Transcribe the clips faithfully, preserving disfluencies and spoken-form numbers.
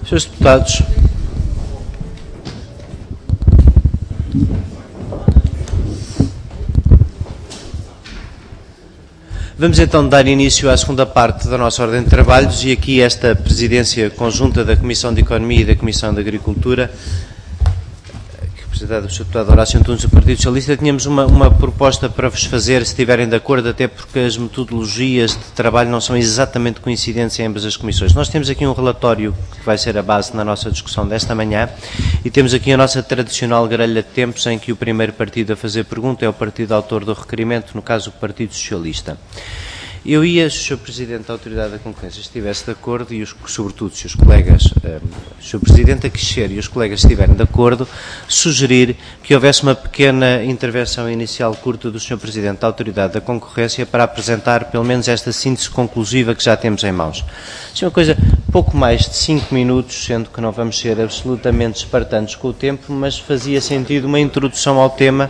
Senhores Deputados, vamos então dar início à segunda parte da nossa ordem de trabalhos e aqui esta presidência conjunta da Comissão de Economia e da Comissão de Agricultura, representada pelo senhor Deputado Horácio Antunes do Partido Socialista, tínhamos uma, uma proposta para vos fazer, se estiverem de acordo, até porque as metodologias de trabalho não são exatamente coincidentes em ambas as comissões. Nós temos aqui um relatório que vai ser a base na nossa discussão desta manhã e temos aqui a nossa tradicional grelha de tempos em que o primeiro partido a fazer pergunta é o partido autor do requerimento, no caso o Partido Socialista. Eu ia, se o senhor Presidente da Autoridade da Concorrência estivesse de acordo e, os, sobretudo, se os colegas, um, se o senhor Presidente Aquischer e os colegas estiverem de acordo, sugerir que houvesse uma pequena intervenção inicial curta do senhor Presidente da Autoridade da Concorrência para apresentar pelo menos esta síntese conclusiva que já temos em mãos. Isso é uma coisa, pouco mais de cinco minutos, sendo que não vamos ser absolutamente espartanos com o tempo, mas fazia sentido uma introdução ao tema.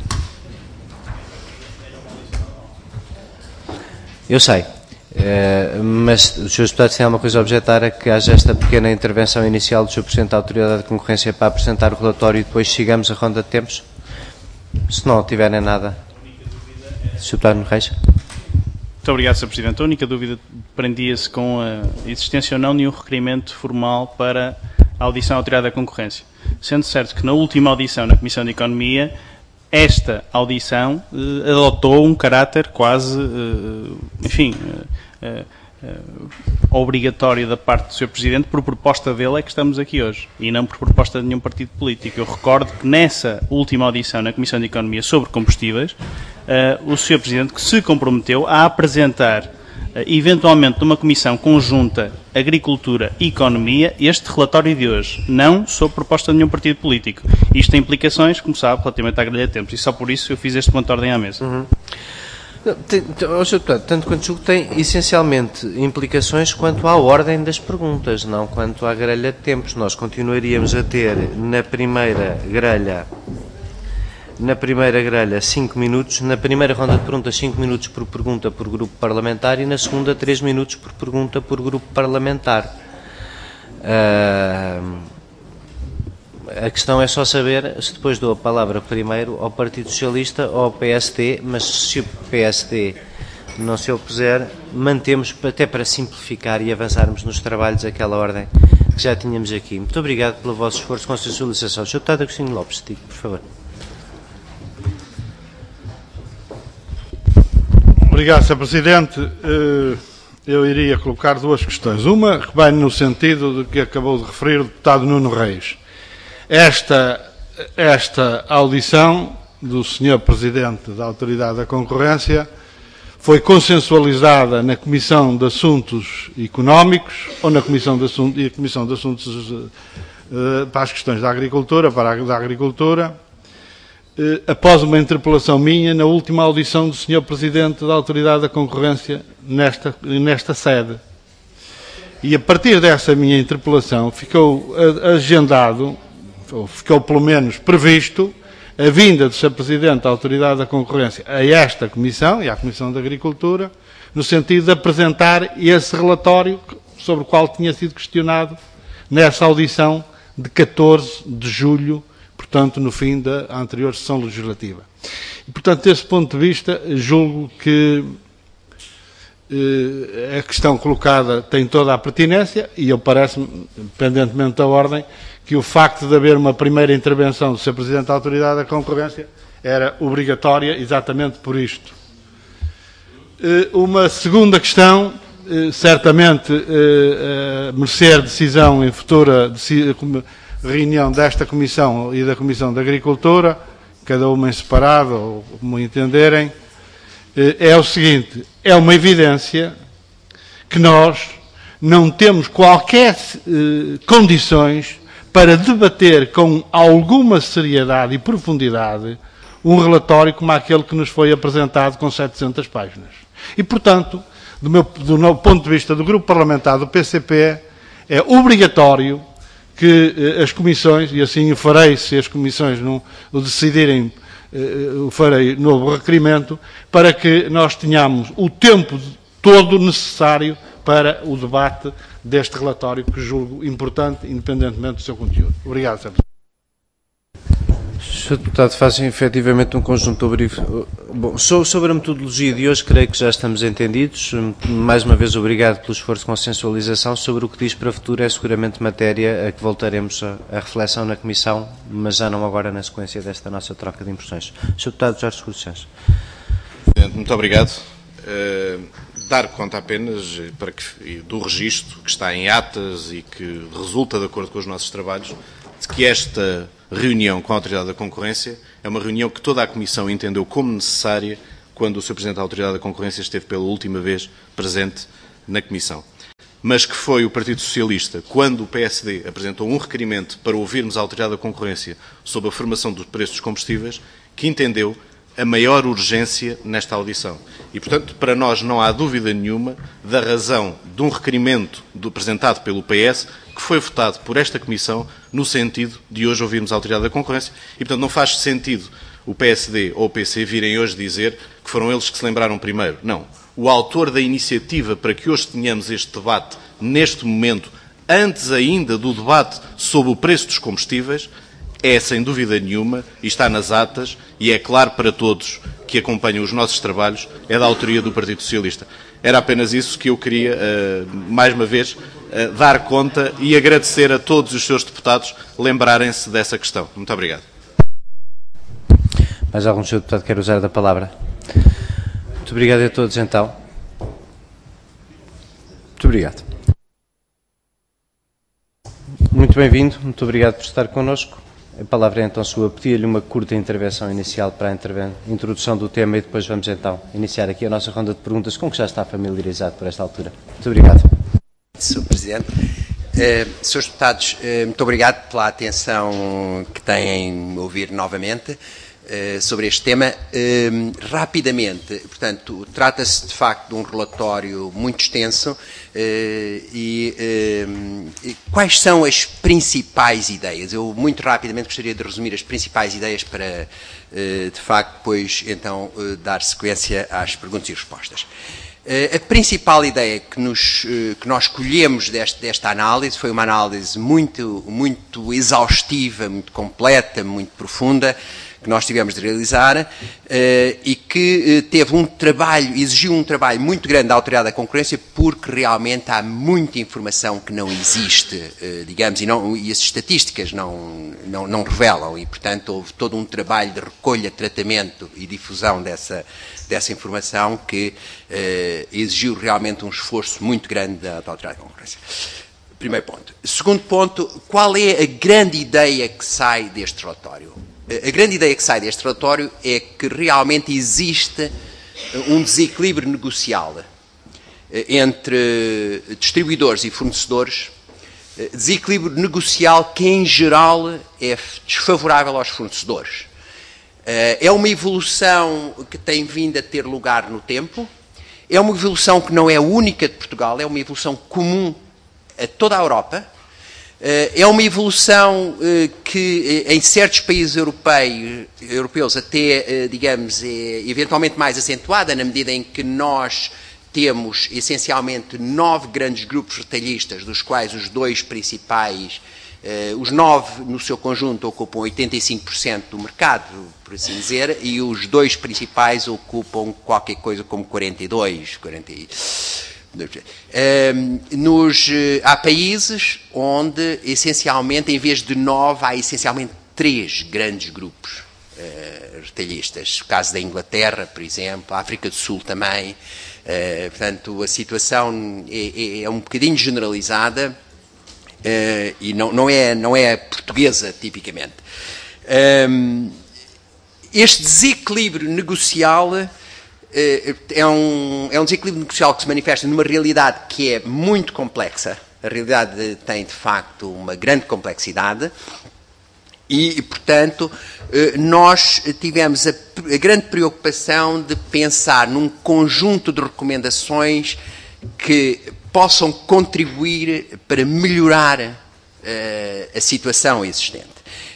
Eu sei, uh, mas os senhores deputados têm alguma coisa a objetar a que haja esta pequena intervenção inicial do senhor Presidente da Autoridade da Concorrência para apresentar o relatório e depois sigamos a ronda de tempos? Se não tiverem nada, senhor Deputado Reis. Muito obrigado, senhor Presidente. A única dúvida prendia-se com a existência ou não de um requerimento formal para a audição à Autoridade da Concorrência. Sendo certo que na última audição na Comissão de Economia, esta audição eh, adotou um caráter quase, eh, enfim, eh, eh, obrigatório da parte do senhor Presidente, por proposta dele é que estamos aqui hoje, e não por proposta de nenhum partido político. Eu recordo que nessa última audição na Comissão de Economia sobre combustíveis, eh, o senhor Presidente que se comprometeu a apresentar, eh, eventualmente numa comissão conjunta Agricultura e Economia, este relatório de hoje, não sob proposta de nenhum partido político. Isto tem implicações, como sabe, relativamente à grelha de tempos, e só por isso eu fiz este ponto de ordem à mesa. Uhum. Não, tem, oh, senhor Deputado, tanto quanto julgo, tem essencialmente implicações quanto à ordem das perguntas, não quanto à grelha de tempos. Nós continuaríamos a ter na primeira grelha, na primeira grelha cinco minutos, na primeira ronda de perguntas cinco minutos por pergunta por grupo parlamentar e na segunda três minutos por pergunta por grupo parlamentar. Uh, a questão é só saber se depois dou a palavra primeiro ao Partido Socialista ou ao P S D, mas se o P S D não se opuser, mantemos até para simplificar e avançarmos nos trabalhos aquela ordem que já tínhamos aqui. Muito obrigado pelo vosso esforço com a sua solicitação. senhor Deputado Agostinho Lopes, digo, por favor. Obrigado, senhor Presidente. Eu iria colocar duas questões. Uma que vai no sentido do que acabou de referir o deputado Nuno Reis. Esta, esta audição do senhor Presidente da Autoridade da Concorrência foi consensualizada na Comissão de Assuntos Económicos ou na Comissão de Assuntos, e a Comissão de Assuntos uh, para as questões da Agricultura, para a da Agricultura, uh, após uma interpelação minha na última audição do senhor Presidente da Autoridade da Concorrência nesta, nesta sede. E a partir dessa minha interpelação ficou agendado, ou ficou pelo menos previsto, a vinda do senhor Presidente da Autoridade da Concorrência a esta Comissão e à Comissão da Agricultura, no sentido de apresentar esse relatório sobre o qual tinha sido questionado nessa audição de catorze de julho, portanto, no fim da anterior sessão legislativa. E, portanto, desse ponto de vista, julgo que eh, a questão colocada tem toda a pertinência e eu parece-me, independentemente da ordem, que o facto de haver uma primeira intervenção do senhor Presidente da Autoridade da Concorrência era obrigatória exatamente por isto. Uma segunda questão, certamente a merecer decisão em futura reunião desta Comissão e da Comissão da Agricultura, cada uma em separado, ou como entenderem, é o seguinte: é uma evidência que nós não temos qualquer condições para debater com alguma seriedade e profundidade um relatório como aquele que nos foi apresentado com setecentas páginas. E, portanto, do meu, do meu ponto de vista do Grupo Parlamentar do P C P, é obrigatório que eh, as comissões, e assim o farei se as comissões não o decidirem, eh, o farei novo requerimento, para que nós tenhamos o tempo todo necessário para o debate deste relatório, que julgo importante, independentemente do seu conteúdo. Obrigado, senhor Presidente. senhor Deputado, fazem efetivamente um conjunto de briefing. Bom, sobre a metodologia de hoje, creio que já estamos entendidos. Mais uma vez, obrigado pelo esforço de consensualização. Sobre o que diz para o futuro, é seguramente matéria a que voltaremos a, a reflexão na Comissão, mas já não agora na sequência desta nossa troca de impressões. senhor Deputado Jorge Seguro Sanches. Muito obrigado. Uh, dar conta apenas para que, do registro que está em atas e que resulta de acordo com os nossos trabalhos, de que esta reunião com a Autoridade da Concorrência é uma reunião que toda a Comissão entendeu como necessária quando o senhor Presidente da Autoridade da Concorrência esteve pela última vez presente na Comissão. Mas que foi o Partido Socialista, quando o P S D apresentou um requerimento para ouvirmos a Autoridade da Concorrência sobre a formação dos preços dos combustíveis, que entendeu a maior urgência nesta audição. E, portanto, para nós não há dúvida nenhuma da razão de um requerimento do, apresentado pelo P S, que foi votado por esta Comissão no sentido de hoje ouvirmos a Autoridade da Concorrência. E, portanto, não faz sentido o P S D ou o P C virem hoje dizer que foram eles que se lembraram primeiro. Não. O autor da iniciativa para que hoje tenhamos este debate, neste momento, antes ainda do debate sobre o preço dos combustíveis, é, sem dúvida nenhuma, e está nas atas, e é claro para todos que acompanham os nossos trabalhos, é da autoria do Partido Socialista. Era apenas isso que eu queria, uh, mais uma vez, uh, dar conta e agradecer a todos os seus deputados lembrarem-se dessa questão. Muito obrigado. Mais algum senhor deputado quer usar da palavra? Muito obrigado a todos, então. Muito obrigado. Muito bem-vindo, muito obrigado por estar connosco. A palavra é então sua. Pedir-lhe uma curta intervenção inicial para a interven- introdução do tema e depois vamos então iniciar aqui a nossa ronda de perguntas com que já está familiarizado por esta altura. Muito obrigado. senhor Presidente. Uh, senhores Deputados, uh, muito obrigado pela atenção que têm em ouvir novamente uh, sobre este tema. Uh, rapidamente, portanto, trata-se de facto de um relatório muito extenso. Uh, e, uh, e quais são as principais ideias? Eu muito rapidamente gostaria de resumir as principais ideias para, uh, de facto, depois então uh, dar sequência às perguntas e respostas. Uh, a principal ideia que, nos, uh, que nós escolhemos deste, desta análise foi uma análise muito, muito exaustiva, muito completa, muito profunda, que nós tivemos de realizar uh, e que uh, teve um trabalho, exigiu um trabalho muito grande da Autoridade da Concorrência, porque realmente há muita informação que não existe, uh, digamos, e, não, e as estatísticas não, não, não revelam, e portanto houve todo um trabalho de recolha, tratamento e difusão dessa, dessa informação que uh, exigiu realmente um esforço muito grande da, da Autoridade da Concorrência. Primeiro ponto. Segundo ponto, qual é a grande ideia que sai deste relatório? A grande ideia que sai deste relatório é que realmente existe um desequilíbrio negocial entre distribuidores e fornecedores, desequilíbrio negocial que, em geral, é desfavorável aos fornecedores. É uma evolução que tem vindo a ter lugar no tempo, é uma evolução que não é única de Portugal, é uma evolução comum a toda a Europa. É uma evolução que, em certos países europeus, europeus até, digamos, é eventualmente mais acentuada, na medida em que nós temos, essencialmente, nove grandes grupos retalhistas, dos quais os dois principais, os nove, no seu conjunto, ocupam oitenta e cinco por cento do mercado, por assim dizer, e os dois principais ocupam qualquer coisa como quarenta e dois por cento, quarenta por cento. Um, nos, há países onde, essencialmente, em vez de nove, há essencialmente três grandes grupos uh, retalhistas. O caso da Inglaterra, por exemplo, a África do Sul também. Uh, portanto, a situação é, é, é um bocadinho generalizada uh, e não, não, é, não é portuguesa, tipicamente. Um, este desequilíbrio negocial É um, é um desequilíbrio negocial que se manifesta numa realidade que é muito complexa. A realidade tem, de facto, uma grande complexidade e, portanto, nós tivemos a, a grande preocupação de pensar num conjunto de recomendações que possam contribuir para melhorar uh, a situação existente.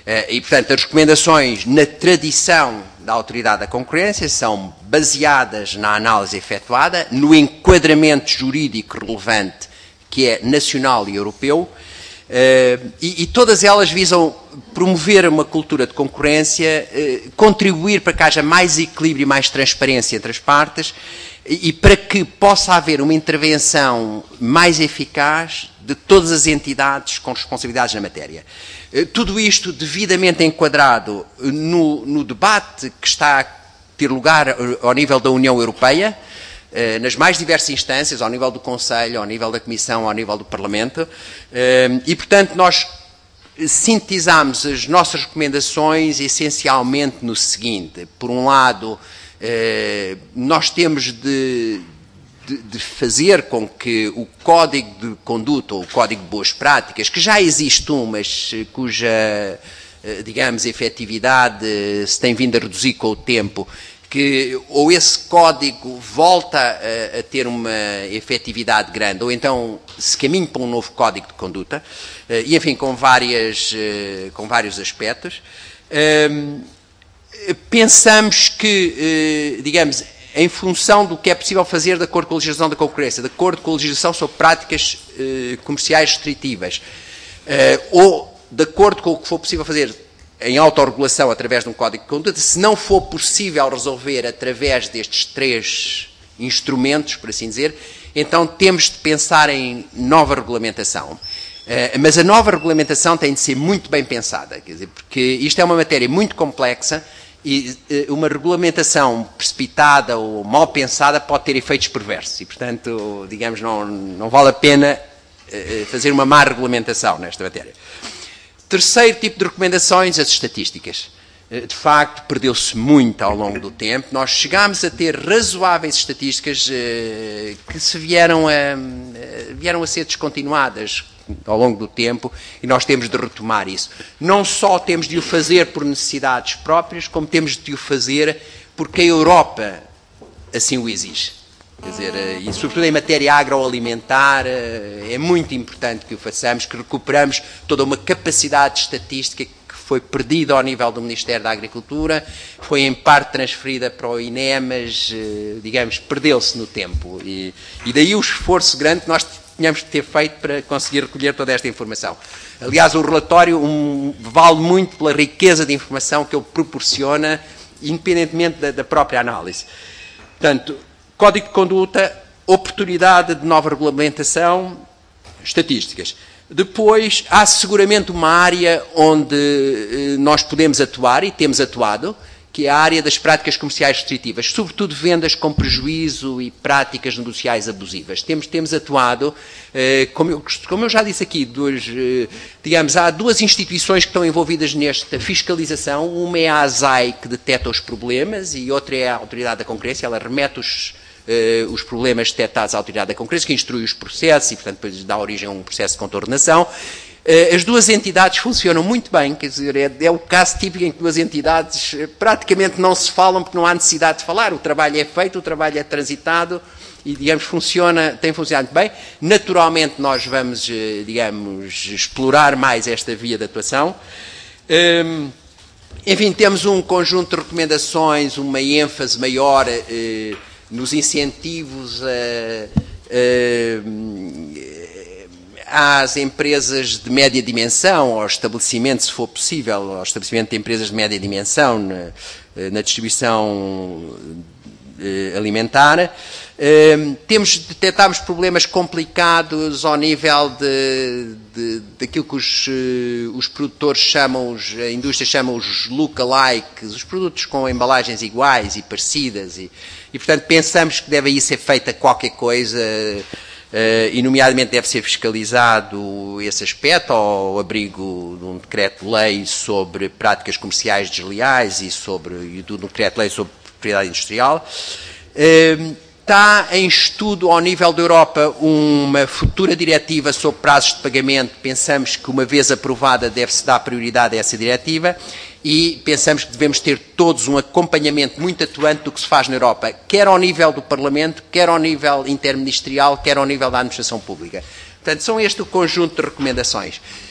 E, portanto, as recomendações na tradição da Autoridade da Concorrência são baseadas na análise efetuada, no enquadramento jurídico relevante que é nacional e europeu, e, e todas elas visam promover uma cultura de concorrência, contribuir para que haja mais equilíbrio e mais transparência entre as partes e, e para que possa haver uma intervenção mais eficaz de todas as entidades com responsabilidades na matéria. Tudo isto devidamente enquadrado no, no debate que está a ter lugar ao nível da União Europeia, nas mais diversas instâncias, ao nível do Conselho, ao nível da Comissão, ao nível do Parlamento, e, portanto, nós sintetizamos as nossas recomendações essencialmente no seguinte. Por um lado, nós temos de, de, de fazer com que o Código de Conduta, ou o Código de Boas Práticas, que já existe um, mas cuja, digamos, efetividade se tem vindo a reduzir com o tempo, que ou esse código volta a, a ter uma efetividade grande, ou então se caminha para um novo código de conduta, e enfim, com, várias, com vários aspectos. Pensamos que, digamos, em função do que é possível fazer de acordo com a legislação da concorrência, de acordo com a legislação sobre práticas comerciais restritivas, ou de acordo com o que for possível fazer em autorregulação através de um código de conduta, se não for possível resolver através destes três instrumentos, por assim dizer, então temos de pensar em nova regulamentação. Mas a nova regulamentação tem de ser muito bem pensada, quer dizer, porque isto é uma matéria muito complexa e uma regulamentação precipitada ou mal pensada pode ter efeitos perversos e, portanto, digamos, não, não vale a pena fazer uma má regulamentação nesta matéria. Terceiro tipo de recomendações, as estatísticas. De facto, perdeu-se muito ao longo do tempo. Nós chegámos a ter razoáveis estatísticas que se vieram a, vieram a ser descontinuadas ao longo do tempo e nós temos de retomar isso. Não só temos de o fazer por necessidades próprias, como temos de o fazer porque a Europa assim o exige. Quer dizer, e sobretudo em matéria agroalimentar, é muito importante que o façamos, que recuperamos toda uma capacidade estatística que foi perdida ao nível do Ministério da Agricultura, foi em parte transferida para o I N E, mas, digamos, perdeu-se no tempo. E, e daí o esforço grande que nós tínhamos de ter feito para conseguir recolher toda esta informação. Aliás, o relatório um, vale muito pela riqueza de informação que ele proporciona, independentemente da, da própria análise. Portanto, Código de Conduta, oportunidade de nova regulamentação, estatísticas. Depois, há seguramente uma área onde eh, nós podemos atuar e temos atuado, que é a área das práticas comerciais restritivas, sobretudo vendas com prejuízo e práticas negociais abusivas. Temos, temos atuado, eh, como, eu, como eu já disse aqui, duas, eh, digamos, há duas instituições que estão envolvidas nesta fiscalização. Uma é a ASAI, que detecta os problemas, e outra é a Autoridade da Concorrência. Ela remete os Uh, os problemas detectados à Autoridade da Concorrência, que instrui os processos e, portanto, depois dá origem a um processo de contornação. Uh, as duas entidades funcionam muito bem, quer dizer, é, é o caso típico em que duas entidades uh, praticamente não se falam porque não há necessidade de falar. O trabalho é feito, o trabalho é transitado e, digamos, funciona, tem funcionado bem. Naturalmente, nós vamos, uh, digamos, explorar mais esta via de atuação. Um, enfim, temos um conjunto de recomendações, uma ênfase maior uh, nos incentivos a, a, às empresas de média dimensão, aos estabelecimentos, se for possível, ao estabelecimento de empresas de média dimensão na, na distribuição alimentar. Temos, detectámos problemas complicados ao nível de, de, daquilo que os, os produtores chamam, os, a indústria chama os lookalikes, os produtos com embalagens iguais e parecidas, e, e portanto pensamos que deve aí ser feita qualquer coisa, e nomeadamente deve ser fiscalizado esse aspecto ao abrigo de um decreto-lei sobre práticas comerciais desleais e, sobre, e do decreto-lei sobre propriedade industrial. Está em estudo ao nível da Europa uma futura diretiva sobre prazos de pagamento. Pensamos que, uma vez aprovada, deve-se dar prioridade a essa diretiva e pensamos que devemos ter todos um acompanhamento muito atuante do que se faz na Europa, quer ao nível do Parlamento, quer ao nível interministerial, quer ao nível da administração pública. Portanto, são este o conjunto de recomendações.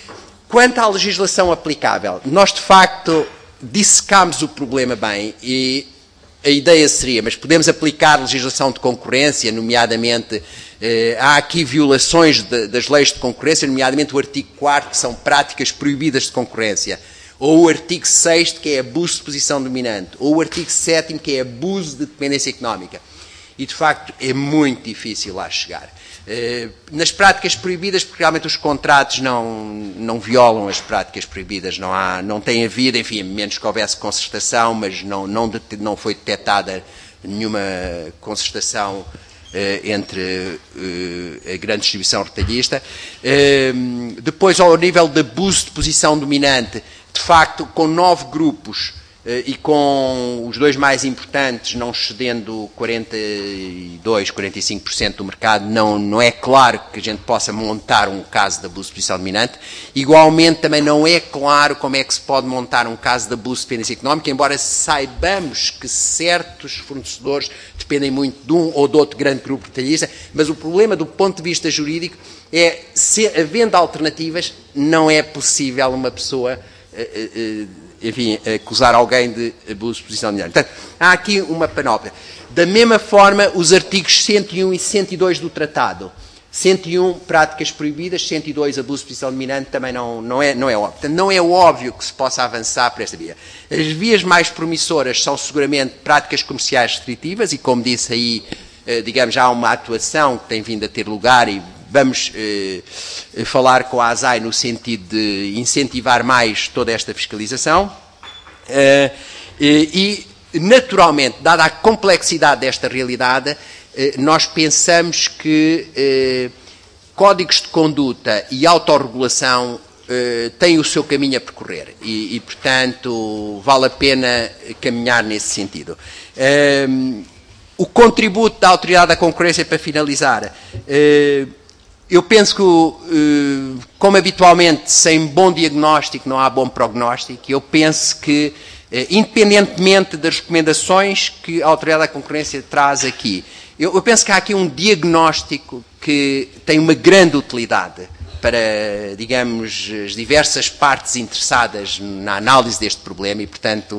Quanto à legislação aplicável, nós de facto dissecámos o problema bem e a ideia seria, mas podemos aplicar legislação de concorrência, nomeadamente, eh, há aqui violações de, das leis de concorrência, nomeadamente o artigo quarto, que são práticas proibidas de concorrência, ou o artigo sexto, que é abuso de posição dominante, ou o artigo sétimo, que é abuso de dependência económica. E, de facto, é muito difícil lá chegar. Eh, nas práticas proibidas, porque realmente os contratos não, não violam as práticas proibidas, não, há, não tem havido, enfim, a menos que houvesse concertação, mas não, não, não foi detectada nenhuma concertação eh, entre eh, a grande distribuição retalhista. Eh, depois, ao nível de abuso de posição dominante, de facto, com nove grupos, e com os dois mais importantes não excedendo quarenta e dois, quarenta e cinco por cento do mercado, não, não é claro que a gente possa montar um caso de abuso de posição dominante. Igualmente, também não é claro como é que se pode montar um caso de abuso de dependência económica, embora saibamos que certos fornecedores dependem muito de um ou de outro grande grupo retalhista, mas o problema do ponto de vista jurídico é, se havendo alternativas, não é possível uma pessoa... Uh, uh, enfim, acusar alguém de abuso de posição dominante. Portanto, há aqui uma panóplia. Da mesma forma, os artigos cento e um e cento e dois do Tratado. cento e um, práticas proibidas, cento e dois, abuso de posição dominante, também não, não, é, não é óbvio. Portanto, não é óbvio que se possa avançar por esta via. As vias mais promissoras são, seguramente, práticas comerciais restritivas, e, como disse aí, digamos, já há uma atuação que tem vindo a ter lugar e vamos eh, falar com a ASAI no sentido de incentivar mais toda esta fiscalização. Eh, e, naturalmente, dada a complexidade desta realidade, eh, nós pensamos que eh, códigos de conduta e autorregulação eh, têm o seu caminho a percorrer e, e, portanto, vale a pena caminhar nesse sentido. Eh, o contributo da Autoridade da Concorrência, para finalizar, eh, eu penso que, como habitualmente, sem bom diagnóstico não há bom prognóstico. Eu penso que, independentemente das recomendações que a Autoridade da Concorrência traz aqui, eu penso que há aqui um diagnóstico que tem uma grande utilidade para, digamos, as diversas partes interessadas na análise deste problema e, portanto,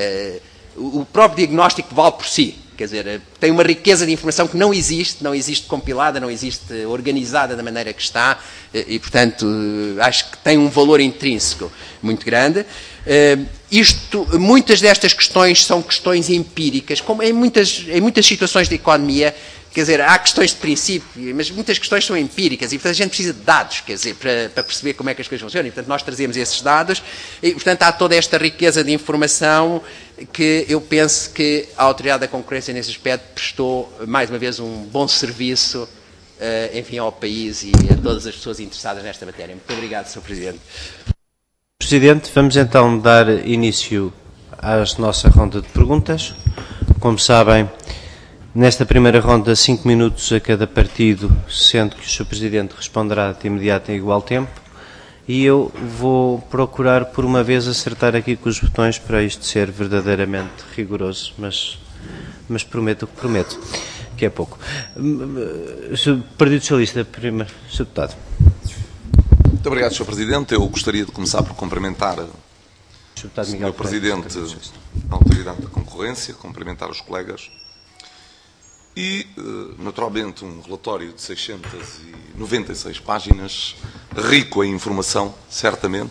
o próprio diagnóstico vale por si. Quer dizer, tem uma riqueza de informação que não existe, não existe compilada, não existe organizada da maneira que está e, portanto, acho que tem um valor intrínseco muito grande. Isto, muitas destas questões são questões empíricas, como em muitas, em muitas situações de economia. Quer dizer, há questões de princípio, mas muitas questões são empíricas e, portanto, a gente precisa de dados, quer dizer, para, para perceber como é que as coisas funcionam. E, portanto, nós trazemos esses dados e, portanto, há toda esta riqueza de informação que eu penso que a Autoridade da Concorrência, nesse aspecto, prestou, mais uma vez, um bom serviço, uh, enfim, ao país e a todas as pessoas interessadas nesta matéria. Muito obrigado, senhor Presidente. Presidente, vamos então dar início à nossa ronda de perguntas. Como sabem, nesta primeira ronda, cinco minutos a cada partido, sendo que o senhor Presidente responderá de imediato em igual tempo. E eu vou procurar, por uma vez, acertar aqui com os botões para isto ser verdadeiramente rigoroso, mas, mas prometo que prometo, que é pouco. Partido Socialista, primeiro, senhor Deputado. Muito obrigado, senhor Presidente. Eu gostaria de começar por cumprimentar o senhor Presidente da Autoridade da Concorrência, cumprimentar os colegas. E, naturalmente, um relatório de seiscentas e noventa e seis páginas, rico em informação, certamente,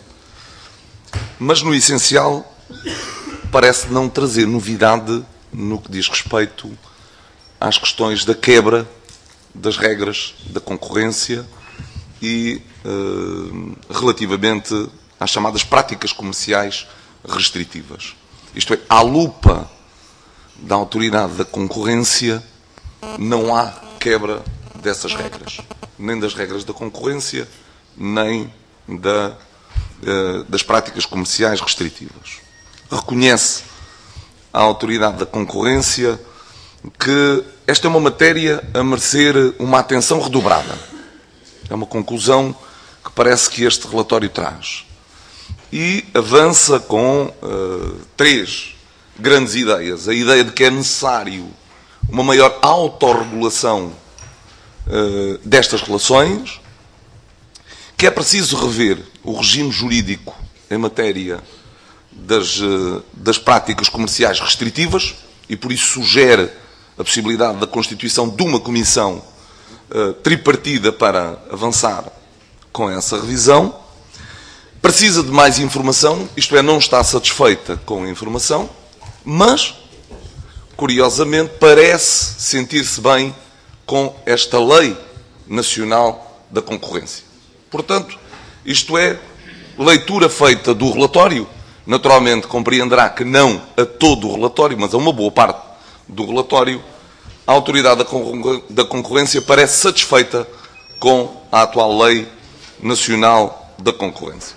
mas, no essencial, parece não trazer novidade no que diz respeito às questões da quebra das regras da concorrência e, eh, relativamente às chamadas práticas comerciais restritivas. Isto é, à lupa da Autoridade da Concorrência, não há quebra dessas regras, nem das regras da concorrência, nem da, uh, das práticas comerciais restritivas. Reconhece a Autoridade da Concorrência que esta é uma matéria a merecer uma atenção redobrada. É uma conclusão que parece que este relatório traz. E avança com uh, três grandes ideias. A ideia de que é necessário uma maior autorregulação uh, destas relações, que é preciso rever o regime jurídico em matéria das, das práticas comerciais restritivas e, por isso, sugere a possibilidade da constituição de uma comissão uh, tripartida para avançar com essa revisão. Precisa de mais informação, isto é, não está satisfeita com a informação, mas, curiosamente, parece sentir-se bem com esta Lei Nacional da Concorrência. Portanto, isto é, leitura feita do relatório, naturalmente compreenderá que não a todo o relatório, mas a uma boa parte do relatório, a Autoridade da Concorrência parece satisfeita com a atual Lei Nacional da Concorrência.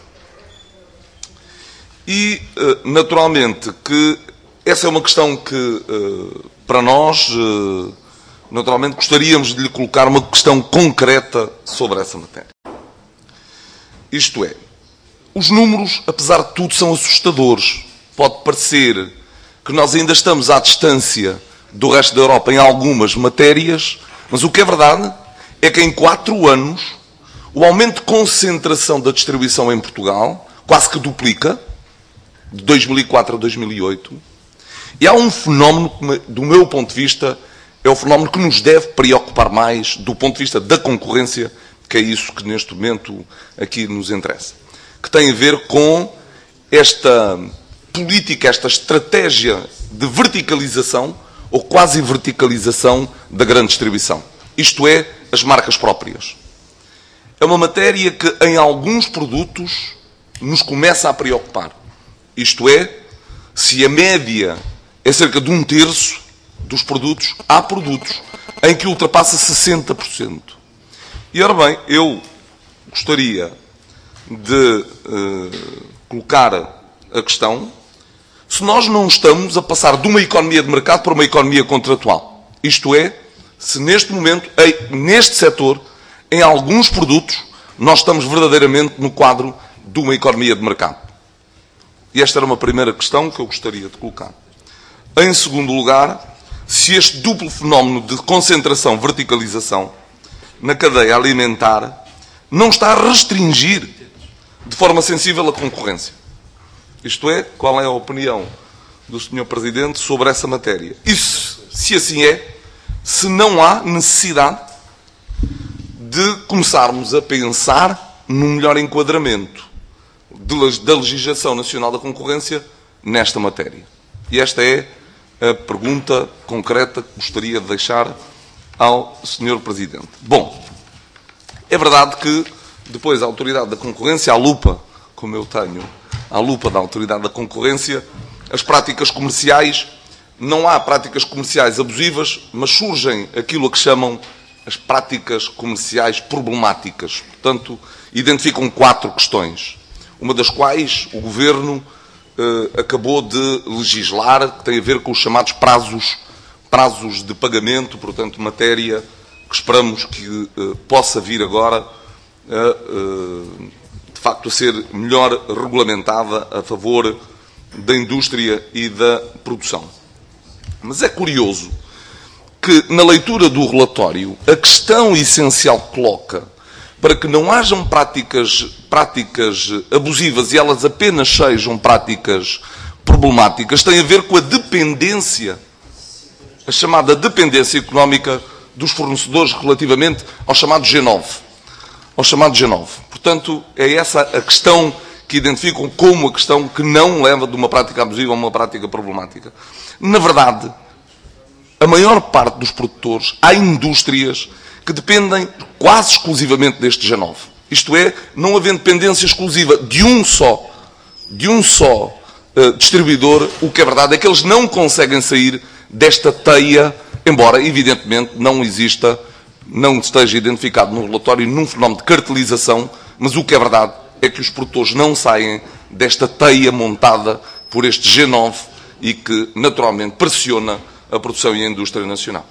E, naturalmente, que essa é uma questão que, para nós, naturalmente, gostaríamos de lhe colocar uma questão concreta sobre essa matéria. Isto é, os números, apesar de tudo, são assustadores. Pode parecer que nós ainda estamos à distância do resto da Europa em algumas matérias, mas o que é verdade é que em quatro anos o aumento de concentração da distribuição em Portugal quase que duplica, de dois mil e quatro a dois mil e oito, e há um fenómeno que, do meu ponto de vista, é o fenómeno que nos deve preocupar mais do ponto de vista da concorrência, que é isso que neste momento aqui nos interessa, que tem a ver com esta política, esta estratégia de verticalização ou quase verticalização da grande distribuição. Isto é, as marcas próprias. É uma matéria que em alguns produtos nos começa a preocupar. Isto é, se a média é cerca de um terço dos produtos, há produtos em que ultrapassa sessenta por cento. E, ora bem, eu gostaria de uh, colocar a questão se nós não estamos a passar de uma economia de mercado para uma economia contratual. Isto é, se neste momento, neste setor, em alguns produtos, nós estamos verdadeiramente no quadro de uma economia de mercado. E esta era uma primeira questão que eu gostaria de colocar. Em segundo lugar, se este duplo fenómeno de concentração, verticalização na cadeia alimentar não está a restringir de forma sensível a concorrência. Isto é, qual é a opinião do senhor Presidente sobre essa matéria? E se, se assim é, se não há necessidade de começarmos a pensar num melhor enquadramento da legislação nacional da concorrência nesta matéria. E esta é a pergunta concreta que gostaria de deixar ao senhor Presidente. Bom, é verdade que depois a Autoridade da Concorrência, à lupa, como eu tenho, à lupa da Autoridade da Concorrência, as práticas comerciais, não há práticas comerciais abusivas, mas surgem aquilo a que chamam as práticas comerciais problemáticas. Portanto, identificam quatro questões, uma das quais o Governo eh, acabou de legislar, que tem a ver com os chamados prazos, prazos de pagamento, portanto, matéria que esperamos que eh, possa vir agora a, eh, de facto, a ser melhor regulamentada a favor da indústria e da produção. Mas é curioso que, na leitura do relatório, a questão essencial que coloca para que não hajam práticas, práticas abusivas e elas apenas sejam práticas problemáticas, tem a ver com a dependência, a chamada dependência económica dos fornecedores relativamente ao chamado G nove. Ao chamado G nove. Portanto, é essa a questão que identificam como a questão que não leva de uma prática abusiva a uma prática problemática. Na verdade, a maior parte dos produtores, há indústrias que dependem quase exclusivamente deste G nove. Isto é, não havendo dependência exclusiva de um só, de um só uh, distribuidor, o que é verdade é que eles não conseguem sair desta teia, embora, evidentemente, não exista, não esteja identificado no relatório num fenómeno de cartelização, mas o que é verdade é que os produtores não saem desta teia montada por este G nove e que, naturalmente, pressiona a produção e a indústria nacional.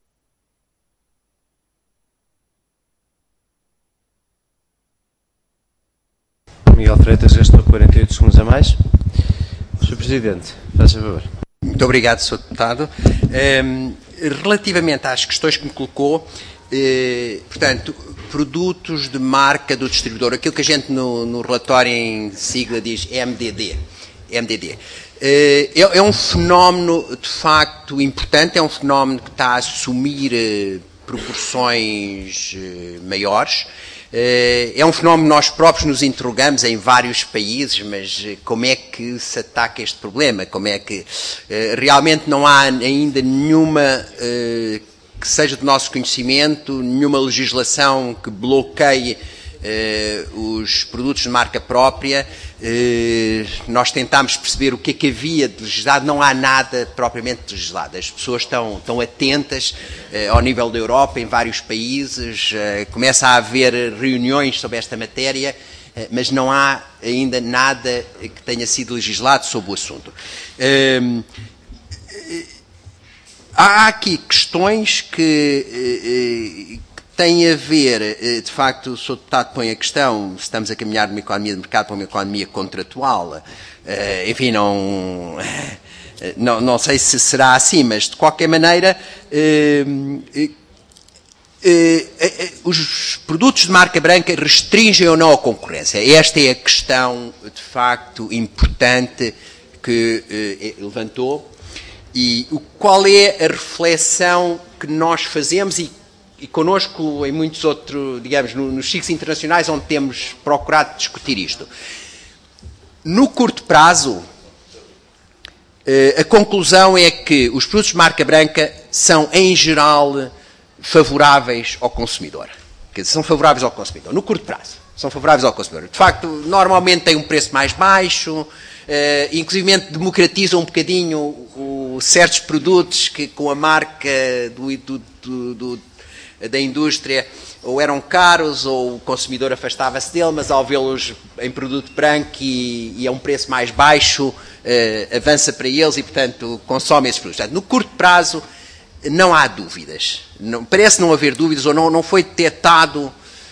Miguel Freitas gastou quarenta e oito segundos a mais. senhor Presidente, faça favor. Muito obrigado, senhor Deputado. Um, relativamente às questões que me colocou, eh, portanto, produtos de marca do distribuidor, aquilo que a gente no, no relatório em sigla diz M D D. M D D. É, é um fenómeno de facto importante, é um fenómeno que está a assumir proporções maiores. É um fenómeno que nós próprios nos interrogamos em vários países, mas como é que se ataca este problema? Como é que realmente não há ainda nenhuma que seja do nosso conhecimento, nenhuma legislação que bloqueie os produtos de marca própria. Nós tentámos perceber o que é que havia de legislado, não há nada propriamente legislado. As pessoas estão, estão atentas ao nível da Europa, em vários países, começa a haver reuniões sobre esta matéria, mas não há ainda nada que tenha sido legislado sobre o assunto. Há aqui questões que tem a ver, de facto, o senhor Deputado põe a questão, se estamos a caminhar de uma economia de mercado para uma economia contratual, enfim, não, não, não sei se será assim, mas de qualquer maneira, os produtos de marca branca restringem ou não a concorrência? Esta é a questão, de facto, importante que levantou. E qual é a reflexão que nós fazemos e E connosco, em muitos outros, digamos, nos ciclos internacionais, onde temos procurado discutir isto. No curto prazo, a conclusão é que os produtos de marca branca são, em geral, favoráveis ao consumidor. Quer dizer, são favoráveis ao consumidor. No curto prazo, são favoráveis ao consumidor. De facto, normalmente têm um preço mais baixo, inclusive democratizam um bocadinho o, certos produtos que, com a marca do, do, do, do da indústria, ou eram caros, ou o consumidor afastava-se dele, mas ao vê-los em produto branco e, e a um preço mais baixo, eh, avança para eles e, portanto, consome esses produtos. Portanto, no curto prazo, não há dúvidas. Não, parece não haver dúvidas, ou não, não foi detectado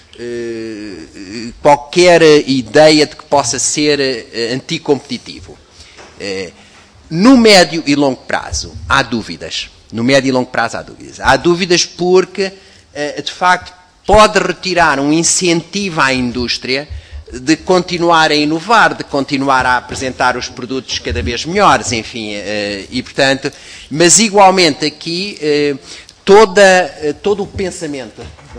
eh, qualquer ideia de que possa ser eh, anticompetitivo. Eh, no médio e longo prazo, há dúvidas. No médio e longo prazo, há dúvidas. Há dúvidas porque, de facto, pode retirar um incentivo à indústria de continuar a inovar, de continuar a apresentar os produtos cada vez melhores, enfim, e portanto, mas igualmente aqui toda, todo o pensamento,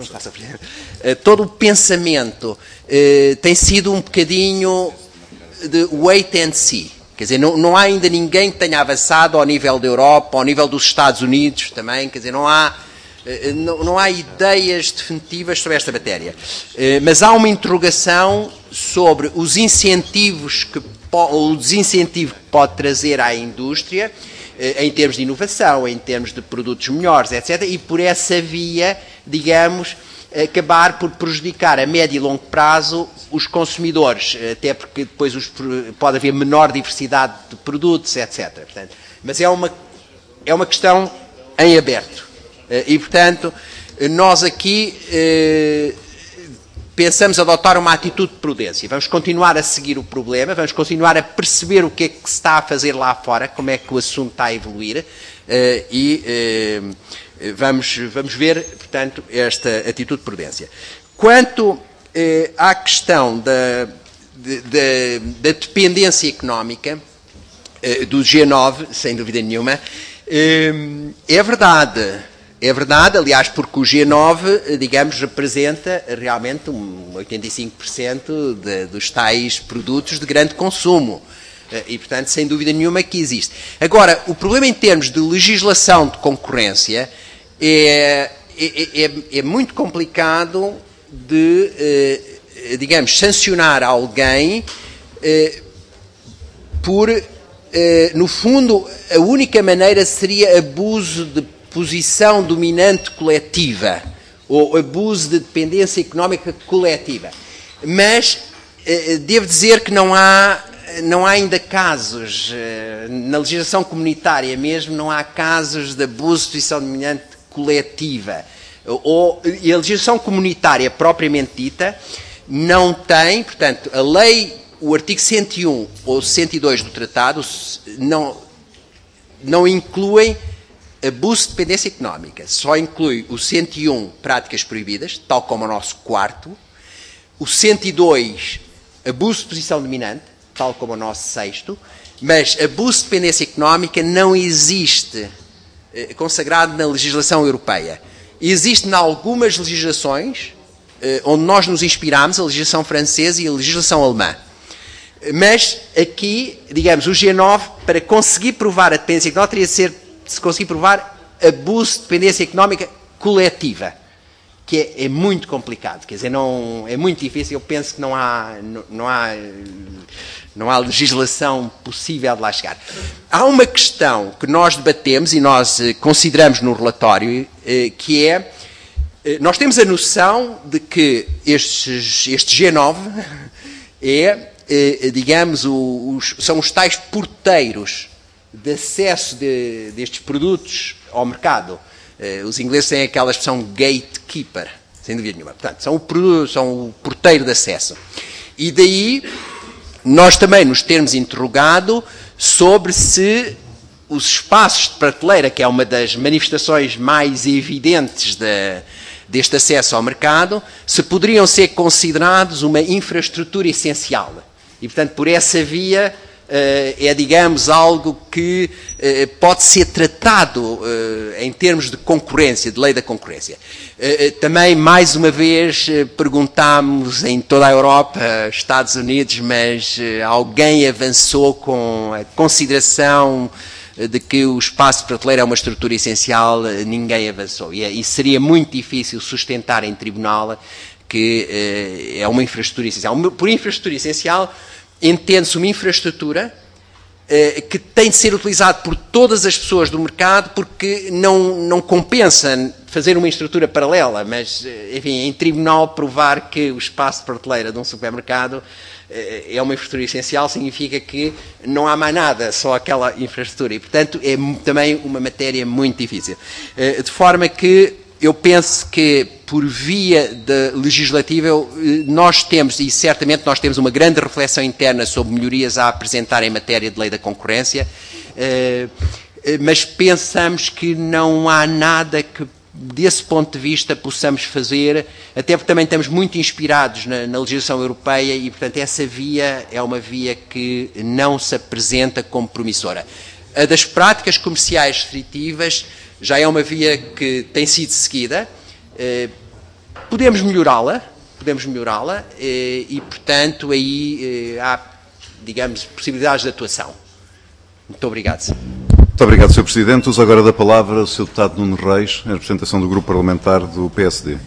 todo o pensamento tem sido um bocadinho de wait and see. Quer dizer, não, não há ainda ninguém que tenha avançado ao nível da Europa, ao nível dos Estados Unidos também, quer dizer, não há, não, não há ideias definitivas sobre esta matéria. Mas há uma interrogação sobre os incentivos que, o desincentivo que pode trazer à indústria, em termos de inovação, em termos de produtos melhores, etcétera, e por essa via, digamos, acabar por prejudicar a médio e longo prazo os consumidores, até porque depois os, pode haver menor diversidade de produtos, etcétera. Portanto, mas é uma, é uma questão em aberto. E, portanto, nós aqui eh, pensamos adotar uma atitude de prudência. Vamos continuar a seguir o problema, vamos continuar a perceber o que é que se está a fazer lá fora, como é que o assunto está a evoluir, eh, e eh, vamos, vamos ver, portanto, esta atitude de prudência. Quanto eh, à questão da, de, de, da dependência económica eh, do G nove, sem dúvida nenhuma, eh, é verdade. É verdade, aliás, porque o G nove, digamos, representa realmente um oitenta e cinco por cento de, dos tais produtos de grande consumo. E, portanto, sem dúvida nenhuma que existe. Agora, o problema em termos de legislação de concorrência é, é, é, é muito complicado de, eh, digamos, sancionar alguém eh, por, eh, no fundo, a única maneira seria abuso de posição dominante coletiva ou abuso de dependência económica coletiva. Mas eh, devo dizer que não há, não há ainda casos, eh, na legislação comunitária mesmo, não há casos de abuso de posição dominante coletiva. Ou, e a legislação comunitária propriamente dita não tem, portanto, a lei, o artigo cento e um ou cento e dois do tratado não, não incluem abuso de dependência económica só inclui o cento e um, práticas proibidas, tal como o nosso quarto, o cento e dois, abuso de posição dominante, tal como o nosso sexto, mas abuso de dependência económica não existe eh, consagrado na legislação europeia. Existe em algumas legislações eh, onde nós nos inspiramos, a legislação francesa e a legislação alemã. Mas aqui, digamos, o G nove, para conseguir provar a dependência económica, teria de ser, se conseguir provar, abuso de dependência económica coletiva, que é, é muito complicado, quer dizer, não, é muito difícil. Eu penso que não há, não, não há, não há legislação possível de lá chegar. Há uma questão que nós debatemos e nós eh, consideramos no relatório, eh, que é, eh, nós temos a noção de que estes, este G nove é, eh, digamos, o, os, são os tais porteiros de acesso de, destes produtos ao mercado. Uh, os ingleses têm aquela expressão gatekeeper, sem dúvida nenhuma. Portanto, são o, produto, são o porteiro de acesso. E daí nós também nos termos interrogado sobre se os espaços de prateleira, que é uma das manifestações mais evidentes de, deste acesso ao mercado, se poderiam ser considerados uma infraestrutura essencial. E, portanto, por essa via, é, digamos, algo que pode ser tratado em termos de concorrência, de lei da concorrência. Também, mais uma vez, perguntámos em toda a Europa, Estados Unidos, mas alguém avançou com a consideração de que o espaço de prateleira é uma estrutura essencial? Ninguém avançou. E seria muito difícil sustentar em tribunal que é uma infraestrutura essencial. Por infraestrutura essencial, entende-se uma infraestrutura eh, que tem de ser utilizada por todas as pessoas do mercado, porque não, não compensa fazer uma estrutura paralela, mas, enfim, em tribunal provar que o espaço de prateleira de um supermercado eh, é uma infraestrutura essencial significa que não há mais nada, só aquela infraestrutura. E, portanto, é também uma matéria muito difícil. Eh, de forma que eu penso que, por via de legislativa, nós temos, e certamente nós temos uma grande reflexão interna sobre melhorias a apresentar em matéria de lei da concorrência, mas pensamos que não há nada que, desse ponto de vista, possamos fazer, até porque também estamos muito inspirados na, na legislação europeia e, portanto, essa via é uma via que não se apresenta como promissora. A das práticas comerciais restritivas já é uma via que tem sido seguida, eh, podemos melhorá-la, podemos melhorá-la eh, e, portanto, aí eh, há, digamos, possibilidades de atuação. Muito obrigado. Muito obrigado, senhor Presidente. Uso agora da palavra o senhor Deputado Nuno Reis, em representação do Grupo Parlamentar do P S D.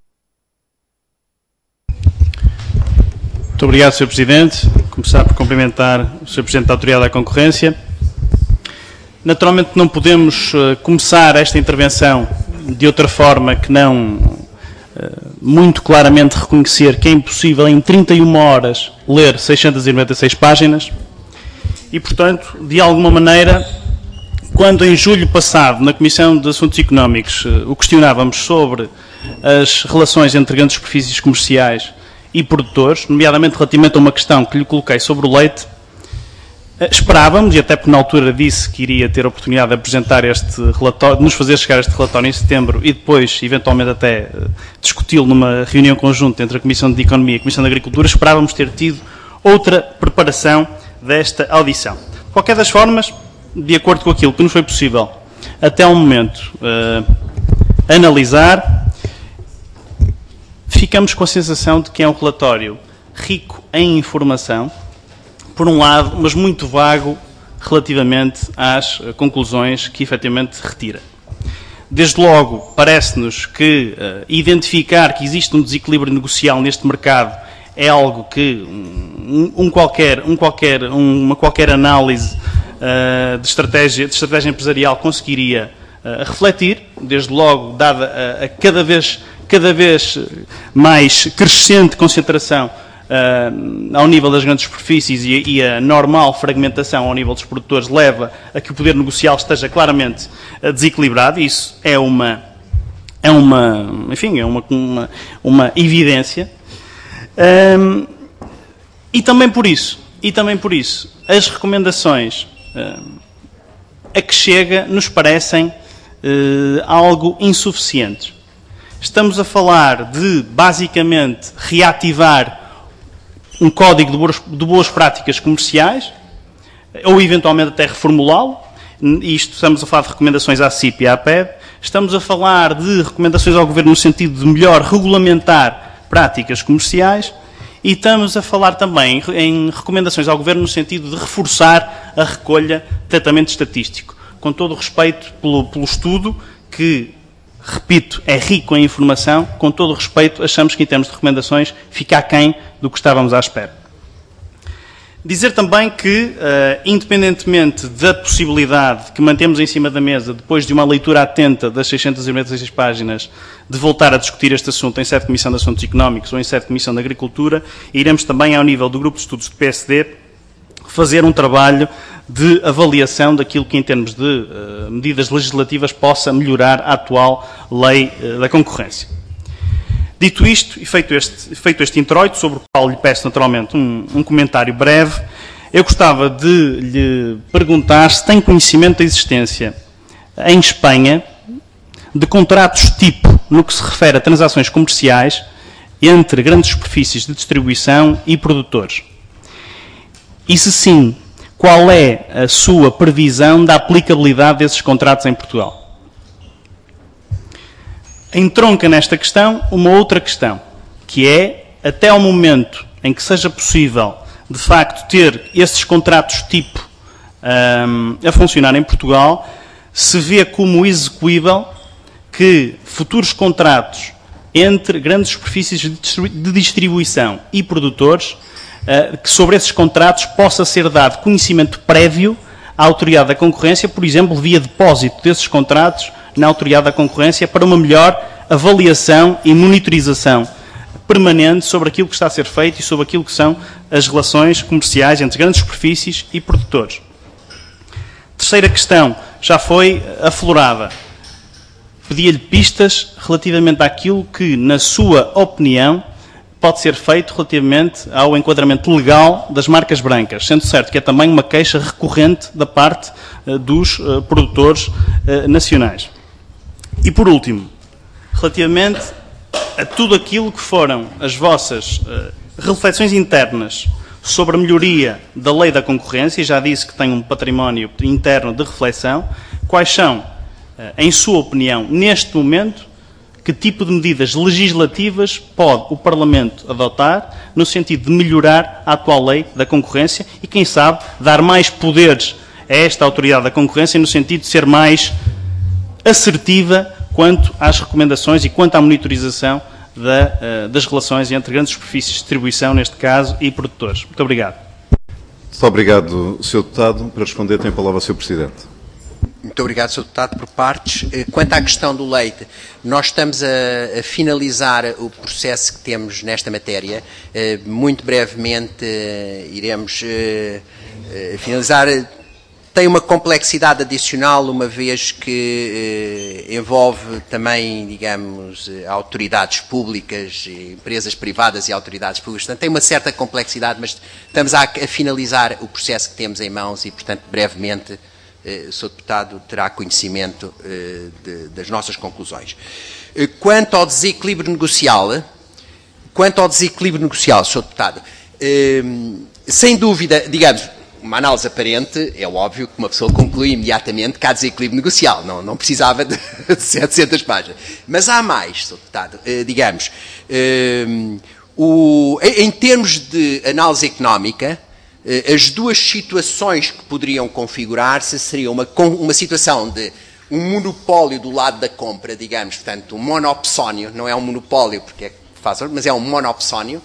Muito obrigado, senhor Presidente. Começar por cumprimentar o senhor Presidente da Autoridade da Concorrência. Naturalmente não podemos uh, começar esta intervenção de outra forma que não uh, muito claramente reconhecer que é impossível em trinta e uma horas ler seiscentas e noventa e seis páginas e, portanto, de alguma maneira, quando em julho passado, na Comissão de Assuntos Económicos, uh, o questionávamos sobre as relações entre grandes superfícies comerciais e produtores, nomeadamente relativamente a uma questão que lhe coloquei sobre o leite, esperávamos, e até porque na altura disse que iria ter a oportunidade de apresentar este relatório, de nos fazer chegar este relatório em setembro e depois, eventualmente, até uh, discuti-lo numa reunião conjunta entre a Comissão de Economia e a Comissão de Agricultura, esperávamos ter tido outra preparação desta audição. De qualquer das formas, de acordo com aquilo que nos foi possível até ao momento uh, analisar, ficamos com a sensação de que é um relatório rico em informação, por um lado, mas muito vago relativamente às conclusões que efetivamente retira. Desde logo, parece-nos que uh, identificar que existe um desequilíbrio negocial neste mercado é algo que um, um qualquer, um qualquer, um, uma qualquer análise uh, de, estratégia, de estratégia empresarial conseguiria uh, refletir, desde logo, dada a, a cada vez, cada vez mais crescente concentração Uh, ao nível das grandes superfícies e, e a normal fragmentação ao nível dos produtores leva a que o poder negocial esteja claramente uh, desequilibrado. Isso é uma, é uma, enfim, é uma, uma, uma evidência. Um, e também por isso, e também por isso, as recomendações uh, a que chega nos parecem eh, algo insuficientes. Estamos a falar de, basicamente, reativar um código de boas, de boas práticas comerciais, ou eventualmente até reformulá-lo. Isto, estamos a falar de recomendações à C I P e à P E B. Estamos a falar de recomendações ao Governo no sentido de melhor regulamentar práticas comerciais. E estamos a falar também em recomendações ao Governo no sentido de reforçar a recolha de tratamento estatístico. Com todo o respeito pelo, pelo estudo, que, repito, é rico em informação, com todo o respeito, achamos que em termos de recomendações fica aquém do que estávamos à espera. Dizer também que, uh, independentemente da possibilidade que mantemos em cima da mesa, depois de uma leitura atenta das seiscentas e noventa e seis páginas, de voltar a discutir este assunto em sede de Comissão de Assuntos Económicos ou em sede de Comissão de Agricultura, iremos também, ao nível do Grupo de Estudos do P S D, fazer um trabalho de avaliação daquilo que, em termos de uh, medidas legislativas, possa melhorar a atual lei uh, da concorrência. Dito isto, e feito este, feito este introito, sobre o qual lhe peço naturalmente um, um comentário breve, eu gostava de lhe perguntar se tem conhecimento da existência em Espanha de contratos tipo no que se refere a transações comerciais entre grandes superfícies de distribuição e produtores. E se sim, qual é a sua previsão da aplicabilidade desses contratos em Portugal? Entronca nesta questão uma outra questão, que é, até ao momento em que seja possível, de facto, ter esses contratos tipo um, a funcionar em Portugal, se vê como execuível que futuros contratos entre grandes superfícies de distribuição e produtores, uh, que sobre esses contratos possa ser dado conhecimento prévio à Autoridade da Concorrência, por exemplo, via depósito desses contratos na Autoridade da Concorrência, para uma melhor avaliação e monitorização permanente sobre aquilo que está a ser feito e sobre aquilo que são as relações comerciais entre grandes superfícies e produtores. Terceira questão, já foi aflorada. Pedia-lhe pistas relativamente àquilo que, na sua opinião, pode ser feito relativamente ao enquadramento legal das marcas brancas, sendo certo que é também uma queixa recorrente da parte uh, dos uh, produtores uh, nacionais. E, por último, relativamente a tudo aquilo que foram as vossas uh, reflexões internas sobre a melhoria da lei da concorrência, e já disse que tem um património interno de reflexão, quais são, uh, em sua opinião, neste momento, que tipo de medidas legislativas pode o Parlamento adotar no sentido de melhorar a atual lei da concorrência e, quem sabe, dar mais poderes a esta autoridade da concorrência no sentido de ser mais assertiva quanto às recomendações e quanto à monitorização da, uh, das relações entre grandes superfícies de distribuição, neste caso, e produtores. Muito obrigado. Muito obrigado, senhor Deputado. Para responder, tem a palavra o senhor Presidente. Muito obrigado, senhor Deputado, por partes. Quanto à questão do leite, nós estamos a, a finalizar o processo que temos nesta matéria. Muito brevemente iremos finalizar. Tem uma complexidade adicional, uma vez que envolve também, digamos, autoridades públicas, empresas privadas e autoridades públicas. Portanto, tem uma certa complexidade, mas estamos a, a finalizar o processo que temos em mãos e, portanto, brevemente, o senhor Deputado terá conhecimento uh, de, das nossas conclusões. Uh, quanto ao desequilíbrio negocial, quanto ao desequilíbrio negocial, senhor Deputado, uh, sem dúvida, digamos, uma análise aparente, é óbvio que uma pessoa conclui imediatamente que há desequilíbrio negocial, não, não precisava de setecentas páginas. Mas há mais, senhor Deputado, uh, digamos, uh, o, em termos de análise económica, as duas situações que poderiam configurar-se seriam uma, uma situação de um monopólio do lado da compra, digamos, portanto, um monopsónio, não é um monopólio, porque é faz, mas é um monopsónio,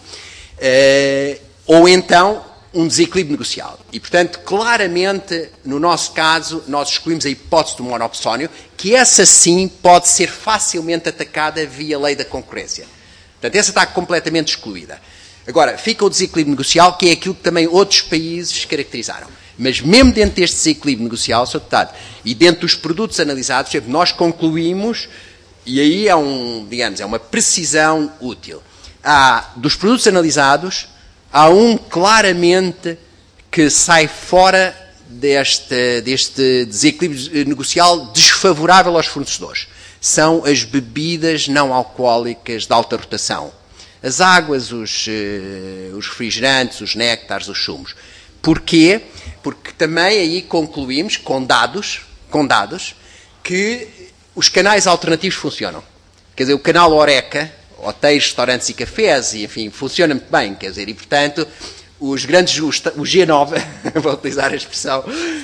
uh, ou então um desequilíbrio negocial. E, portanto, claramente, no nosso caso, nós excluímos a hipótese do monopsónio, que essa sim pode ser facilmente atacada via lei da concorrência. Portanto, essa está completamente excluída. Agora, fica o desequilíbrio negocial, que é aquilo que também outros países caracterizaram. Mas mesmo dentro deste desequilíbrio negocial, senhor Deputado, e dentro dos produtos analisados, nós concluímos, e aí é, um, digamos, é uma precisão útil. Há, dos produtos analisados, há um claramente que sai fora deste, deste desequilíbrio negocial desfavorável aos fornecedores. São as bebidas não alcoólicas de alta rotação. As águas, os, uh, os refrigerantes, os néctares, os sumos. Porquê? Porque também aí concluímos, com dados, com dados, que os canais alternativos funcionam. Quer dizer, o canal Horeca, hotéis, restaurantes e cafés, e, enfim, funciona muito bem, quer dizer, e portanto, os grandes, o G nove, vou utilizar a expressão,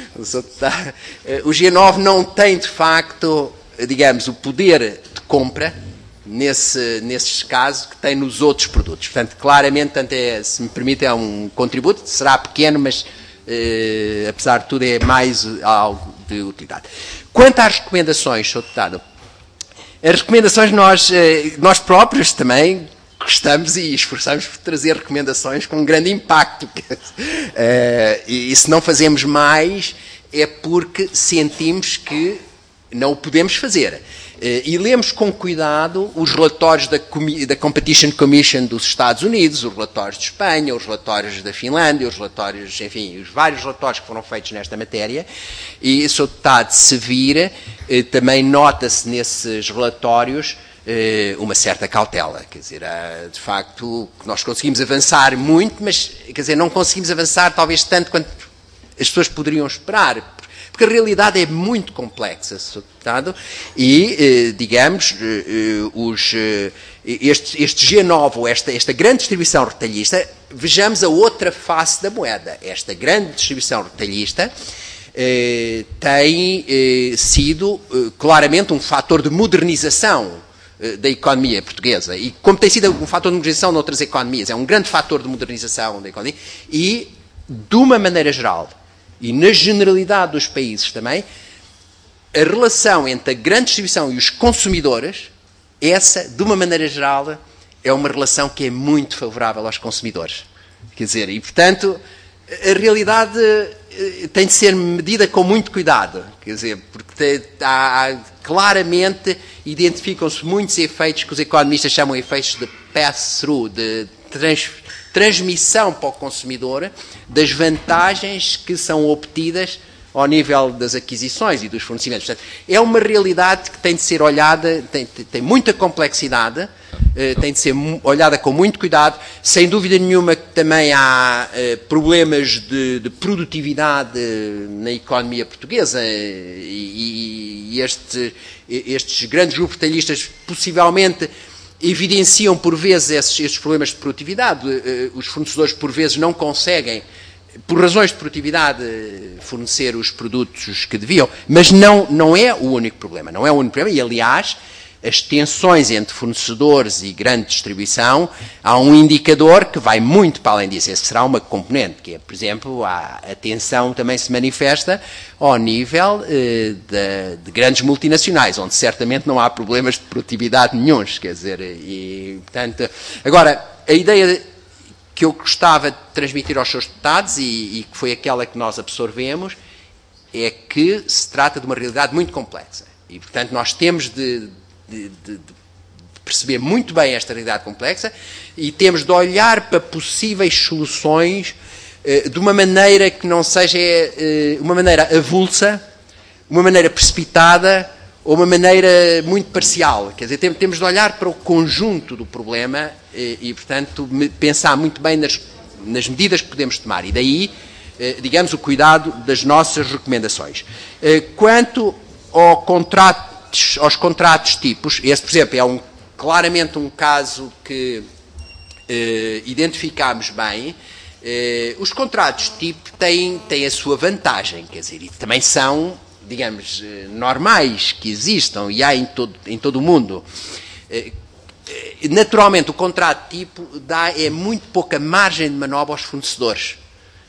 o G nove não tem, de facto, digamos, o poder de compra, nesse, nesses casos, que tem nos outros produtos. Portanto, claramente, tanto é, se me permite, é um contributo, será pequeno, mas, eh, apesar de tudo, é mais algo de utilidade. Quanto às recomendações, Senhor Deputado, as recomendações nós, nós próprios também gostamos e esforçamos por trazer recomendações com grande impacto. E se não fazemos mais é porque sentimos que não o podemos fazer. E lemos com cuidado os relatórios da, da Competition Commission dos Estados Unidos, os relatórios de Espanha, os relatórios da Finlândia, os relatórios, enfim, os vários relatórios que foram feitos nesta matéria, e, Senhor Deputado, se vir, também nota-se nesses relatórios uma certa cautela. Quer dizer, de facto, nós conseguimos avançar muito, mas, quer dizer, não conseguimos avançar talvez tanto quanto as pessoas poderiam esperar, porque a realidade é muito complexa, Senhor Deputado, e, digamos, os, este, este G nove, ou esta, esta grande distribuição retalhista, vejamos a outra face da moeda. Esta grande distribuição retalhista tem sido claramente um fator de modernização da economia portuguesa, e como tem sido um fator de modernização noutras economias, é um grande fator de modernização da economia, e, de uma maneira geral, e na generalidade dos países também, a relação entre a grande distribuição e os consumidores, essa, de uma maneira geral, é uma relação que é muito favorável aos consumidores. Quer dizer, e portanto, a realidade tem de ser medida com muito cuidado, quer dizer, porque há, claramente identificam-se muitos efeitos que os economistas chamam de efeitos de pass-through, de trans, transmissão para o consumidor das vantagens que são obtidas ao nível das aquisições e dos fornecimentos. Portanto, é uma realidade que tem de ser olhada, tem, tem muita complexidade, tem de ser olhada com muito cuidado. Sem dúvida nenhuma que também há problemas de, de produtividade na economia portuguesa, e, e este, estes grandes grupos retalhistas possivelmente evidenciam por vezes esses, estes problemas de produtividade. Os fornecedores por vezes não conseguem, por razões de produtividade, fornecer os produtos que deviam, mas não, não é o único problema, não é o único problema, e aliás, as tensões entre fornecedores e grande distribuição, há um indicador que vai muito para além disso. Esse será uma componente, que é, por exemplo, a, a tensão também se manifesta ao nível eh, de, de grandes multinacionais, onde certamente não há problemas de produtividade nenhuns, quer dizer, e, portanto, agora, a ideia que eu gostava de transmitir aos seus deputados, e, e que foi aquela que nós absorvemos, é que se trata de uma realidade muito complexa. E, portanto, nós temos de, de, de, de perceber muito bem esta realidade complexa e temos de olhar para possíveis soluções eh, de uma maneira que não seja eh, uma maneira avulsa, uma maneira precipitada, ou uma maneira muito parcial. Quer dizer, temos de olhar para o conjunto do problema e, e portanto, pensar muito bem nas, nas medidas que podemos tomar. E daí, digamos, o cuidado das nossas recomendações. Quanto ao contratos, aos contratos tipos, esse, por exemplo, é um, claramente um caso que eh, identificámos bem. Eh, os contratos tipo têm, têm a sua vantagem, quer dizer, e também são, digamos, normais que existam, e há em todo, em todo o mundo. Naturalmente, o contrato tipo dá é muito pouca margem de manobra aos fornecedores.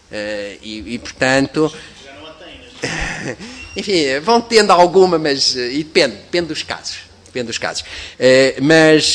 E, e portanto... Já não a têm. Enfim, vão tendo alguma, mas... E depende, depende dos casos. Depende dos casos. Mas...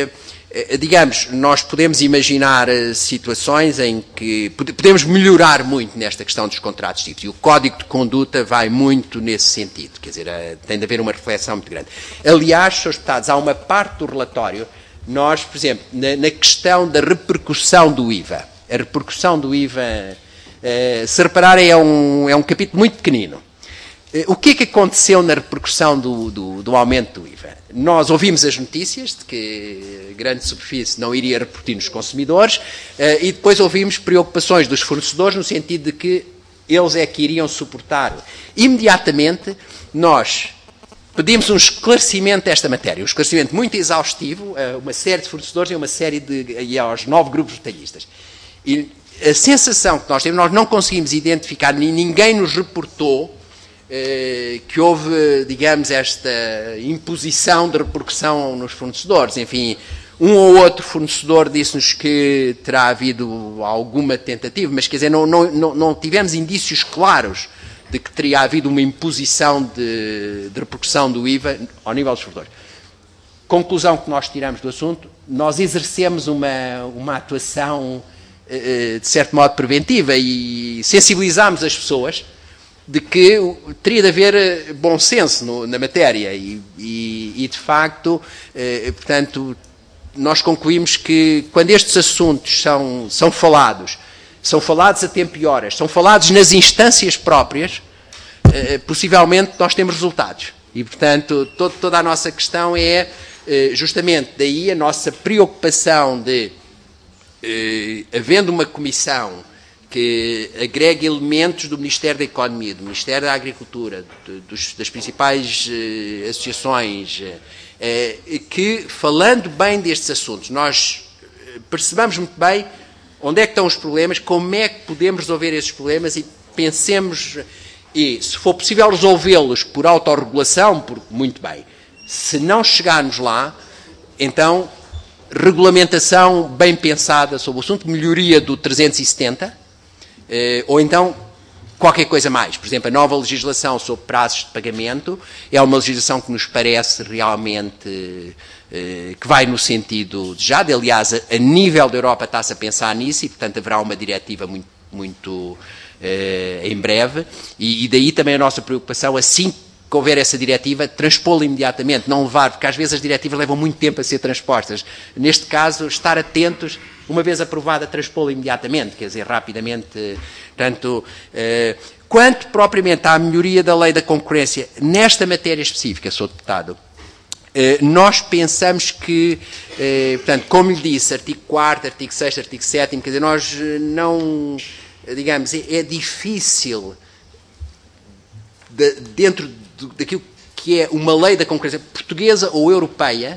digamos, nós podemos imaginar situações em que podemos melhorar muito nesta questão dos contratos tipos, e o Código de Conduta vai muito nesse sentido, quer dizer, tem de haver uma reflexão muito grande. Aliás, senhores deputados, há uma parte do relatório, nós, por exemplo, na, na questão da repercussão do I V A, a repercussão do I V A Uh, se repararem, é um, é um capítulo muito pequenino. Uh, o que é que aconteceu na repercussão do, do, do aumento do I V A? Nós ouvimos as notícias de que a grande superfície não iria repercutir nos consumidores uh, e depois ouvimos preocupações dos fornecedores no sentido de que eles é que iriam suportar. Imediatamente, nós pedimos um esclarecimento desta matéria, um esclarecimento muito exaustivo a uma série de fornecedores e, uma série de, e aos nove grupos detalhistas. E a sensação que nós temos, nós não conseguimos identificar, ninguém nos reportou eh, que houve, digamos, esta imposição de repercussão nos fornecedores. Enfim, um ou outro fornecedor disse-nos que terá havido alguma tentativa, mas, quer dizer, não, não, não, não tivemos indícios claros de que teria havido uma imposição de, de repercussão do I V A ao nível dos fornecedores. Conclusão que nós tiramos do assunto, nós exercemos uma, uma atuação, de certo modo, preventiva e sensibilizámos as pessoas de que teria de haver bom senso no, na matéria e, e, e, de facto, eh, portanto, nós concluímos que quando estes assuntos são, são falados, são falados a tempo e horas, são falados nas instâncias próprias, eh, possivelmente nós temos resultados. E, portanto, todo, toda a nossa questão é eh, justamente daí a nossa preocupação de, eh, havendo uma comissão que agrega elementos do Ministério da Economia, do Ministério da Agricultura, de, dos, das principais eh, associações, eh, que, falando bem destes assuntos, nós percebamos muito bem onde é que estão os problemas, como é que podemos resolver esses problemas e pensemos, e se for possível resolvê-los por autorregulação, porque muito bem. Se não chegarmos lá, então, regulamentação bem pensada sobre o assunto, melhoria do trezentos e setenta, eh, ou então qualquer coisa mais. Por exemplo, a nova legislação sobre prazos de pagamento é uma legislação que nos parece realmente eh, que vai no sentido desejado. Aliás, a, a nível da Europa está-se a pensar nisso e, portanto, haverá uma diretiva muito, muito eh, em breve. E, e daí também a nossa preocupação, assim que houver essa diretiva, transpô-la imediatamente, não levar, porque às vezes as diretivas levam muito tempo a ser transpostas. Neste caso, estar atentos, uma vez aprovada, transpô-la imediatamente, quer dizer, rapidamente. Portanto, eh, quanto propriamente à melhoria da lei da concorrência, nesta matéria específica, senhor Deputado, eh, nós pensamos que, eh, portanto, como lhe disse, artigo quarto, artigo sexto, artigo sétimo, quer dizer, nós não, digamos, é, é difícil, de, dentro do, daquilo que é uma lei da concorrência portuguesa ou europeia,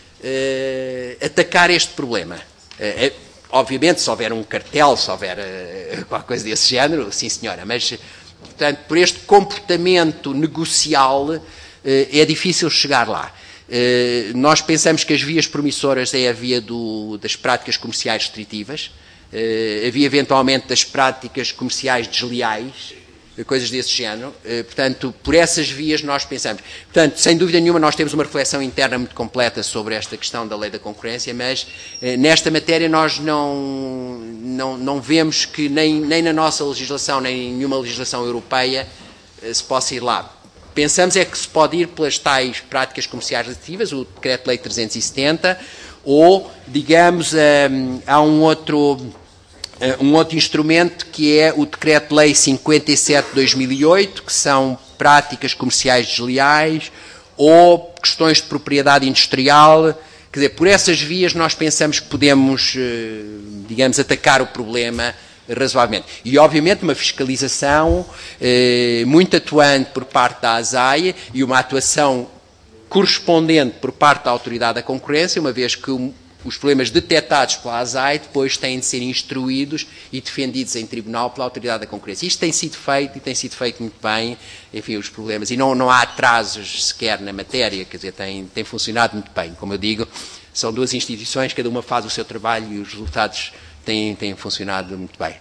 eh, atacar este problema. Eh, obviamente, se houver um cartel, se houver uh, qualquer coisa desse género, sim senhora, mas, portanto, por este comportamento negocial uh, é difícil chegar lá. Uh, nós pensamos que as vias promissoras é a via do, das práticas comerciais restritivas, uh, a via eventualmente das práticas comerciais desleais, coisas desse género. Portanto, por essas vias nós pensamos. Portanto, sem dúvida nenhuma, nós temos uma reflexão interna muito completa sobre esta questão da lei da concorrência, mas nesta matéria nós não, não, não vemos que nem, nem na nossa legislação, nem em nenhuma legislação europeia se possa ir lá. Pensamos é que se pode ir pelas tais práticas comerciais restritivas, o Decreto-Lei trezentos e setenta, ou, digamos, há um outro... Um outro instrumento que é o Decreto-Lei cinquenta e sete de dois mil e oito, que são práticas comerciais desleais ou questões de propriedade industrial. Quer dizer, por essas vias nós pensamos que podemos, digamos, atacar o problema razoavelmente. E, obviamente, uma fiscalização eh, muito atuante por parte da ASAI e uma atuação correspondente por parte da Autoridade da Concorrência, uma vez que o os problemas detectados pela ASAI depois têm de ser instruídos e defendidos em tribunal pela Autoridade da Concorrência. Isto tem sido feito e tem sido feito muito bem, enfim, os problemas. E não, não há atrasos sequer na matéria, quer dizer, tem, tem funcionado muito bem. Como eu digo, são duas instituições, cada uma faz o seu trabalho e os resultados têm, têm funcionado muito bem.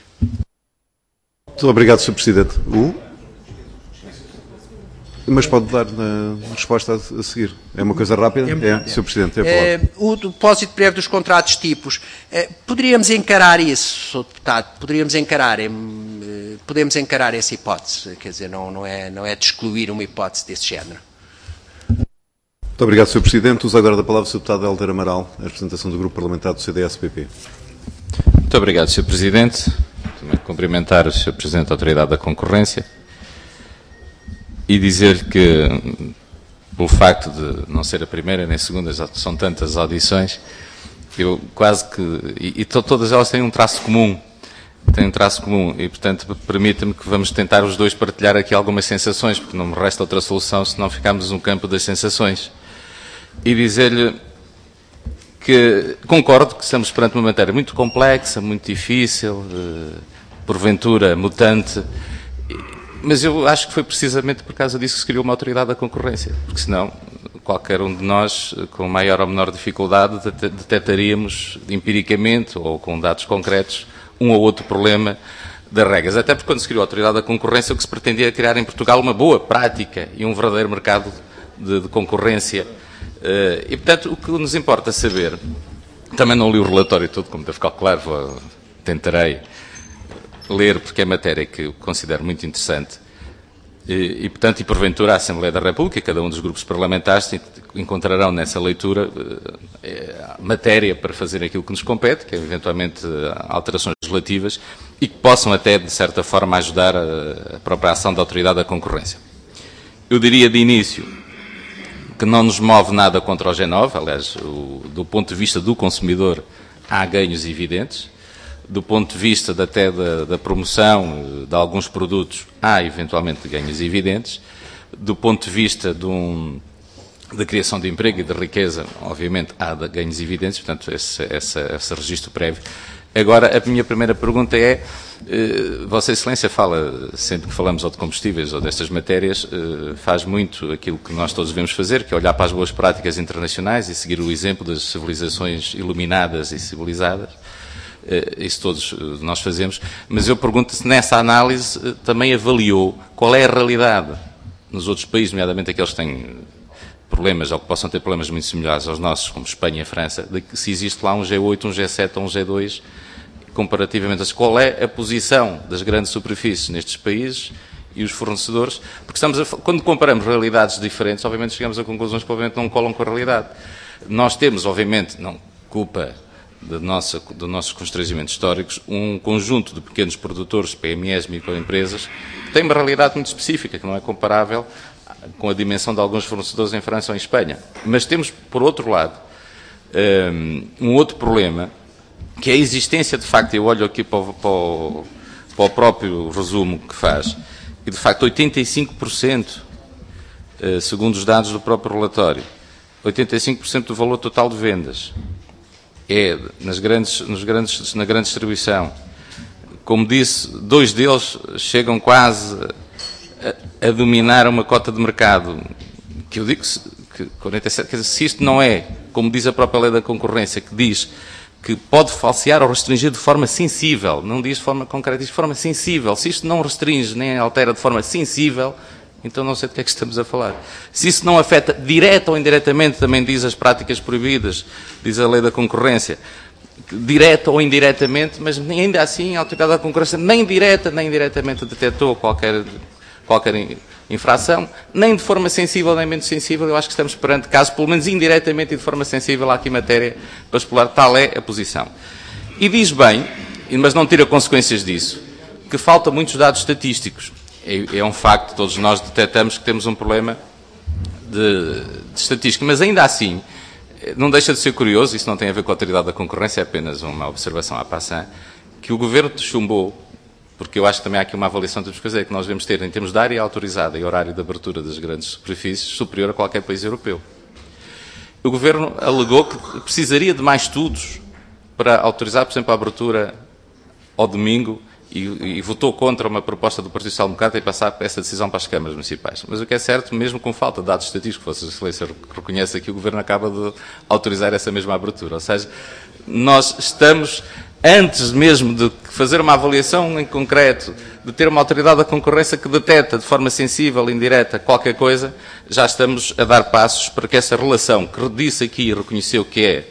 Muito obrigado, senhor Presidente. Uh? Mas pode dar na resposta a seguir. É uma coisa rápida? É, é senhor Presidente. É o depósito prévio dos contratos tipos. Poderíamos encarar isso, senhor Deputado. Poderíamos encarar, podemos encarar essa hipótese. Quer dizer, não, não, é, não é de excluir uma hipótese desse género. Muito obrigado, senhor Presidente. Uso agora da palavra o senhor Deputado Hélder Amaral, a representação do Grupo Parlamentar do C D S P P. Muito obrigado, senhor Presidente. Também cumprimentar o senhor Presidente da Autoridade da Concorrência e dizer-lhe que, pelo facto de não ser a primeira nem a segunda, já são tantas audições, eu quase que... E, e todas elas têm um traço comum, têm um traço comum, e, portanto, permita-me que vamos tentar os dois partilhar aqui algumas sensações, porque não me resta outra solução se não ficarmos no campo das sensações. E dizer-lhe que concordo que estamos perante uma matéria muito complexa, muito difícil, porventura mutante, mas eu acho que foi precisamente por causa disso que se criou uma autoridade da concorrência, porque senão qualquer um de nós, com maior ou menor dificuldade, detectaríamos empiricamente ou com dados concretos um ou outro problema das regras. Até porque quando se criou a autoridade da concorrência, o que se pretendia era criar em Portugal uma boa prática e um verdadeiro mercado de, de concorrência. E, portanto, o que nos importa saber, também não li o relatório todo, como deve calcular, vou, tentarei ler, porque é matéria que eu considero muito interessante, e, e, portanto, e porventura a Assembleia da República, cada um dos grupos parlamentares encontrarão nessa leitura eh, matéria para fazer aquilo que nos compete, que é eventualmente alterações legislativas, e que possam até, de certa forma, ajudar a, a própria ação da Autoridade da Concorrência. Eu diria de início que não nos move nada contra o G nove, aliás, o, do ponto de vista do consumidor, há ganhos evidentes. Do ponto de vista de, até da, da promoção de alguns produtos, há eventualmente ganhos evidentes. Do ponto de vista de um, da criação de emprego e de riqueza, obviamente, há ganhos evidentes, portanto, esse, esse, esse registro prévio. Agora, a minha primeira pergunta é, eh, Vossa Excelência fala, sempre que falamos ou de combustíveis ou destas matérias, eh, faz muito aquilo que nós todos devemos fazer, que é olhar para as boas práticas internacionais e seguir o exemplo das civilizações iluminadas e civilizadas. Isso todos nós fazemos, mas eu pergunto se nessa análise também avaliou qual é a realidade nos outros países, nomeadamente aqueles que têm problemas ou que possam ter problemas muito similares aos nossos, como Espanha e França, de que se existe lá um G oito, um G sete ou um G dois, comparativamente, qual é a posição das grandes superfícies nestes países e os fornecedores, porque estamos a, quando comparamos realidades diferentes, obviamente chegamos a conclusões que obviamente não colam com a realidade. Nós temos, obviamente, não culpa de nossa, dos nossos constrangimentos históricos, um conjunto de pequenos produtores, P M Es, microempresas, que tem uma realidade muito específica, que não é comparável com a dimensão de alguns fornecedores em França ou em Espanha. Mas temos, por outro lado, um outro problema, que é a existência, de facto, eu olho aqui para o, para o, para o próprio resumo que faz, e de facto oitenta e cinco por cento, segundo os dados do próprio relatório, oitenta e cinco por cento do valor total de vendas, é nas grandes, nos grandes, na grande distribuição. Como disse, dois deles chegam quase a, a dominar uma cota de mercado. Que eu digo que quarenta e sete, quer dizer, se isto não é, como diz a própria lei da concorrência, que diz que pode falsear ou restringir de forma sensível, não diz de forma concreta, diz de forma sensível. Se isto não restringe nem altera de forma sensível, então não sei de que é que estamos a falar. Se isso não afeta direta ou indiretamente, também diz as práticas proibidas, diz a lei da concorrência, direta ou indiretamente, mas ainda assim a Autoridade da Concorrência nem direta nem indiretamente detectou qualquer, qualquer infração, nem de forma sensível nem menos sensível. Eu acho que estamos perante caso, pelo menos indiretamente e de forma sensível, há aqui matéria para explorar. Tal é a posição. E diz bem, mas não tira consequências disso, que falta muitos dados estatísticos. É um facto, todos nós detectamos que temos um problema de, de estatística, mas ainda assim, não deixa de ser curioso, isso não tem a ver com a Autoridade da Concorrência, é apenas uma observação à passant, que o Governo chumbou, porque eu acho que também há aqui uma avaliação de coisas que nós devemos ter em termos de área autorizada e horário de abertura das grandes superfícies superior a qualquer país europeu. O Governo alegou que precisaria de mais estudos para autorizar, por exemplo, a abertura ao domingo, E, e votou contra uma proposta do Partido Social Democrata e passar essa decisão para as câmaras municipais. Mas o que é certo, mesmo com falta de dados estatísticos, Vossa Excelência reconhece aqui, o Governo acaba de autorizar essa mesma abertura. Ou seja, nós estamos, antes mesmo de fazer uma avaliação em concreto, de ter uma autoridade da concorrência que detecta de forma sensível, indireta, qualquer coisa, já estamos a dar passos para que essa relação, que disse aqui e reconheceu que é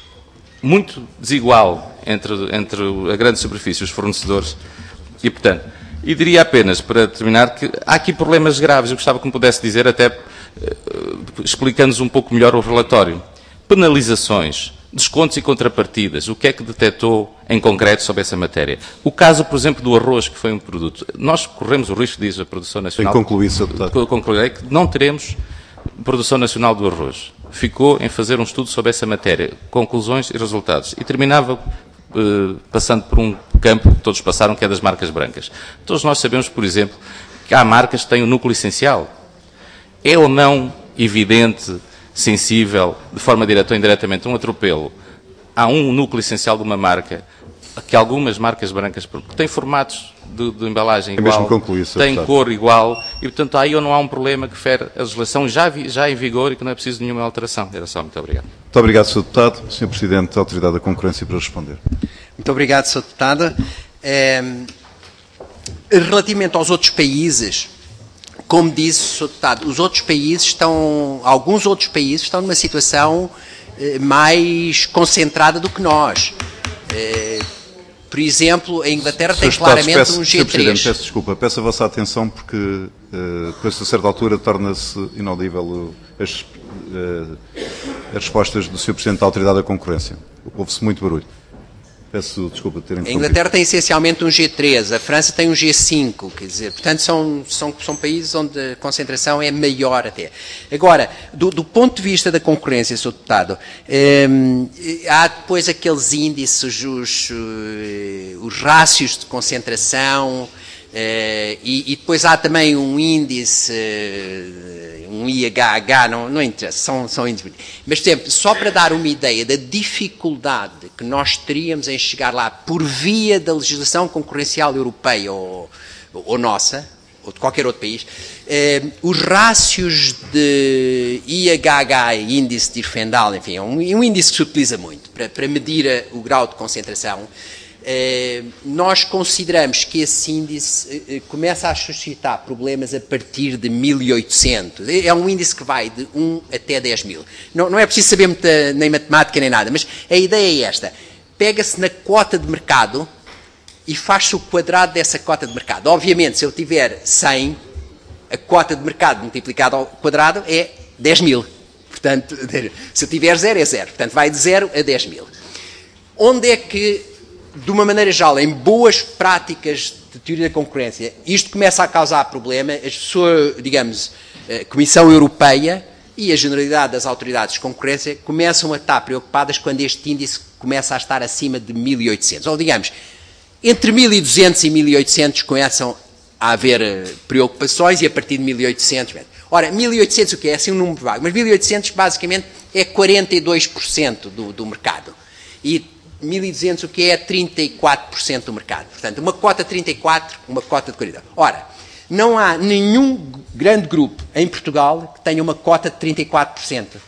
muito desigual entre, entre a grande superfície e os fornecedores, e, portanto, e diria apenas, para terminar, que há aqui problemas graves. Eu gostava que me pudesse dizer, até uh, explicando-nos um pouco melhor o relatório. Penalizações Descontos e contrapartidas, o que é que detectou em concreto sobre essa matéria? O caso, por exemplo, do arroz, que foi um produto. Nós corremos o risco, diz a produção nacional... Tem concluído, senhor Deputado. Concluirei que não teremos produção nacional do arroz. Ficou em fazer um estudo sobre essa matéria, conclusões e resultados. E terminava eh, passando por um campo que todos passaram, que é das marcas brancas. Todos nós sabemos, por exemplo, que há marcas que têm o núcleo essencial. É ou não evidente, sensível, de forma direta ou indiretamente, um atropelo? Há um núcleo essencial de uma marca, que algumas marcas brancas têm formatos de, de embalagem é igual, concluir, têm cor igual, e portanto aí não há um problema que fere a legislação já, vi, já em vigor e que não é preciso de nenhuma alteração. Era só, muito obrigado. Muito obrigado, senhor Deputado. senhor Presidente da Autoridade da Concorrência, para responder. Muito obrigado, senhor Deputado. É, relativamente aos outros países, como disse o senhor Deputado, os outros países estão, alguns outros países estão numa situação eh, mais concentrada do que nós. Eh, por exemplo, a Inglaterra tem claramente peço, um G três. Peço desculpa, peço a vossa atenção porque, uh, depois de certa altura, torna-se inaudível uh, as, uh, as respostas do senhor Presidente da Autoridade da Concorrência. Houve-se muito barulho. Peço desculpa de ter interrompido. A Inglaterra tem essencialmente um G três, a França tem um G cinco, quer dizer, portanto são, são, são países onde a concentração é maior até. Agora, do, do ponto de vista da concorrência, senhor Deputado, eh, há depois aqueles índices, os, os rácios de concentração, eh, e, e depois há também um índice, um I H H, não, não interessa, são, são índices. Mas, por exemplo, só para dar uma ideia da dificuldade que nós teríamos em chegar lá por via da legislação concorrencial europeia ou, ou nossa, ou de qualquer outro país, eh, os rácios de I H H, índice de Irfendal, enfim, é um, um índice que se utiliza muito para, para medir a, o grau de concentração. Eh, nós consideramos que esse índice eh, começa a suscitar problemas a partir de mil e oitocentos. É um índice que vai de um até dez mil. Não, não é preciso saber muita, nem matemática nem nada, mas a ideia é esta. Pega-se na cota de mercado e faz-se o quadrado dessa cota de mercado. Obviamente, se eu tiver cem, a cota de mercado multiplicada ao quadrado é dez mil. Portanto, se eu tiver zero, é zero. Portanto, vai de zero a dez mil. Onde é que, de uma maneira geral, em boas práticas de teoria da concorrência, isto começa a causar problema? As pessoas, digamos, a Comissão Europeia e a generalidade das autoridades de concorrência começam a estar preocupadas quando este índice começa a estar acima de mil e oitocentos. Ou, digamos, entre mil e duzentos e mil e oitocentos começam a haver preocupações e a partir de mil e oitocentos... Ora, mil e oitocentos o que é? É assim um número vago, mas mil e oitocentos basicamente é quarenta e dois por cento do, do mercado. E mil e duzentos o que é? trinta e quatro por cento do mercado. Portanto, uma cota de trinta e quatro, uma cota de quarenta. Ora, não há nenhum grande grupo em Portugal que tenha uma cota de trinta e quatro por cento.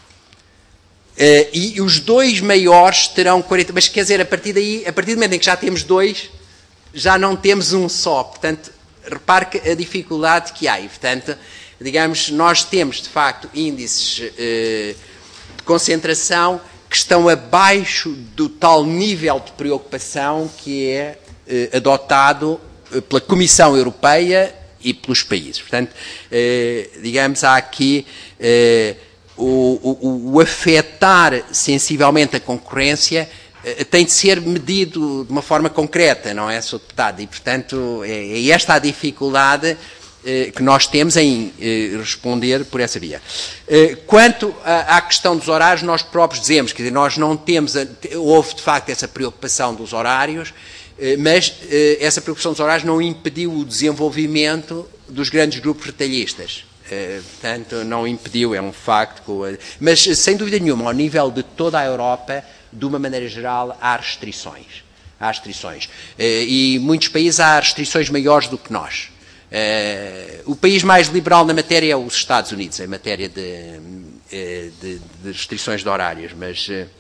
Uh, e os dois maiores terão quarenta por cento. Mas quer dizer, a partir daí, a partir do momento em que já temos dois, já não temos um só. Portanto, repare que a dificuldade que há. E, portanto, digamos, nós temos, de facto, índices uh, de concentração que estão abaixo do tal nível de preocupação que é eh, adotado eh, pela Comissão Europeia e pelos países. Portanto, eh, digamos, há aqui eh, o, o, o afetar sensivelmente a concorrência eh, tem de ser medido de uma forma concreta, não é, senhor Deputado? E, portanto, é, é esta a dificuldade que nós temos em eh, responder por essa via. Eh, quanto à, à questão dos horários, nós próprios dizemos, quer dizer, nós não temos, a, houve de facto essa preocupação dos horários, eh, mas eh, essa preocupação dos horários não impediu o desenvolvimento dos grandes grupos retalhistas. Eh, portanto, não impediu, é um facto. Mas, sem dúvida nenhuma, ao nível de toda a Europa, de uma maneira geral, há restrições. Há restrições. Eh, e em muitos países há restrições maiores do que nós. Uh, o país mais liberal na matéria é os Estados Unidos, em matéria de, de, de restrições de horários. Mas uh,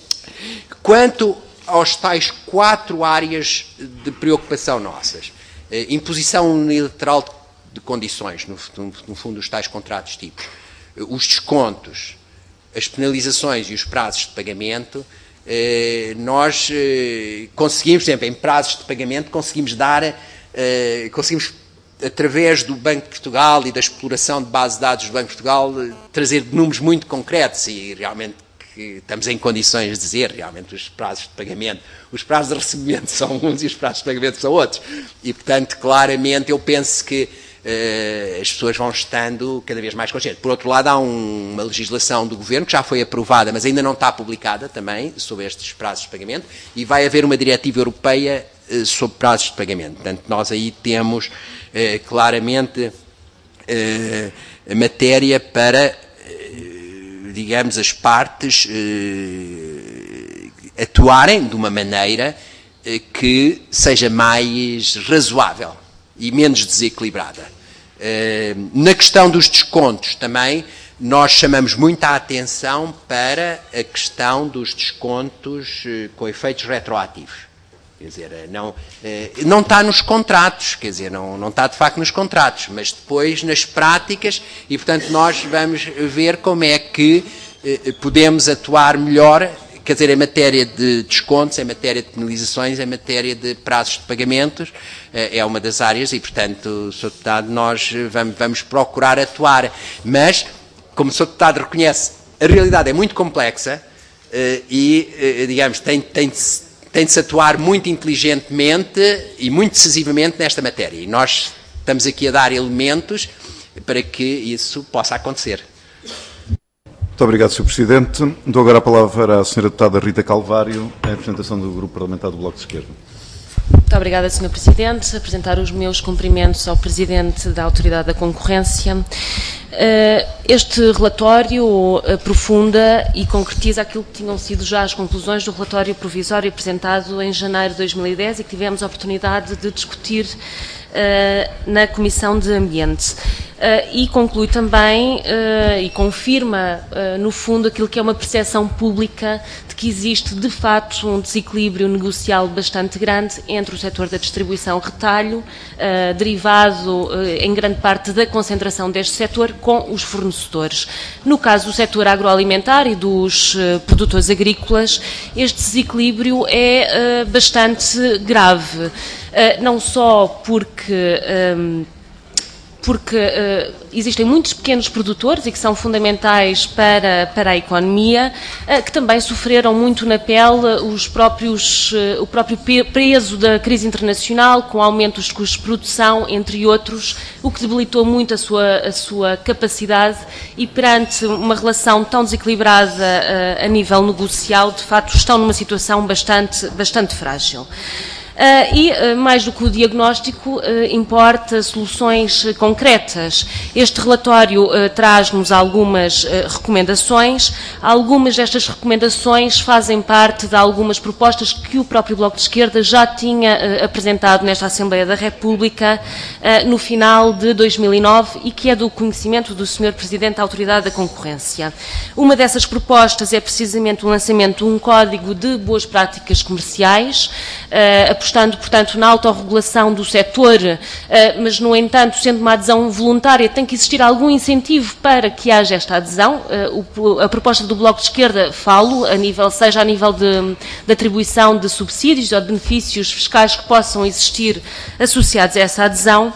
quanto aos tais quatro áreas de preocupação nossas, uh, imposição unilateral de, de condições, no, no, no fundo, os tais contratos tipos, uh, os descontos, as penalizações e os prazos de pagamento, uh, nós uh, conseguimos, por exemplo, em prazos de pagamento, conseguimos dar, uh, conseguimos através do Banco de Portugal e da exploração de base de dados do Banco de Portugal, trazer números muito concretos e realmente que estamos em condições de dizer realmente os prazos de pagamento. Os prazos de recebimento são uns e os prazos de pagamento são outros. E, portanto, claramente eu penso que uh, as pessoas vão estando cada vez mais conscientes. Por outro lado, há um, uma legislação do Governo que já foi aprovada, mas ainda não está publicada também, sobre estes prazos de pagamento, e vai haver uma diretiva europeia uh, sobre prazos de pagamento. Portanto, nós aí temos uh, claramente uh, a matéria para, uh, digamos, as partes uh, atuarem de uma maneira uh, que seja mais razoável e menos desequilibrada. Uh, na questão dos descontos também, nós chamamos muita atenção para a questão dos descontos uh, com efeitos retroativos. Quer dizer, não, uh, não está nos contratos, quer dizer, não, não está de facto nos contratos, mas depois nas práticas, e portanto nós vamos ver como é que uh, podemos atuar melhor, quer dizer, em matéria de descontos, em matéria de penalizações, em matéria de prazos de pagamentos, é uma das áreas e, portanto, senhor Deputado, nós vamos, vamos procurar atuar. Mas, como o senhor Deputado reconhece, a realidade é muito complexa e, digamos, tem, tem, de, tem de se atuar muito inteligentemente e muito decisivamente nesta matéria. E nós estamos aqui a dar elementos para que isso possa acontecer. Muito obrigado, senhor Presidente. Dou agora a palavra à senhora Deputada Rita Calvário, em representação do Grupo Parlamentar do Bloco de Esquerda. Muito obrigada, senhor Presidente. Apresentar os meus cumprimentos ao Presidente da Autoridade da Concorrência. Este relatório aprofunda e concretiza aquilo que tinham sido já as conclusões do relatório provisório apresentado em janeiro de dois mil e dez e que tivemos a oportunidade de discutir na Comissão de Ambiente. Uh, e conclui também uh, e confirma, uh, no fundo, aquilo que é uma percepção pública de que existe, de facto, um desequilíbrio negocial bastante grande entre o setor da distribuição-retalho, uh, derivado, uh, em grande parte, da concentração deste setor com os fornecedores. No caso do setor agroalimentar e dos uh, produtores agrícolas, este desequilíbrio é uh, bastante grave, uh, não só porque... Um, porque uh, existem muitos pequenos produtores e que são fundamentais para, para a economia, uh, que também sofreram muito na pele os próprios, uh, o próprio peso da crise internacional, com aumentos de custos de produção, entre outros, o que debilitou muito a sua, a sua capacidade e, perante uma relação tão desequilibrada uh, a nível negocial, de facto estão numa situação bastante, bastante frágil. Uh, e, uh, mais do que o diagnóstico, uh, importa soluções uh, concretas. Este relatório uh, traz-nos algumas uh, recomendações. Algumas destas recomendações fazem parte de algumas propostas que o próprio Bloco de Esquerda já tinha uh, apresentado nesta Assembleia da República uh, no final de dois mil e nove e que é do conhecimento do senhor Presidente da Autoridade da Concorrência. Uma dessas propostas é precisamente o lançamento de um código de boas práticas comerciais, uh, apostando, portanto, na autorregulação do setor, mas, no entanto, sendo uma adesão voluntária, tem que existir algum incentivo para que haja esta adesão. A proposta do Bloco de Esquerda, falo, a nível, seja a nível de, de atribuição de subsídios ou de benefícios fiscais que possam existir associados a essa adesão.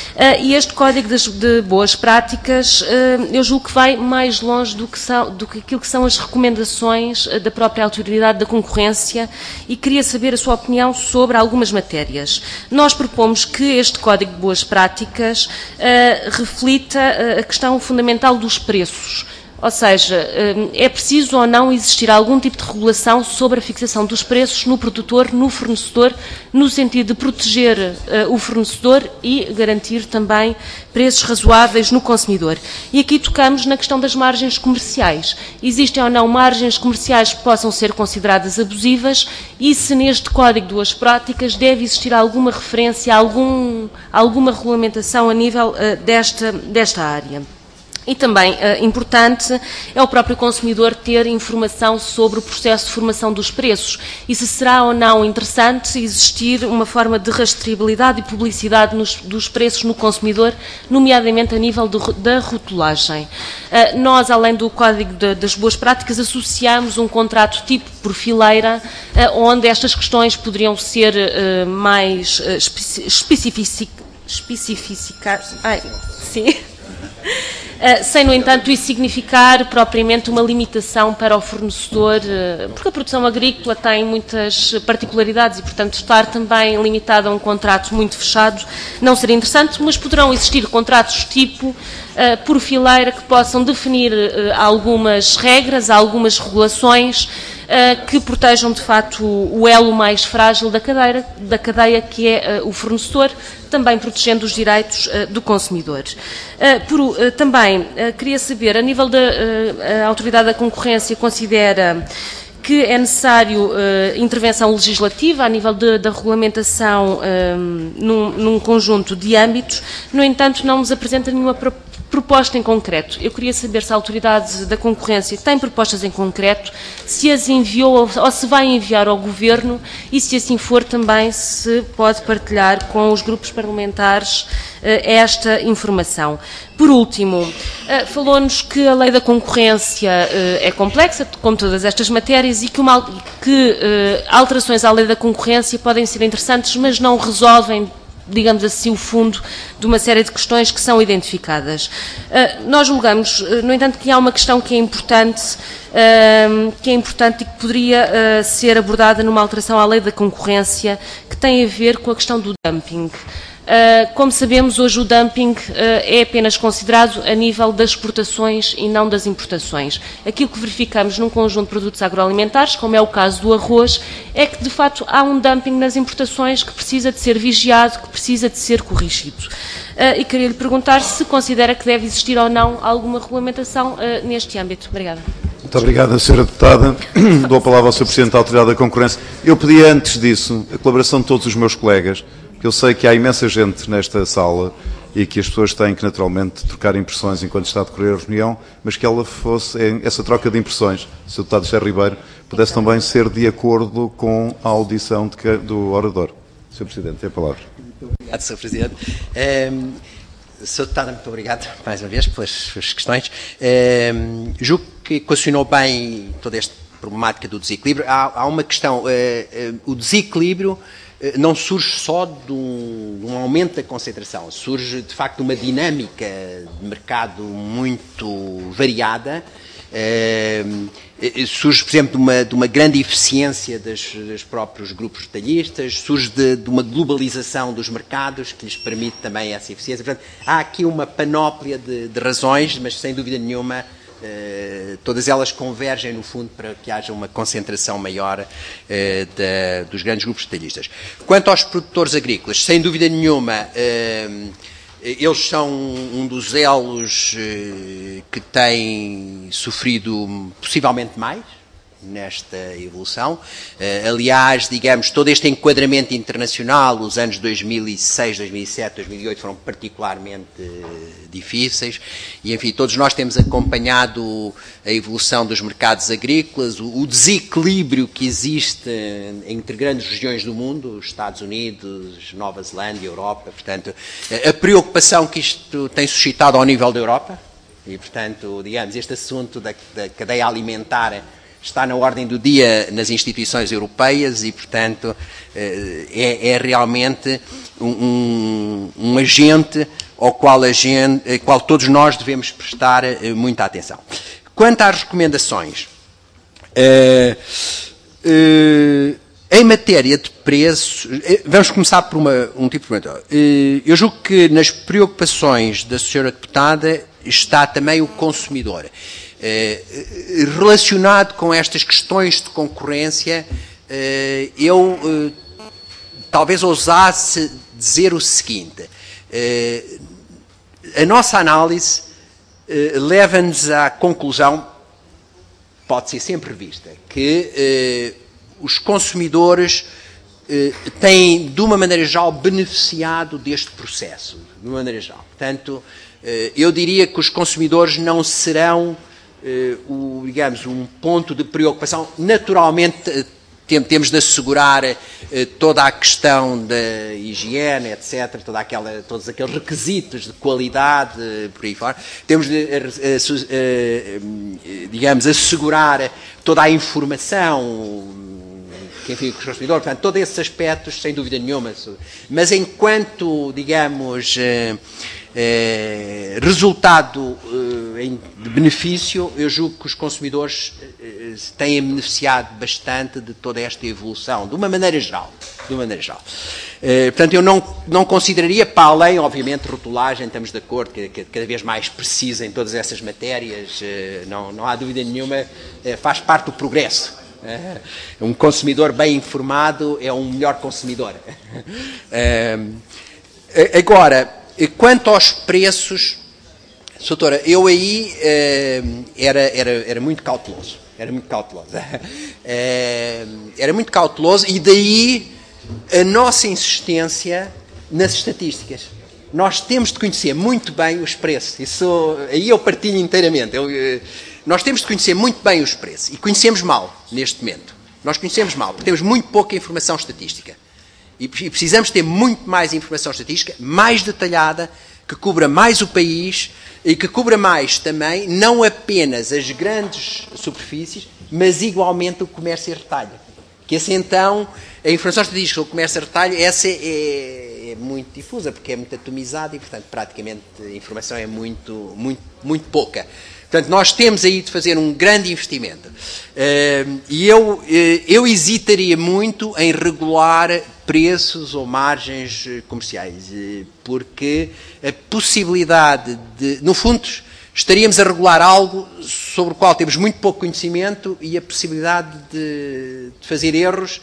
E este Código de Boas Práticas, eu julgo que vai mais longe do que, são, do que aquilo que são as recomendações da própria Autoridade da Concorrência e queria saber a sua opinião sobre algumas matérias. Nós propomos que este Código de Boas Práticas uh, reflita uh, a questão fundamental dos preços. Ou seja, é preciso ou não existir algum tipo de regulação sobre a fixação dos preços no produtor, no fornecedor, no sentido de proteger uh, o fornecedor e garantir também preços razoáveis no consumidor. E aqui tocamos na questão das margens comerciais. Existem ou não margens comerciais que possam ser consideradas abusivas e se neste Código de Boas Práticas deve existir alguma referência, algum, alguma regulamentação a nível uh, desta, desta área. E também uh, importante é o próprio consumidor ter informação sobre o processo de formação dos preços e se será ou não interessante existir uma forma de rastreabilidade e publicidade nos, dos preços no consumidor, nomeadamente a nível de, da rotulagem. Uh, nós, além do Código de, das Boas Práticas, associamos um contrato tipo por fileira, uh, onde estas questões poderiam ser uh, mais uh, especificadas. Ai, sim. sem, no entanto, isso significar propriamente uma limitação para o fornecedor, porque a produção agrícola tem muitas particularidades e, portanto, estar também limitado a um contrato muito fechado não seria interessante, mas poderão existir contratos tipo, por fileira, que possam definir algumas regras, algumas regulações que protejam, de facto, o elo mais frágil da cadeia, da cadeia que é o fornecedor, também protegendo os direitos do consumidor. Por, também queria saber, a nível da a Autoridade da Concorrência, considera que é necessário uh, intervenção legislativa a nível de, da regulamentação um, num, num conjunto de âmbitos, no entanto não nos apresenta nenhuma pro, proposta em concreto. Eu queria saber se a Autoridade da Concorrência tem propostas em concreto, se as enviou ou, ou se vai enviar ao Governo e, se assim for, também se pode partilhar com os grupos parlamentares uh, esta informação. Por último, uh, falou-nos que a lei da concorrência uh, é complexa, como todas estas matérias, e que, uma, que uh, alterações à lei da concorrência podem ser interessantes, mas não resolvem, digamos assim, o fundo de uma série de questões que são identificadas. Uh, nós julgamos, uh, no entanto, que há uma questão que é importante, uh, que é importante e que poderia uh, ser abordada numa alteração à lei da concorrência, que tem a ver com a questão do dumping. Uh, como sabemos, hoje o dumping uh, é apenas considerado a nível das exportações e não das importações. Aquilo que verificamos num conjunto de produtos agroalimentares, como é o caso do arroz, é que, de facto, há um dumping nas importações que precisa de ser vigiado, que precisa de ser corrigido. Uh, e queria lhe perguntar se considera que deve existir ou não alguma regulamentação uh, neste âmbito. Obrigada. Muito obrigado, senhora Deputada. Dou a palavra ao senhor Presidente da Autoridade da Concorrência. Eu pedi antes disso a colaboração de todos os meus colegas, porque eu sei que há imensa gente nesta sala e que as pessoas têm que, naturalmente, trocar impressões enquanto está a decorrer a reunião, mas que ela fosse, essa troca de impressões, se o Deputado José Ribeiro, pudesse também ser de acordo com a audição de, do orador. senhor Presidente, tem a palavra. Muito obrigado, senhor Presidente. Um, senhor Deputado, muito obrigado, mais uma vez, pelas suas questões. Um, julgo que equacionou bem toda esta problemática do desequilíbrio. Há, há uma questão, uh, uh, o desequilíbrio não surge só de um, de um aumento da concentração, surge de facto de uma dinâmica de mercado muito variada, eh, surge, por exemplo, de uma, de uma grande eficiência dos, dos próprios grupos retalhistas, surge de, de uma globalização dos mercados que lhes permite também essa eficiência. Portanto, há aqui uma panóplia de, de razões, mas sem dúvida nenhuma Uh, todas elas convergem, no fundo, para que haja uma concentração maior uh, da, dos grandes grupos retalhistas. Quanto aos produtores agrícolas, sem dúvida nenhuma, uh, eles são um dos elos uh, que têm sofrido possivelmente mais nesta evolução. Uh, aliás, digamos, todo este enquadramento internacional, os anos dois mil e seis, dois mil e sete, dois mil e oito foram particularmente uh, difíceis e, enfim, todos nós temos acompanhado a evolução dos mercados agrícolas, o, o desequilíbrio que existe entre grandes regiões do mundo, os Estados Unidos, Nova Zelândia, Europa, portanto, a preocupação que isto tem suscitado ao nível da Europa e, portanto, digamos, este assunto da, da cadeia alimentar está na ordem do dia nas instituições europeias e, portanto, é, é realmente um, um, um agente ao qual, a gente, ao qual todos nós devemos prestar muita atenção. Quanto às recomendações, uh, uh, em matéria de preços, vamos começar por uma, um tipo de pergunta. Uh, eu julgo que nas preocupações da senhora Deputada está também o consumidor. Uh, relacionado com estas questões de concorrência, uh, eu uh, talvez ousasse dizer o seguinte: uh, a nossa análise uh, leva-nos à conclusão, pode ser sempre vista, que uh, os consumidores uh, têm, de uma maneira geral, beneficiado deste processo, de uma maneira geral. Portanto, uh, eu diria que os consumidores não serão Uh, o, digamos, um ponto de preocupação. Naturalmente, uh, tem, temos de assegurar uh, toda a questão da higiene, etcétera, toda aquela, todos aqueles requisitos de qualidade, uh, por aí fora. Temos de, uh, uh, uh, digamos, assegurar toda a informação quem fica com os consumidores, portanto, todos esses aspectos, sem dúvida nenhuma. Mas enquanto, digamos, eh, eh, resultado eh, em, de benefício, eu julgo que os consumidores eh, têm beneficiado bastante de toda esta evolução, de uma maneira geral. De uma maneira geral. Uh, portanto, eu não, não consideraria, para além, obviamente, rotulagem, estamos de acordo, que, que cada vez mais precisa em todas essas matérias, uh, não, não há dúvida nenhuma, uh, faz parte do progresso. Uh, um consumidor bem informado é um melhor consumidor. Uh, agora, quanto aos preços, doutora, eu aí uh, era, era, era muito cauteloso. Era muito cauteloso. Uh, era muito cauteloso e daí a nossa insistência nas estatísticas. Nós temos de conhecer muito bem os preços. Isso, aí eu partilho inteiramente. Eu, nós temos de conhecer muito bem os preços. E conhecemos mal, neste momento. Nós conhecemos mal, porque temos muito pouca informação estatística. E precisamos ter muito mais informação estatística, mais detalhada, que cubra mais o país e que cubra mais também, não apenas as grandes superfícies, mas igualmente o comércio e retalho. Que esse então, a informação estatística do comércio a retalho, essa é, é muito difusa, porque é muito atomizada e, portanto, praticamente a informação é muito, muito, muito pouca. Portanto, nós temos aí de fazer um grande investimento. Uh, e eu, uh, eu hesitaria muito em regular preços ou margens comerciais, uh, porque a possibilidade de, no fundo, estaríamos a regular algo sobre o qual temos muito pouco conhecimento e a possibilidade de, de fazer erros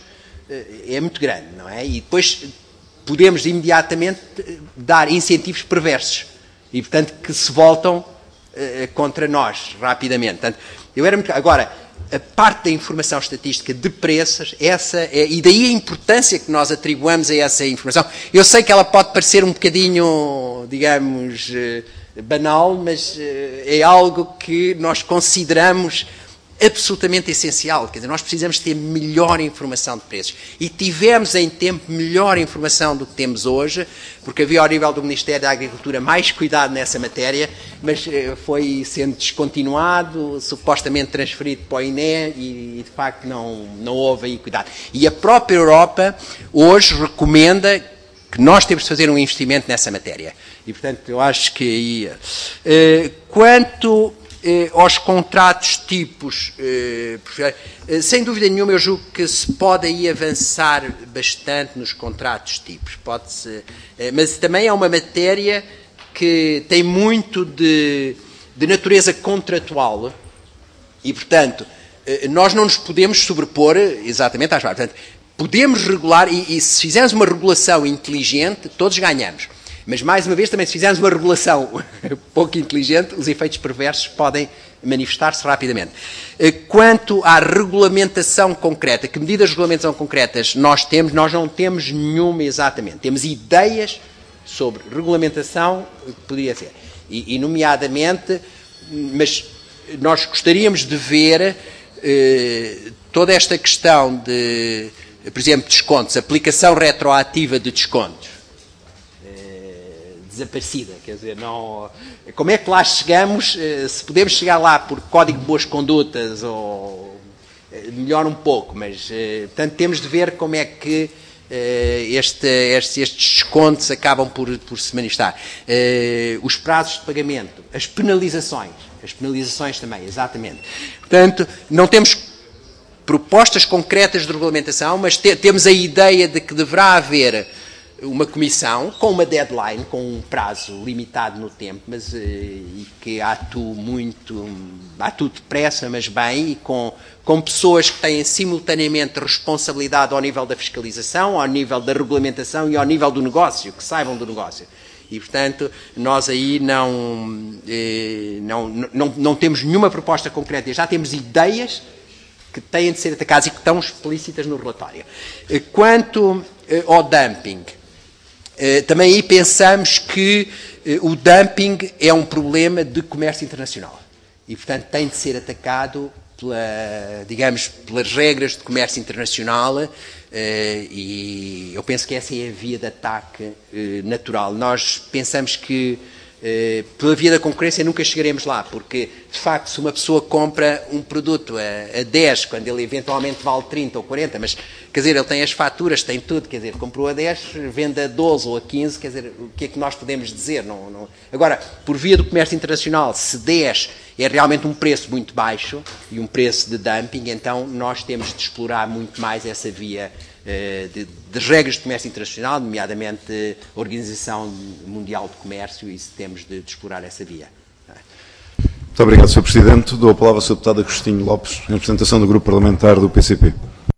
é muito grande, não é? E depois podemos imediatamente dar incentivos perversos e, portanto, que se voltam uh, contra nós rapidamente. Portanto, eu era muito... Agora, a parte da informação estatística de preços, essa é... e daí a importância que nós atribuamos a essa informação. Eu sei que ela pode parecer um bocadinho, digamos... Uh, banal, mas uh, é algo que nós consideramos absolutamente essencial. Quer dizer, nós precisamos ter melhor informação de preços. E tivemos em tempo melhor informação do que temos hoje, porque havia ao nível do Ministério da Agricultura mais cuidado nessa matéria, mas uh, foi sendo descontinuado, supostamente transferido para o I N E e, e de facto não, não houve aí cuidado. E a própria Europa hoje recomenda que nós temos de fazer um investimento nessa matéria. E, portanto, eu acho que aí... Uh, quanto uh, aos contratos tipos, uh, uh, sem dúvida nenhuma, eu julgo que se pode aí avançar bastante nos contratos tipos. Pode-se, uh, mas também é uma matéria que tem muito de, de natureza contratual e, portanto, uh, nós não nos podemos sobrepor exatamente às partes. Portanto, podemos regular, e, e se fizermos uma regulação inteligente, todos ganhamos. Mas, mais uma vez, também se fizermos uma regulação pouco inteligente, os efeitos perversos podem manifestar-se rapidamente. Quanto à regulamentação concreta, que medidas de regulamentação concretas nós temos? Nós não temos nenhuma exatamente. Temos ideias sobre regulamentação que poderia ser. E, e nomeadamente, mas nós gostaríamos de ver eh, toda esta questão de, por exemplo, descontos, aplicação retroativa de descontos. Desaparecida, quer dizer, não... Como é que lá chegamos? Se podemos chegar lá por código de boas condutas ou... melhor um pouco, mas, portanto, temos de ver como é que este, estes, estes descontos acabam por, por se manifestar. Os prazos de pagamento, as penalizações, as penalizações também, exatamente. Portanto, não temos propostas concretas de regulamentação, mas te, temos a ideia de que deverá haver uma comissão com uma deadline, com um prazo limitado no tempo, mas e que atue muito, atue depressa, mas bem, e com, com pessoas que têm simultaneamente responsabilidade ao nível da fiscalização, ao nível da regulamentação e ao nível do negócio, que saibam do negócio. E, portanto, nós aí não, eh, não, não, não temos nenhuma proposta concreta, já temos ideias que têm de ser atacadas e que estão explícitas no relatório. Quanto eh, ao dumping, Uh, também aí pensamos que uh, o dumping é um problema de comércio internacional e, portanto, tem de ser atacado pela, digamos, pelas regras de comércio internacional uh, e eu penso que essa é a via de ataque uh, natural. Nós pensamos que Uh, pela via da concorrência nunca chegaremos lá, porque, de facto, se uma pessoa compra um produto a, a dez, quando ele eventualmente vale trinta ou quarenta, mas, quer dizer, ele tem as faturas, tem tudo, quer dizer, comprou a dez, vende a doze ou a quinze, quer dizer, o que é que nós podemos dizer? Não, não... Agora, por via do comércio internacional, se dez é realmente um preço muito baixo e um preço de dumping, então nós temos de explorar muito mais essa via De, de regras de comércio internacional, nomeadamente a Organização Mundial de Comércio, e temos de, de explorar essa via. Muito obrigado, senhor Presidente. Dou a palavra ao senhor Deputado Agostinho Lopes, em representação do Grupo Parlamentar do P C P.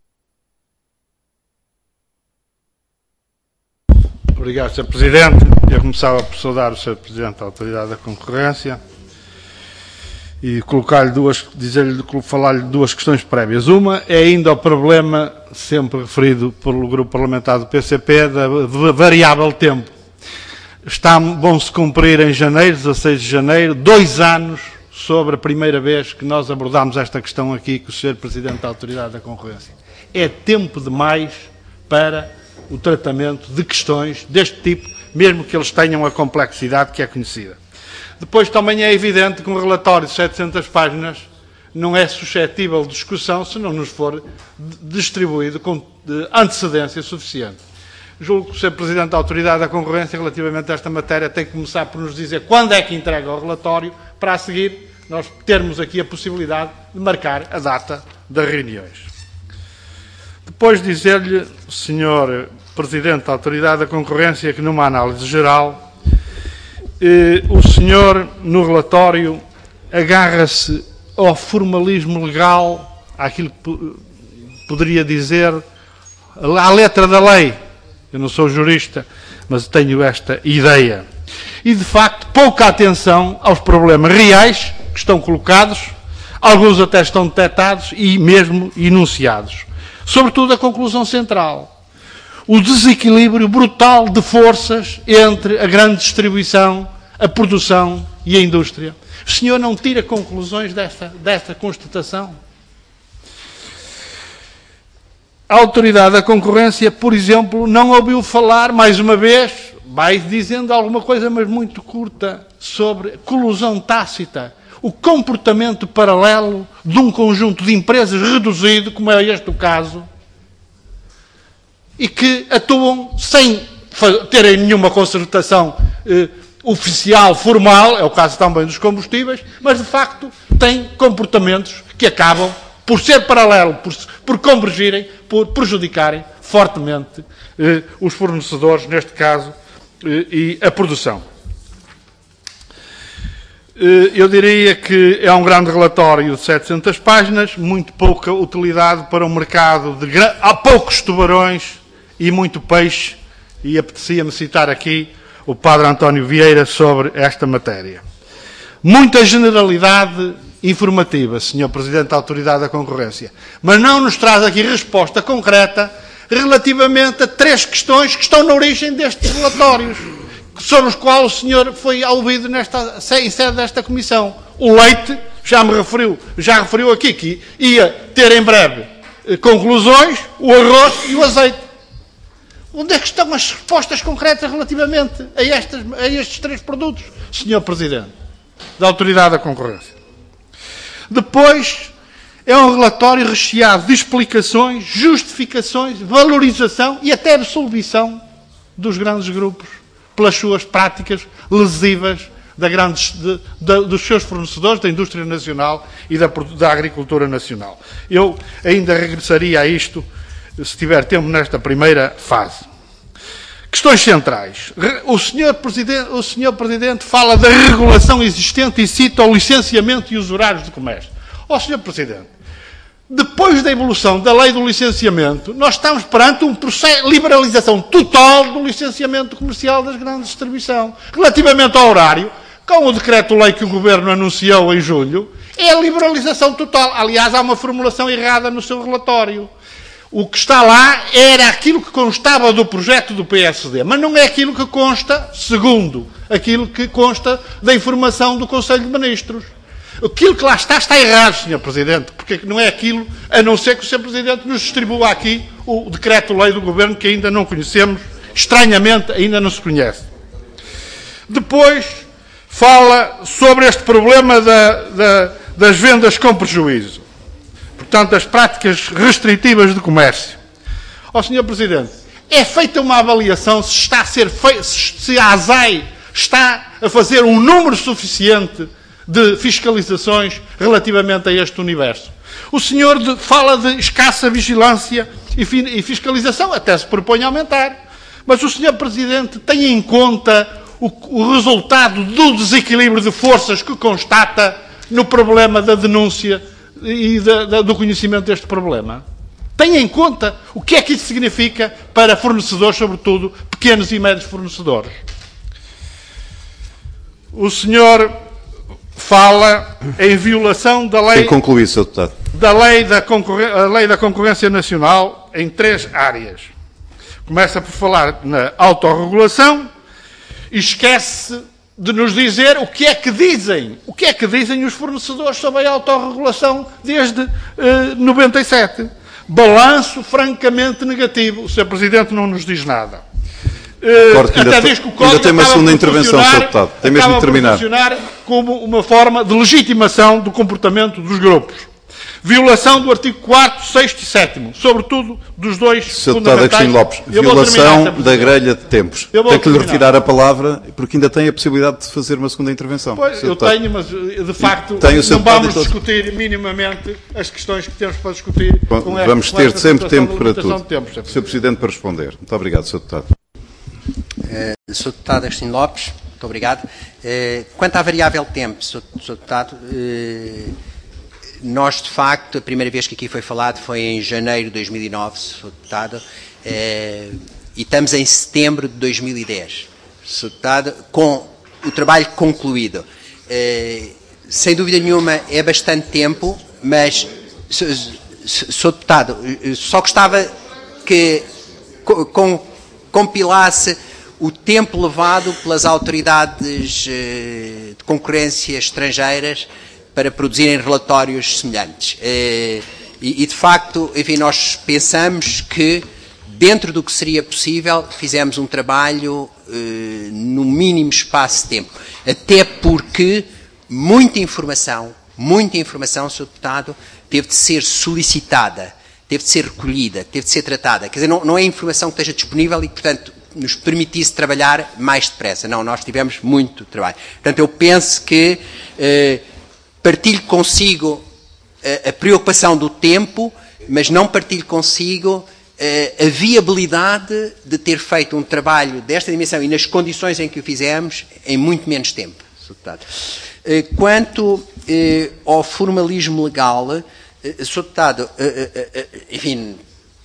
Obrigado, senhor Presidente. Eu começava por saudar o senhor Presidente da Autoridade da Concorrência e colocar-lhe duas, dizer-lhe, falar-lhe duas questões prévias. Uma é ainda o problema, sempre referido pelo Grupo Parlamentar do P C P, da variável tempo. Está, vão-se cumprir em janeiro, dezasseis de janeiro, dois anos sobre a primeira vez que nós abordámos esta questão aqui com o senhor Presidente da Autoridade da Concorrência. É tempo demais para o tratamento de questões deste tipo, mesmo que eles tenham a complexidade que é conhecida. Depois também é evidente que um relatório de setecentas páginas não é suscetível de discussão se não nos for distribuído com antecedência suficiente. Julgo que o senhor Presidente da Autoridade da Concorrência, relativamente a esta matéria, tem que começar por nos dizer quando é que entrega o relatório, para a seguir nós termos aqui a possibilidade de marcar a data das reuniões. Depois dizer-lhe, senhor Presidente da Autoridade da Concorrência, que numa análise geral, eh, o senhor, no relatório, agarra-se ao formalismo legal, àquilo que poderia dizer, à letra da lei. Eu não sou jurista, mas tenho esta ideia. E, de facto, pouca atenção aos problemas reais que estão colocados, alguns até estão detectados e mesmo enunciados. Sobretudo a conclusão central. O desequilíbrio brutal de forças entre a grande distribuição, a produção e a indústria. O senhor não tira conclusões desta, desta constatação? A Autoridade da Concorrência, por exemplo, não ouviu falar, mais uma vez, vai dizendo alguma coisa, mas muito curta, sobre colusão tácita, o comportamento paralelo de um conjunto de empresas reduzido, como é este o caso, e que atuam sem terem nenhuma concertação eh, oficial, formal, é o caso também dos combustíveis, mas de facto têm comportamentos que acabam por ser paralelo, por, por convergirem, por prejudicarem fortemente eh, os fornecedores, neste caso, eh, e a produção. Eh, eu diria que é um grande relatório de setecentas páginas, muito pouca utilidade para um mercado de há poucos tubarões e muito peixe, e apetecia-me citar aqui o Padre António Vieira sobre esta matéria. Muita generalidade informativa, senhor Presidente da Autoridade da Concorrência, mas não nos traz aqui resposta concreta relativamente a três questões que estão na origem destes relatórios, sobre os quais o senhor foi ouvido nesta, em sede desta comissão. O leite, já me referiu, já referiu aqui que ia ter em breve conclusões, o arroz e o azeite. Onde é que estão as respostas concretas relativamente a, estas, a estes três produtos, senhor Presidente da Autoridade da Concorrência? Depois, é um relatório recheado de explicações, justificações, valorização e até absolvição dos grandes grupos pelas suas práticas lesivas da grandes, de, de, dos seus fornecedores, da indústria nacional e da, da agricultura nacional. Eu ainda regressaria a isto, se tiver tempo, nesta primeira fase. Questões centrais. O senhor Presidente, o senhor Presidente fala da regulação existente e cita o licenciamento e os horários de comércio. Ó, senhor Presidente, depois da evolução da lei do licenciamento, nós estamos perante um processo de liberalização total do licenciamento comercial das grandes distribuição. Relativamente ao horário, com o decreto-lei que o Governo anunciou em julho, é a liberalização total. Aliás, há uma formulação errada no seu relatório. O que está lá era aquilo que constava do projeto do P S D, mas não é aquilo que consta, segundo aquilo que consta da informação do Conselho de Ministros. Aquilo que lá está, está errado, senhor Presidente, porque não é aquilo, a não ser que o senhor Presidente nos distribua aqui o decreto-lei do Governo, que ainda não conhecemos, estranhamente ainda não se conhece. Depois, fala sobre este problema da, da, das vendas com prejuízo. Portanto, as práticas restritivas de comércio. Ó senhor Presidente, é feita uma avaliação se está a ser feito, se a ASAI está a fazer um número suficiente de fiscalizações relativamente a este universo. O senhor de, fala de escassa vigilância e, fi, e fiscalização, até se propõe a aumentar. Mas o senhor Presidente tem em conta o, o resultado do desequilíbrio de forças que constata no problema da denúncia e da, da, do conhecimento deste problema? Tenha em conta o que é que isso significa para fornecedores, sobretudo pequenos e médios fornecedores. O senhor fala em violação da lei... Tem concluído, senhor Deputado. Da lei da, a lei da Concorrência Nacional em três áreas. Começa por falar na autorregulação e esquece de nos dizer o que é que dizem, o que é que dizem os fornecedores sobre a autorregulação desde eh, noventa e sete. Balanço francamente negativo. O senhor Presidente não nos diz nada. Uh, até ainda, diz que o código ainda tem uma segunda intervenção, senhor Deputado. Tem mesmo de terminar. Funcionar como uma forma de legitimação do comportamento dos grupos. Violação do artigo quarto, sexto e sétimo, sobretudo dos dois senhor fundamentais. Senhor Deputado Agostinho Lopes, violação da grelha de tempos. Tem que lhe retirar a palavra, porque ainda tem a possibilidade de fazer uma segunda intervenção. Pois, eu deputado. tenho, mas de facto não vamos discutir minimamente as questões que temos para discutir. Bom, com vamos esta, ter com sempre tempo para tudo. Tempo, senhor Presidente, para responder. Muito obrigado, senhor Deputado. Uh, senhor Deputado Agostinho Lopes, muito obrigado. Uh, quanto à variável tempo, senhor Deputado, uh, nós, de facto, a primeira vez que aqui foi falado foi em janeiro de dois mil e nove, senhor Deputado, eh, e estamos em setembro de dois mil e dez, senhor Deputado, com o trabalho concluído. Eh, sem dúvida nenhuma, é bastante tempo, mas, senhor Deputado, só gostava que com, compilasse o tempo levado pelas autoridades eh, de concorrência estrangeiras para produzirem relatórios semelhantes. E, e, de facto, enfim, nós pensamos que, dentro do que seria possível, fizemos um trabalho eh, no mínimo espaço de tempo. Até porque muita informação, muita informação, senhor Deputado, teve de ser solicitada, teve de ser recolhida, teve de ser tratada. Quer dizer, não, não é informação que esteja disponível e, portanto, nos permitisse trabalhar mais depressa. Não, nós tivemos muito trabalho. Portanto, eu penso que... Eh, partilho consigo a, a preocupação do tempo, mas não partilho consigo a, a viabilidade de ter feito um trabalho desta dimensão e nas condições em que o fizemos em muito menos tempo. Quanto eh, ao formalismo legal, eh, senhor Deputado, eh, eh, enfim,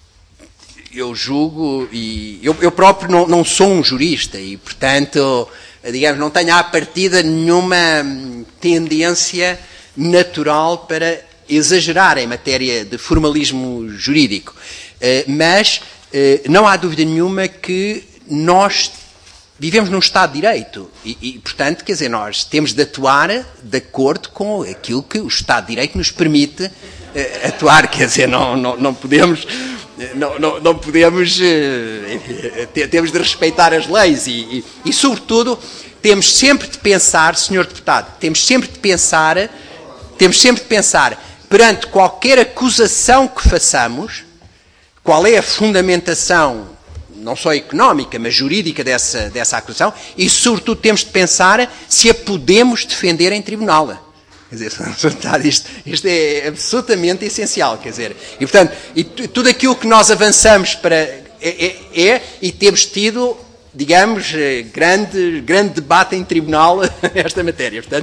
eu julgo, e eu, eu próprio não, não sou um jurista e, portanto, digamos, não tenho à partida nenhuma tendência natural para exagerar em matéria de formalismo jurídico. Mas não há dúvida nenhuma que nós vivemos num Estado de Direito e, e, portanto, quer dizer, nós temos de atuar de acordo com aquilo que o Estado de Direito nos permite atuar, quer dizer, não, não, não podemos... Não, não, não podemos, enfim, temos de respeitar as leis e, e, e, sobretudo, temos sempre de pensar, senhor Deputado, temos sempre de pensar, temos sempre de pensar, perante qualquer acusação que façamos, qual é a fundamentação, não só económica, mas jurídica dessa, dessa acusação, e, sobretudo, temos de pensar se a podemos defender em tribunal. Quer dizer, isto, isto é absolutamente essencial, quer dizer, e portanto, e tudo aquilo que nós avançamos para, é, é, é e temos tido, digamos, grande, grande debate em tribunal esta matéria, portanto,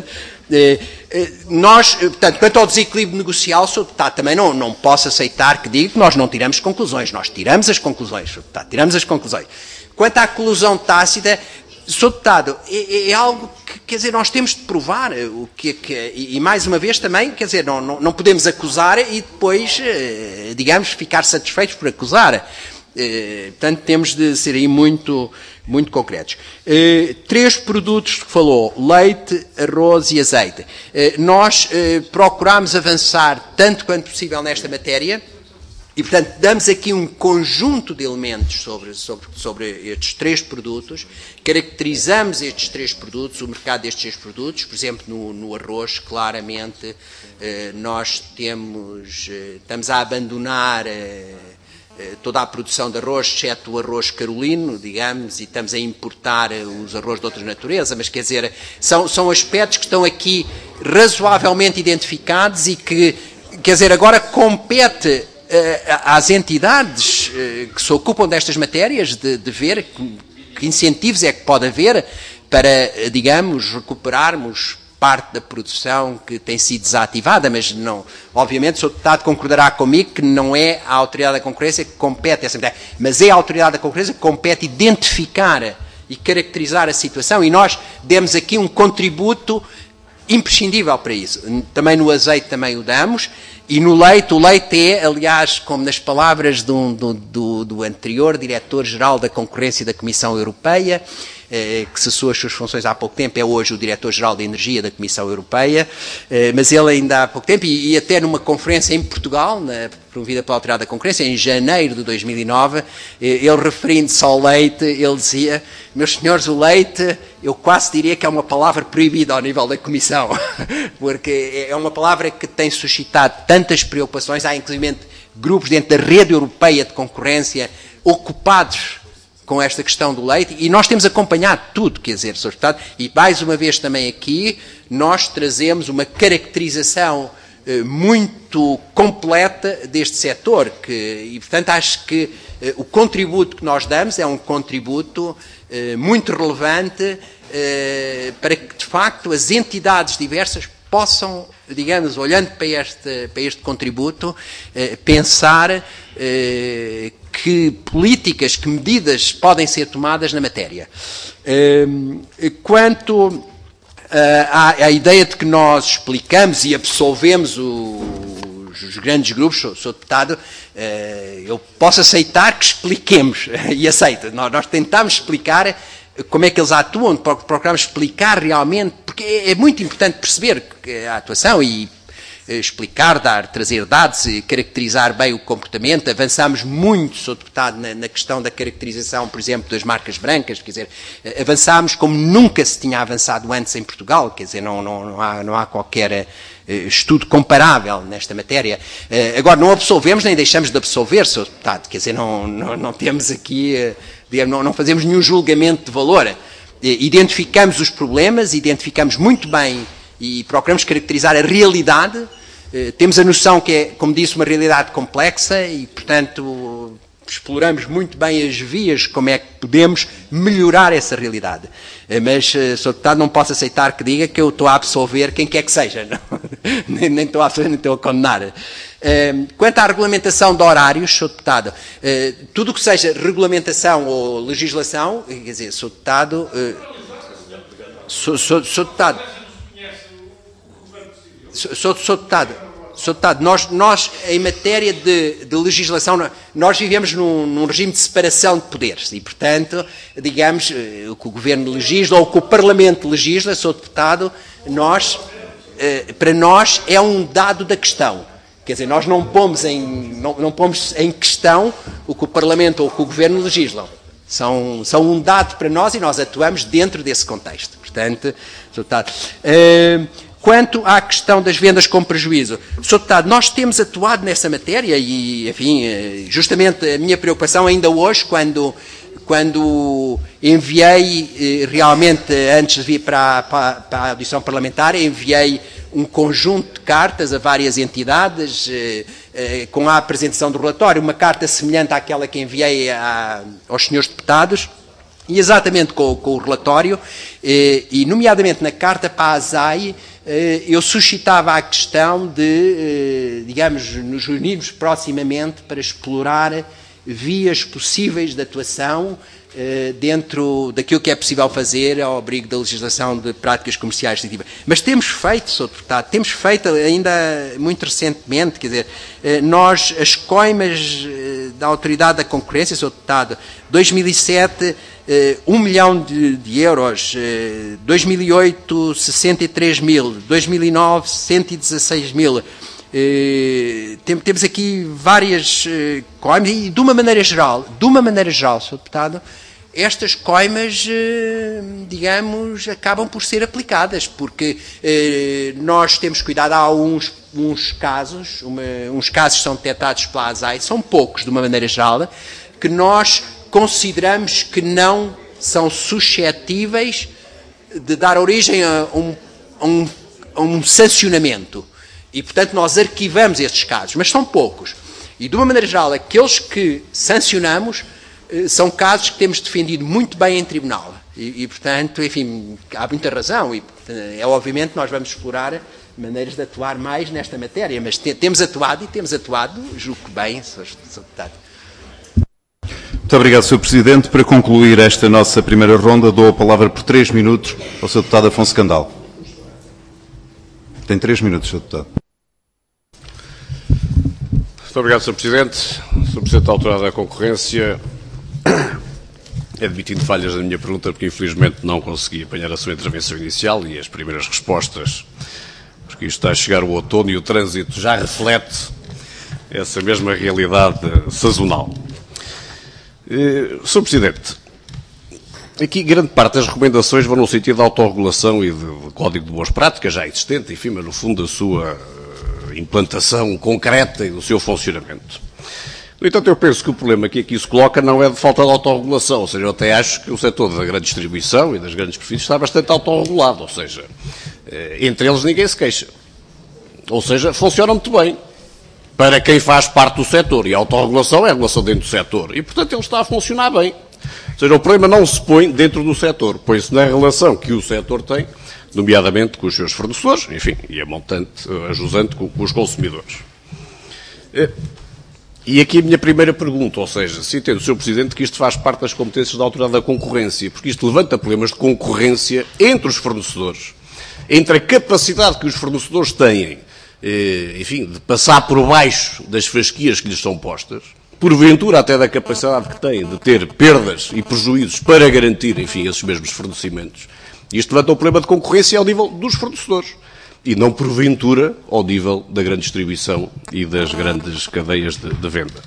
nós, portanto, quanto ao desequilíbrio negocial, senhor Deputado, também não, não posso aceitar que diga que nós não tiramos conclusões, nós tiramos as conclusões, senhor Deputado, tiramos as conclusões. Quanto à colusão tácita, senhor Deputado, é, é algo que, quer dizer, nós temos de provar, o que, que, e mais uma vez também, quer dizer, não, não, não podemos acusar e depois, digamos, ficar satisfeitos por acusar. Portanto, temos de ser aí muito, muito concretos. Três produtos que falou, leite, arroz e azeite. Nós procuramos avançar tanto quanto possível nesta matéria, E, portanto, damos aqui um conjunto de elementos sobre, sobre, sobre estes três produtos, caracterizamos estes três produtos, o mercado destes três produtos, por exemplo, no, no arroz, claramente, eh, nós temos, eh, estamos a abandonar eh, toda a produção de arroz, exceto o arroz carolino, digamos, e estamos a importar os arroz de outra natureza, mas quer dizer, são, são aspectos que estão aqui razoavelmente identificados e que, quer dizer, agora compete às entidades que se ocupam destas matérias de, de ver que, que incentivos é que pode haver para, digamos, recuperarmos parte da produção que tem sido desativada, mas não, obviamente o senhor Deputado concordará comigo que não é a Autoridade da Concorrência que compete essa matéria, mas é a Autoridade da Concorrência que compete identificar e caracterizar a situação, e nós demos aqui um contributo imprescindível para isso. Também no azeite também o damos, e no leite, o leite é, aliás, como nas palavras do, do, do, do anterior Diretor-Geral da Concorrência da Comissão Europeia, eh, que cessou as suas funções há pouco tempo, é hoje o Diretor-Geral da Energia da Comissão Europeia, eh, mas ele ainda há pouco tempo, e, e até numa conferência em Portugal, na, promovida pela Autoridade da Concorrência, em janeiro de dois mil e nove, eh, ele referindo-se ao leite, ele dizia: meus senhores, o leite, eu quase diria que é uma palavra proibida ao nível da Comissão, porque é uma palavra que tem suscitado tantas preocupações, há inclusive grupos dentro da rede europeia de concorrência ocupados com esta questão do leite, e nós temos acompanhado tudo, quer dizer, senhor Deputado, e mais uma vez também aqui, nós trazemos uma caracterização eh, muito completa deste setor, que, e portanto acho que eh, o contributo que nós damos é um contributo eh, muito relevante eh, para que, de facto, as entidades diversas possam, digamos, olhando para este, para este contributo, eh, pensar eh, que políticas, que medidas podem ser tomadas na matéria. Eh, quanto uh, à, à ideia de que nós explicamos e absolvemos o, os grandes grupos, sou, sou deputado, uh, eu posso aceitar que expliquemos, e aceito. Nós, nós tentamos explicar como é que eles atuam, procuramos explicar realmente, porque é, é muito importante perceber a atuação e explicar, dar, trazer dados, caracterizar bem o comportamento. Avançámos muito, senhor Deputado, na, na questão da caracterização, por exemplo, das marcas brancas, quer dizer, avançámos como nunca se tinha avançado antes em Portugal, quer dizer, não, não, não, há, não há qualquer uh, estudo comparável nesta matéria. Uh, agora, não absolvemos nem deixamos de absolver, senhor Deputado, quer dizer, não, não, não temos aqui, uh, digamos, não, não fazemos nenhum julgamento de valor. Uh, identificamos os problemas, identificamos muito bem e procuramos caracterizar a realidade. Uh, temos a noção que é, como disse, uma realidade complexa e, portanto, exploramos muito bem as vias, como é que podemos melhorar essa realidade. Uh, mas, uh, senhor Deputado, não posso aceitar que diga que eu estou a absolver quem quer que seja. Não? nem, nem estou a absolver, nem estou a condenar. Uh, quanto à regulamentação de horários, senhor Deputado, uh, tudo o que seja regulamentação ou legislação, quer dizer, senhor Deputado... Uh, senhor, senhor, senhor Deputado... Sr. Deputado, Sr. Deputado, nós, nós, em matéria de, de legislação, nós vivemos num, num regime de separação de poderes e, portanto, digamos, o que o Governo legisla ou o que o Parlamento legisla, Sr. Deputado, nós, para nós é um dado da questão. Quer dizer, nós não pomos em, não, não pomos em questão o que o Parlamento ou o que o Governo legislam. São, são um dado para nós e nós atuamos dentro desse contexto. Portanto, Sr. Deputado... Uh, Quanto à questão das vendas com prejuízo, senhor Deputado, nós temos atuado nessa matéria e, enfim, justamente a minha preocupação ainda hoje, quando, quando enviei, realmente, antes de vir para a, para a audição parlamentar, enviei um conjunto de cartas a várias entidades com a apresentação do relatório, uma carta semelhante àquela que enviei a, aos senhores deputados, e exatamente com, com o relatório, e nomeadamente na carta para a ASAI, eu suscitava a questão de, digamos, nos reunirmos proximamente para explorar vias possíveis de atuação dentro daquilo que é possível fazer ao abrigo da legislação de práticas comerciais restritivas. Mas temos feito, senhor Deputado, temos feito ainda muito recentemente, quer dizer, nós, as coimas da Autoridade da Concorrência, senhor Deputado, dois mil e sete, um milhão de, de euros, dois mil e oito, sessenta e três mil, dois mil e nove, cento e dezasseis mil, Eh, tem, temos aqui várias eh, coimas e, de uma maneira geral, de uma maneira geral, senhor Deputado, estas coimas, eh, digamos, acabam por ser aplicadas, porque eh, nós temos cuidado, há uns, uns casos, uma, uns casos são detectados pela A S A I, são poucos, de uma maneira geral, que nós consideramos que não são suscetíveis de dar origem a um, a um, a um sancionamento. E, portanto, nós arquivamos estes casos, mas são poucos. E, de uma maneira geral, aqueles que sancionamos eh, são casos que temos defendido muito bem em tribunal. E, e, portanto, enfim, há muita razão. E, é obviamente, nós vamos explorar maneiras de atuar mais nesta matéria, mas te, temos atuado e temos atuado, julgo que bem, senhor Deputado. Muito obrigado, senhor Presidente. Para concluir esta nossa primeira ronda, dou a palavra por três minutos ao senhor Deputado Afonso Candal. Tem três minutos, senhor Deputado. Muito obrigado, senhor Presidente. senhor Presidente da Autoridade da Concorrência, admitindo falhas da minha pergunta, porque infelizmente não consegui apanhar a sua intervenção inicial e as primeiras respostas, porque isto está a chegar o outono e o trânsito já reflete essa mesma realidade sazonal. senhor Presidente, aqui grande parte das recomendações vão no sentido da autorregulação e do Código de Boas Práticas já existente, enfim, mas no fundo da sua implantação concreta e do seu funcionamento. No entanto, eu penso que o problema que aqui se coloca não é de falta de autorregulação, ou seja, eu até acho que o setor da grande distribuição e das grandes superfícies está bastante autorregulado, ou seja, entre eles ninguém se queixa. Ou seja, funciona muito bem para quem faz parte do setor, e a autorregulação é a regulação dentro do setor, e portanto ele está a funcionar bem. Ou seja, o problema não se põe dentro do setor, põe-se na relação que o setor tem, nomeadamente com os seus fornecedores, enfim, e a montante, a jusante com, com os consumidores. E aqui a minha primeira pergunta, ou seja, se entende o senhor Presidente que isto faz parte das competências da Autoridade da Concorrência, porque isto levanta problemas de concorrência entre os fornecedores, entre a capacidade que os fornecedores têm, enfim, de passar por baixo das fasquias que lhes são postas, porventura até da capacidade que têm de ter perdas e prejuízos para garantir, enfim, esses mesmos fornecimentos. Isto levanta o problema de concorrência ao nível dos fornecedores e não, porventura, ao nível da grande distribuição e das grandes cadeias de, de venda.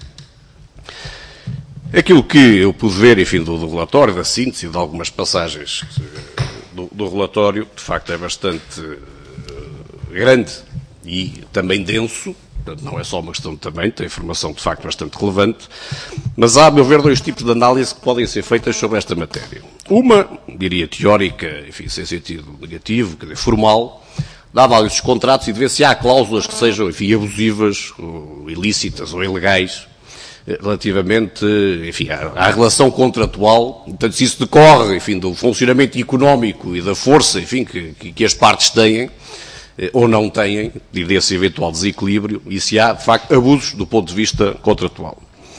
Aquilo que eu pude ver, enfim, do, do relatório, da síntese de algumas passagens do, do relatório, de facto é bastante uh, grande e também denso. Portanto, não é só uma questão de tamanho, tem informação de facto bastante relevante, mas há, a meu ver, dois tipos de análise que podem ser feitas sobre esta matéria. Uma, diria, teórica, enfim, sem sentido negativo, quer dizer, formal, da análise dos contratos e de ver se há cláusulas que sejam, enfim, abusivas, ou ilícitas ou ilegais, relativamente, enfim, à, à relação contratual. Portanto, se isso decorre, enfim, do funcionamento económico e da força, enfim, que, que, que as partes têm, ou não têm, e desse eventual desequilíbrio, e se há, de facto, abusos do ponto de vista contratual.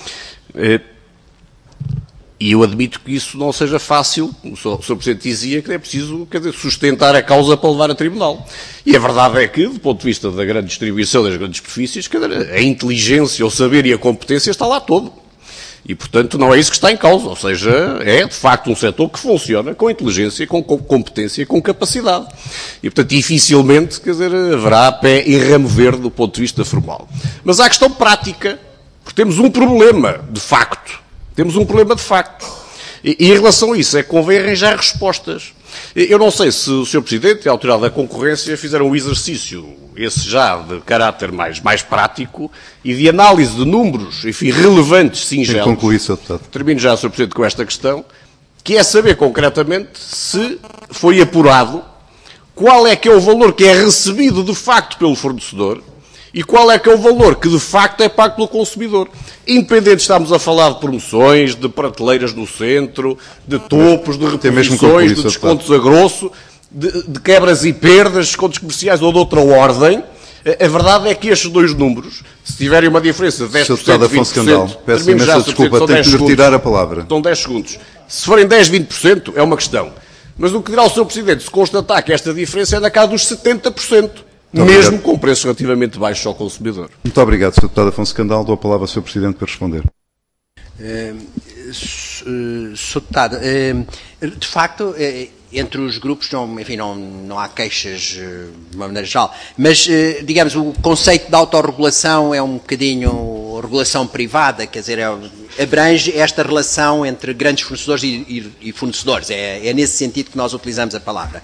E eu admito que isso não seja fácil. O senhor Presidente dizia que é preciso, quer dizer, sustentar a causa para levar a tribunal. E a verdade é que, do ponto de vista da grande distribuição das grandes superfícies, quer dizer, a inteligência, o saber e a competência está lá todo. E, portanto, não é isso que está em causa. Ou seja, é, de facto, um setor que funciona com inteligência, com competência e com capacidade. E, portanto, dificilmente, quer dizer, haverá pé em ramo verde do ponto de vista formal. Mas há a questão prática, porque temos um problema, de facto. Temos um problema de facto. E, e em relação a isso, é que convém arranjar respostas. Eu não sei se o senhor Presidente e a Autoridade da Concorrência fizeram um exercício, esse já de caráter mais, mais prático, e de análise de números, enfim, relevantes, singelos. Tem que concluir, senhor Deputado. Termino já, senhor Presidente, com esta questão, que é saber concretamente se foi apurado qual é que é o valor que é recebido de facto pelo fornecedor e qual é que é o valor que de facto é pago pelo consumidor. Independente, estamos a falar de promoções, de prateleiras no centro, de topos, de reposições, de descontos a grosso, de, de quebras e perdas, descontos comerciais ou de outra ordem. A verdade é que estes dois números, se tiverem uma diferença de dez por cento, vinte por cento, peço imensa desculpa, tenho que lhe retirar a palavra. Estão dez segundos. Se forem dez, vinte por cento, é uma questão. Mas o que dirá o senhor Presidente se constatar que esta diferença é na casa dos setenta por cento? Muito mesmo obrigado. Com preços relativamente baixos ao consumidor. Muito obrigado, senhor Deputado Afonso Candal. Dou a palavra ao senhor Presidente para responder. Uh, Senhor Deputado, de facto, entre os grupos, não, enfim, não, não há queixas de uma maneira geral, mas, digamos, o conceito de autorregulação é um bocadinho regulação privada, quer dizer, é, abrange esta relação entre grandes fornecedores e, e, e fornecedores, é, é nesse sentido que nós utilizamos a palavra.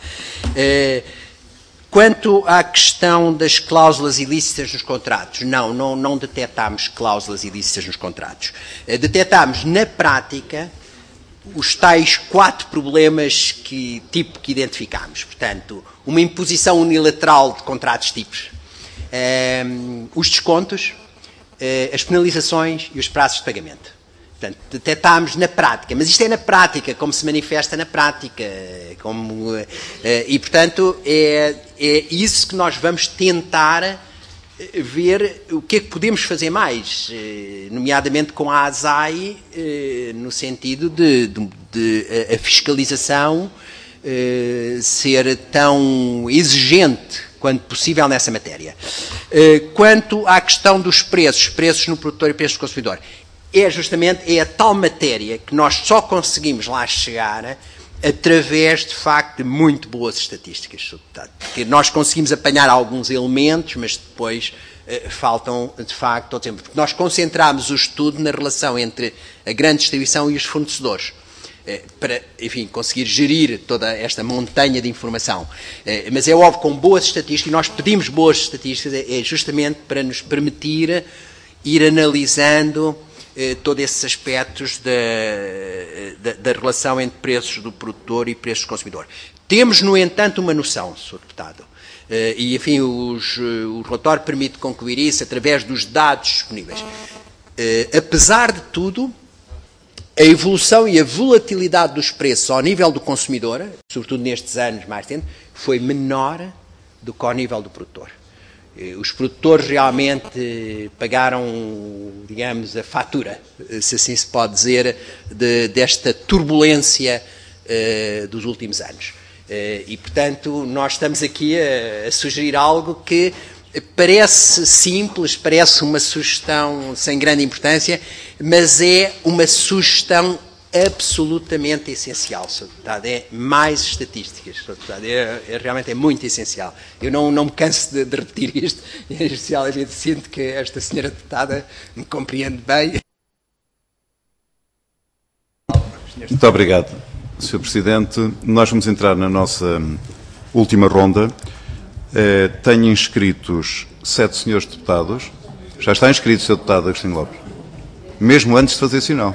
Quanto à questão das cláusulas ilícitas nos contratos, não, não, não detectámos cláusulas ilícitas nos contratos. Detectámos, na prática, os tais quatro problemas que, tipo que identificámos. Portanto, uma imposição unilateral de contratos tipos, um, os descontos, uh, as penalizações e os prazos de pagamento. Portanto, detectámos na prática, mas isto é na prática, como se manifesta na prática, como, uh, e portanto é, é isso que nós vamos tentar ver o que é que podemos fazer mais, uh, nomeadamente com a ASAI, uh, no sentido de, de, de a fiscalização uh, ser tão exigente quanto possível nessa matéria. Uh, quanto à questão dos preços, preços no produtor e preços no consumidor, é justamente é a tal matéria que nós só conseguimos lá chegar através, de facto, de muito boas estatísticas. Porque nós conseguimos apanhar alguns elementos, mas depois uh, faltam, de facto, todo tempo. Porque nós concentramos o estudo na relação entre a grande distribuição e os fornecedores, uh, para, enfim, conseguir gerir toda esta montanha de informação. Uh, mas é óbvio, com boas estatísticas, e nós pedimos boas estatísticas, é, é justamente para nos permitir ir analisando todos esses aspectos da, da, da relação entre preços do produtor e preços do consumidor. Temos, no entanto, uma noção, senhor Deputado, e, enfim, os, o relatório permite concluir isso através dos dados disponíveis. Apesar de tudo, a evolução e a volatilidade dos preços ao nível do consumidor, sobretudo nestes anos mais tempo, foi menor do que ao nível do produtor. Os produtores realmente pagaram, digamos, a fatura, se assim se pode dizer, de, desta turbulência uh, dos últimos anos. Uh, e, portanto, nós estamos aqui a, a sugerir algo que parece simples, parece uma sugestão sem grande importância, mas é uma sugestão absolutamente essencial, senhor Deputado. É mais estatísticas, senhor Deputado. É, é, realmente é muito essencial. Eu não, não me canso de, de repetir isto. Em especial, eu sinto que esta senhora Deputada me compreende bem. Muito obrigado, senhor Presidente. Nós vamos entrar na nossa última ronda. Eh, tenho inscritos sete senhores deputados. Já está inscrito, senhor Deputado Agostinho Lopes. Mesmo antes de fazer sinal.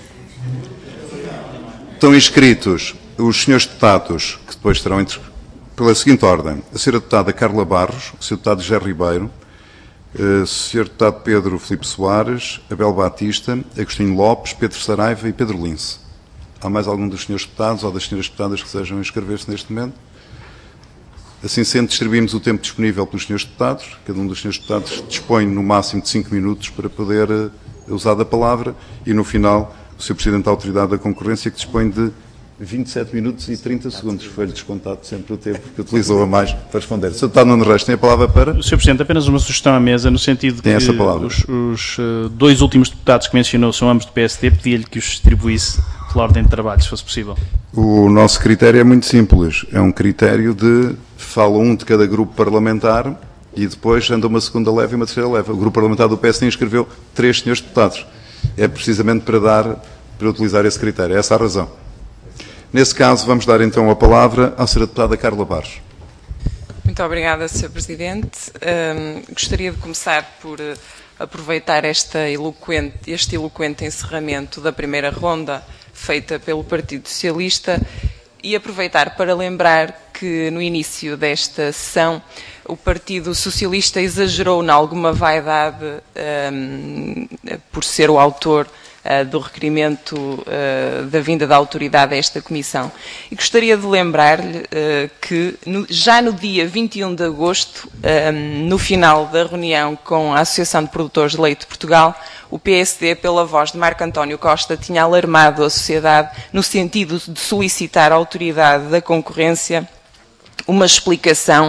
Estão inscritos os senhores deputados, que depois serão entre, pela seguinte ordem: a senhora deputada Carla Barros, o senhor deputado José Ribeiro, o senhor deputado Pedro Filipe Soares, Abel Batista, Agostinho Lopes, Pedro Saraiva e Pedro Lince. Há mais algum dos senhores deputados ou das senhoras deputadas que desejam inscrever-se neste momento? Assim sendo, distribuímos o tempo disponível pelos senhores deputados. Cada um dos senhores deputados dispõe no máximo de cinco minutos para poder uh, usar da palavra e, no final, o senhor Presidente da Autoridade da Concorrência, que dispõe de vinte e sete minutos e trinta segundos. Foi-lhe descontado sempre o tempo que utilizou a mais para responder. O senhor Deputado Nuno Reis tem a palavra para... O senhor Presidente, apenas uma sugestão à mesa, no sentido tem que essa palavra. Os, os uh, dois últimos deputados que mencionou são ambos do P S D, pedia-lhe que os distribuísse pela ordem de trabalho, se fosse possível. O nosso critério é muito simples. É um critério de fala um de cada grupo parlamentar e depois anda uma segunda leva e uma terceira leva. O grupo parlamentar do P S D inscreveu três senhores deputados. É precisamente para dar, para utilizar esse critério. É essa a razão. Nesse caso, vamos dar então a palavra à senhora deputada Carla Barros. Muito obrigada, senhor Presidente. Um, gostaria de começar por uh, aproveitar esta eloquente, este eloquente encerramento da primeira ronda feita pelo Partido Socialista e aproveitar para lembrar que no início desta sessão o Partido Socialista exagerou em alguma vaidade um, por ser o autor uh, do requerimento uh, da vinda da autoridade a esta Comissão. E gostaria de lembrar-lhe uh, que no, já no dia vinte e um de agosto, um, no final da reunião com a Associação de Produtores de Leite de Portugal, o P S D, pela voz de Marco António Costa, tinha alarmado a sociedade no sentido de solicitar à autoridade da concorrência uma explicação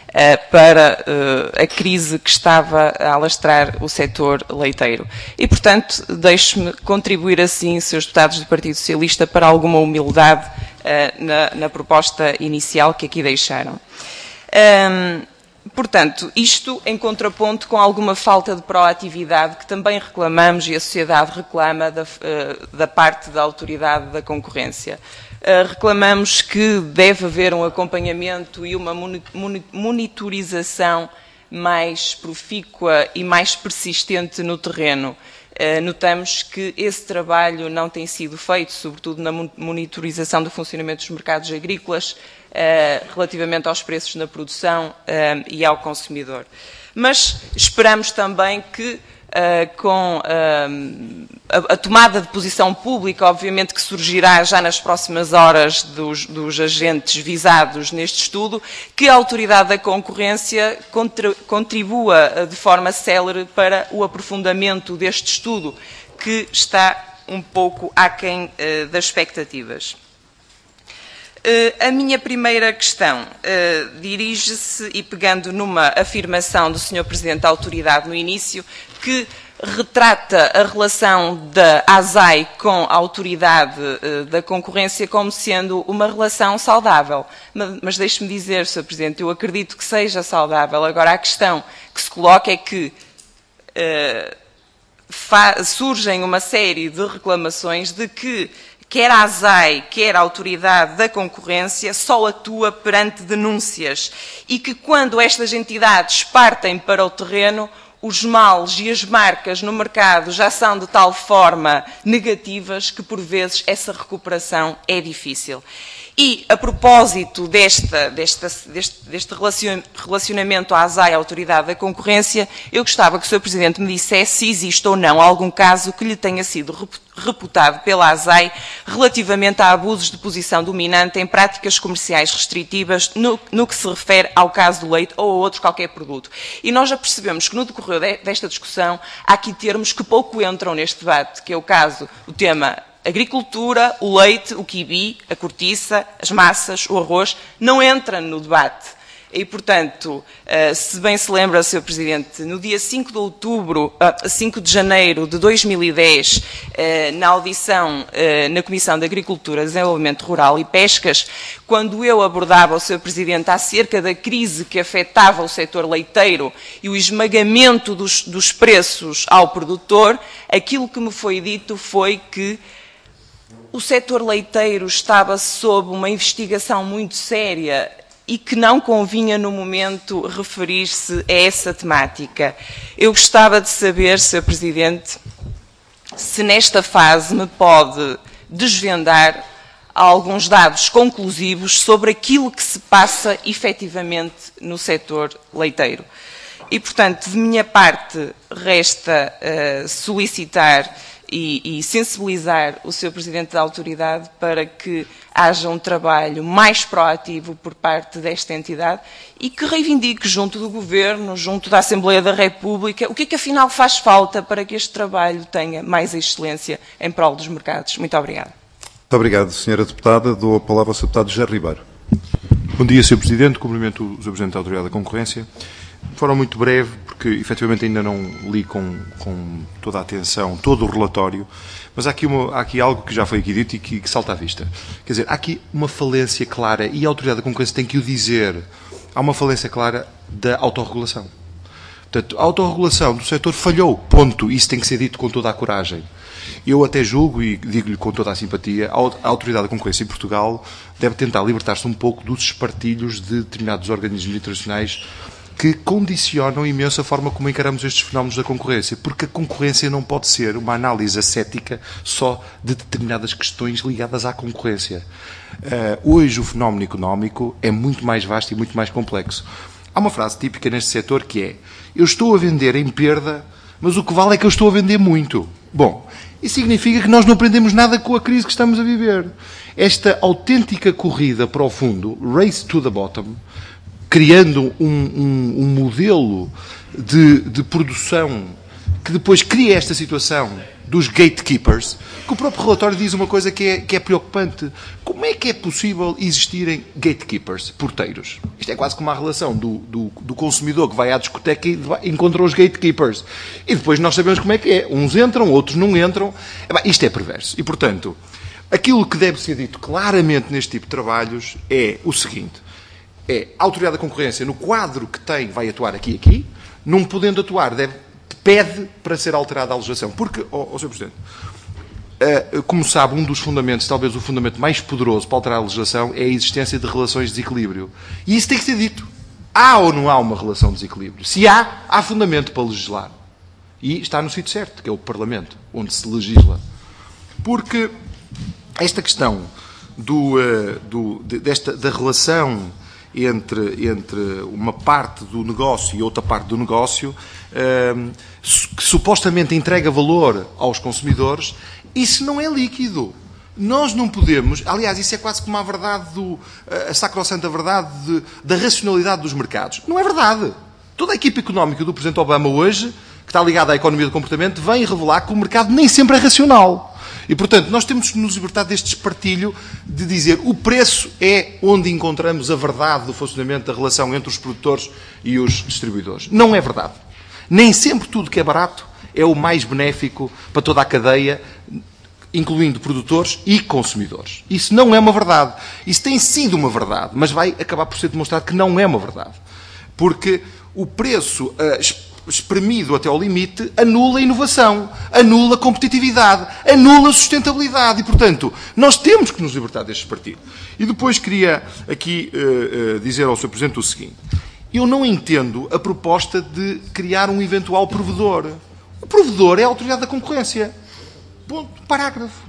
para uh, a crise que estava a alastrar o setor leiteiro. E, portanto, deixe-me contribuir assim, senhores deputados do Partido Socialista, para alguma humildade uh, na, na proposta inicial que aqui deixaram. Um, portanto, isto em contraponto com alguma falta de proatividade que também reclamamos e a sociedade reclama da, uh, da parte da autoridade da concorrência. Uh, reclamamos que deve haver um acompanhamento e uma monitorização mais profícua e mais persistente no terreno. Uh, notamos que esse trabalho não tem sido feito, sobretudo na monitorização do funcionamento dos mercados agrícolas, uh, relativamente aos preços na produção uh, e ao consumidor. Mas esperamos também que, Uh, com uh, a, a tomada de posição pública, obviamente que surgirá já nas próximas horas dos, dos agentes visados neste estudo, que a Autoridade da Concorrência contribua uh, de forma célere para o aprofundamento deste estudo, que está um pouco aquém uh, das expectativas. Uh, a minha primeira questão uh, dirige-se, e pegando numa afirmação do senhor Presidente da Autoridade no início, que retrata a relação da A S A I com a Autoridade uh, da Concorrência como sendo uma relação saudável. Mas, mas deixe-me dizer, senhor Presidente, eu acredito que seja saudável. Agora, a questão que se coloca é que uh, surgem uma série de reclamações de que quer a A S A I, quer a Autoridade da Concorrência, só atua perante denúncias e que quando estas entidades partem para o terreno, os males e as marcas no mercado já são de tal forma negativas que, por vezes, essa recuperação é difícil. E, a propósito desta, desta, deste, deste relacionamento à A S A I e à Autoridade da Concorrência, eu gostava que o senhor Presidente me dissesse se existe ou não algum caso que lhe tenha sido reputado pela A S A I relativamente a abusos de posição dominante em práticas comerciais restritivas no, no que se refere ao caso do leite ou a outro qualquer produto. E nós já percebemos que no decorrer desta discussão há aqui termos que pouco entram neste debate, que é o caso, o tema agricultura, o leite, o quibi, a cortiça, as massas, o arroz, não entram no debate. E, portanto, se bem se lembra, senhor Presidente, no dia cinco de outubro, cinco de janeiro de dois mil e dez, na audição na Comissão de Agricultura, Desenvolvimento Rural e Pescas, quando eu abordava o senhor Presidente acerca da crise que afetava o setor leiteiro e o esmagamento dos, dos preços ao produtor, aquilo que me foi dito foi que o setor leiteiro estava sob uma investigação muito séria e que não convinha no momento referir-se a essa temática. Eu gostava de saber, senhor Presidente, se nesta fase me pode desvendar alguns dados conclusivos sobre aquilo que se passa efetivamente no setor leiteiro. E, portanto, de minha parte, resta uh, solicitar E, e sensibilizar o senhor Presidente da Autoridade para que haja um trabalho mais proativo por parte desta entidade e que reivindique junto do Governo, junto da Assembleia da República, o que é que afinal faz falta para que este trabalho tenha mais excelência em prol dos mercados. Muito obrigada. Muito obrigado, senhora Deputada. Dou a palavra ao senhor Deputado José Ribeiro. Bom dia, senhor Presidente. Cumprimento o senhor Presidente da Autoridade da Concorrência. De forma muito breve, porque efetivamente ainda não li com, com toda a atenção todo o relatório, mas há aqui, uma, há aqui algo que já foi aqui dito e que, que salta à vista. Quer dizer, há aqui uma falência clara, e a Autoridade da Concorrência tem que o dizer, há uma falência clara da autorregulação. Portanto, a autorregulação do setor falhou, ponto. Isso tem que ser dito com toda a coragem. Eu até julgo, e digo-lhe com toda a simpatia, a Autoridade da Concorrência em Portugal deve tentar libertar-se um pouco dos espartilhos de determinados organismos internacionais que condicionam imenso a forma como encaramos estes fenómenos da concorrência, porque a concorrência não pode ser uma análise ascética só de determinadas questões ligadas à concorrência. Uh, hoje o fenómeno económico é muito mais vasto e muito mais complexo. Há uma frase típica neste setor que é: eu estou a vender em perda, mas o que vale é que eu estou a vender muito. Bom, isso significa que nós não aprendemos nada com a crise que estamos a viver. Esta autêntica corrida para o fundo, race to the bottom, criando um, um, um modelo de, de produção que depois cria esta situação dos gatekeepers, que o próprio relatório diz uma coisa que é, que é preocupante. Como é que é possível existirem gatekeepers, porteiros? Isto é quase como a relação do, do, do consumidor que vai à discoteca e encontra os gatekeepers. E depois nós sabemos como é que é. Uns entram, outros não entram. Isto é perverso. E, portanto, aquilo que deve ser dito claramente neste tipo de trabalhos é o seguinte. É, a Autoridade da Concorrência, no quadro que tem, vai atuar aqui e aqui, não podendo atuar, deve, pede para ser alterada a legislação. Porque, ó, ó senhor Presidente, uh, como sabe, um dos fundamentos, talvez o fundamento mais poderoso para alterar a legislação é a existência de relações de desequilíbrio. E isso tem que ser dito. Há ou não há uma relação de desequilíbrio? Se há, há fundamento para legislar. E está no sítio certo, que é o Parlamento, onde se legisla. Porque esta questão do, uh, do, desta, da relação Entre, entre uma parte do negócio e outra parte do negócio, um, que supostamente entrega valor aos consumidores, isso não é líquido. Nós não podemos, aliás, isso é quase como a verdade, do, a sacrossanta verdade de, da racionalidade dos mercados. Não é verdade. Toda a equipe económica do Presidente Obama hoje, que está ligada à economia do comportamento, vem revelar que o mercado nem sempre é racional. E, portanto, nós temos que nos libertar deste espartilho de dizer o preço é onde encontramos a verdade do funcionamento da relação entre os produtores e os distribuidores. Não é verdade. Nem sempre tudo que é barato é o mais benéfico para toda a cadeia, incluindo produtores e consumidores. Isso não é uma verdade. Isso tem sido uma verdade, mas vai acabar por ser demonstrado que não é uma verdade. Porque o preço uh, espremido até ao limite, anula a inovação, anula a competitividade, anula a sustentabilidade. E, portanto, nós temos que nos libertar deste partido. E depois queria aqui uh, uh, dizer ao senhor Presidente o seguinte. Eu não entendo a proposta de criar um eventual provedor. O provedor é a Autoridade da Concorrência. Ponto. Parágrafo.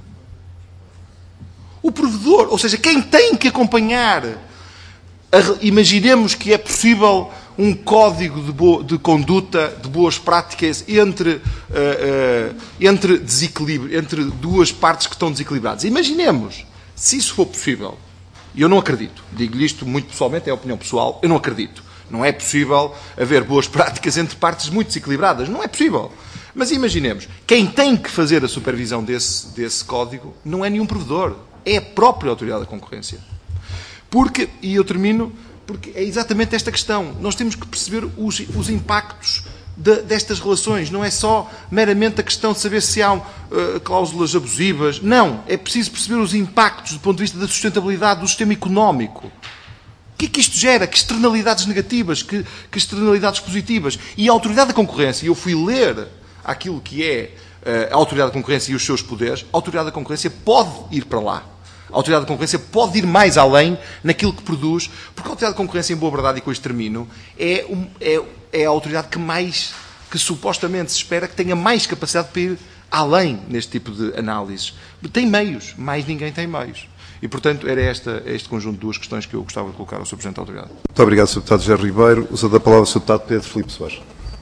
O provedor, ou seja, quem tem que acompanhar, a, imaginemos que é possível um código de, boa, de conduta, de boas práticas entre, uh, uh, entre desequilíbrio, entre duas partes que estão desequilibradas. Imaginemos, se isso for possível, e eu não acredito, digo-lhe isto muito pessoalmente, é a opinião pessoal, eu não acredito. Não é possível haver boas práticas entre partes muito desequilibradas. Não é possível. Mas imaginemos, quem tem que fazer a supervisão desse, desse código não é nenhum provedor, é a própria Autoridade da Concorrência. Porque, e eu termino, porque é exatamente esta questão. Nós temos que perceber os, os impactos de, destas relações. Não é só meramente a questão de saber se há uh, cláusulas abusivas. Não. É preciso perceber os impactos do ponto de vista da sustentabilidade do sistema económico. O que é que isto gera? Que externalidades negativas? Que, que externalidades positivas? E a Autoridade da Concorrência, eu fui ler aquilo que é uh, a Autoridade da Concorrência e os seus poderes, a Autoridade da Concorrência pode ir para lá. A Autoridade da Concorrência pode ir mais além naquilo que produz, porque a Autoridade da Concorrência, em boa verdade, e com este termino, é, um, é, é a autoridade que mais, que supostamente se espera que tenha mais capacidade para ir além neste tipo de análises. Tem meios, mais ninguém tem meios. E, portanto, era esta, este conjunto de duas questões que eu gostava de colocar ao senhor Presidente da Autoridade. Muito obrigado, senhor Deputado José Ribeiro. Usa da palavra o senhor Deputado Pedro Filipe Soares.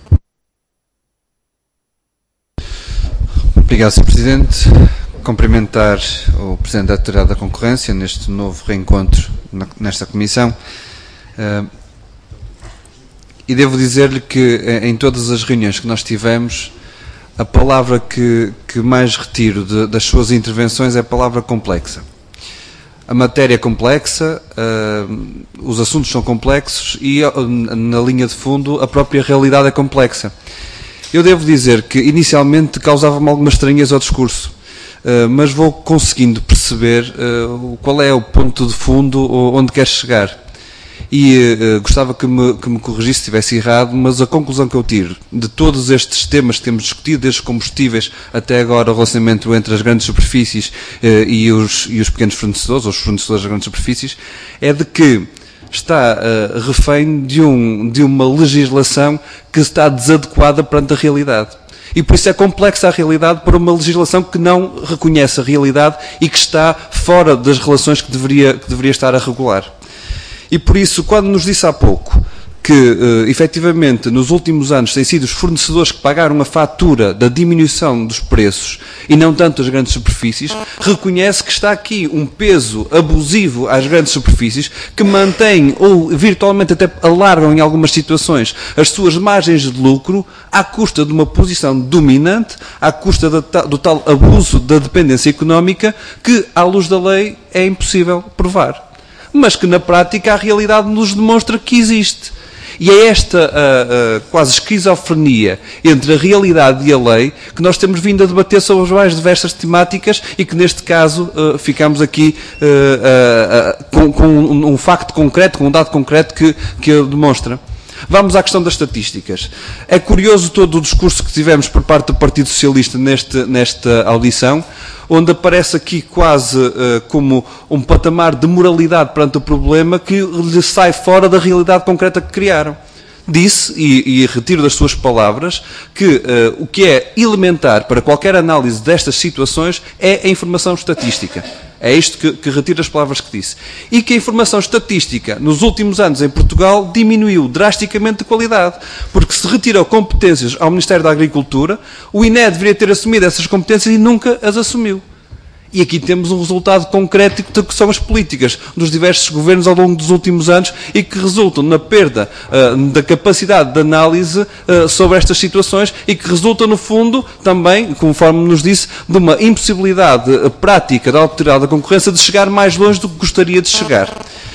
Obrigado, senhor Presidente. Cumprimentar o Presidente da Autoridade da Concorrência neste novo reencontro nesta Comissão. Uh, e devo dizer-lhe que em todas as reuniões que nós tivemos, a palavra que, que mais retiro de, das suas intervenções é a palavra complexa. A matéria é complexa, uh, os assuntos são complexos e, na linha de fundo, a própria realidade é complexa. Eu devo dizer que, inicialmente, causava-me alguma estranheza ao discurso. Uh, mas vou conseguindo perceber uh, qual é o ponto de fundo onde quer chegar. E uh, gostava que me, que me corrigisse se estivesse errado, mas a conclusão que eu tiro de todos estes temas que temos discutido, desde combustíveis até agora o relacionamento entre as grandes superfícies uh, e, os, e os pequenos fornecedores, ou os fornecedores das grandes superfícies, é de que está uh, refém de, um, de uma legislação que está desadequada perante a realidade. E por isso é complexa a realidade para uma legislação que não reconhece a realidade e que está fora das relações que deveria, que deveria estar a regular. E por isso, quando nos disse há pouco que, uh, efetivamente, nos últimos anos têm sido os fornecedores que pagaram a fatura da diminuição dos preços e não tanto as grandes superfícies, reconhece que está aqui um peso abusivo às grandes superfícies que mantém ou virtualmente até alargam em algumas situações as suas margens de lucro à custa de uma posição dominante, à custa da, do tal abuso da dependência económica que, à luz da lei, é impossível provar. Mas que, na prática, a realidade nos demonstra que existe. E é esta uh, uh, quase esquizofrenia entre a realidade e a lei que nós temos vindo a debater sobre as mais diversas temáticas e que, neste caso, uh, ficamos aqui uh, uh, uh, com, com um, um facto concreto, com um dado concreto que, que demonstra. Vamos à questão das estatísticas. É curioso todo o discurso que tivemos por parte do Partido Socialista neste, nesta audição, onde aparece aqui quase uh, como um patamar de moralidade perante o problema que lhe sai fora da realidade concreta que criaram. Disse, e, e retiro das suas palavras, que uh, o que é elementar para qualquer análise destas situações é a informação estatística. É isto que, que retiro das palavras que disse. E que a informação estatística, nos últimos anos em Portugal, diminuiu drasticamente de qualidade, porque se retirou competências ao Ministério da Agricultura, o I N E deveria ter assumido essas competências e nunca as assumiu. E aqui temos um resultado concreto do que são as políticas dos diversos governos ao longo dos últimos anos e que resultam na perda uh, da capacidade de análise uh, sobre estas situações e que resultam, no fundo, também, conforme nos disse, de uma impossibilidade uh, prática da Autoridade da Concorrência de chegar mais longe do que gostaria de chegar.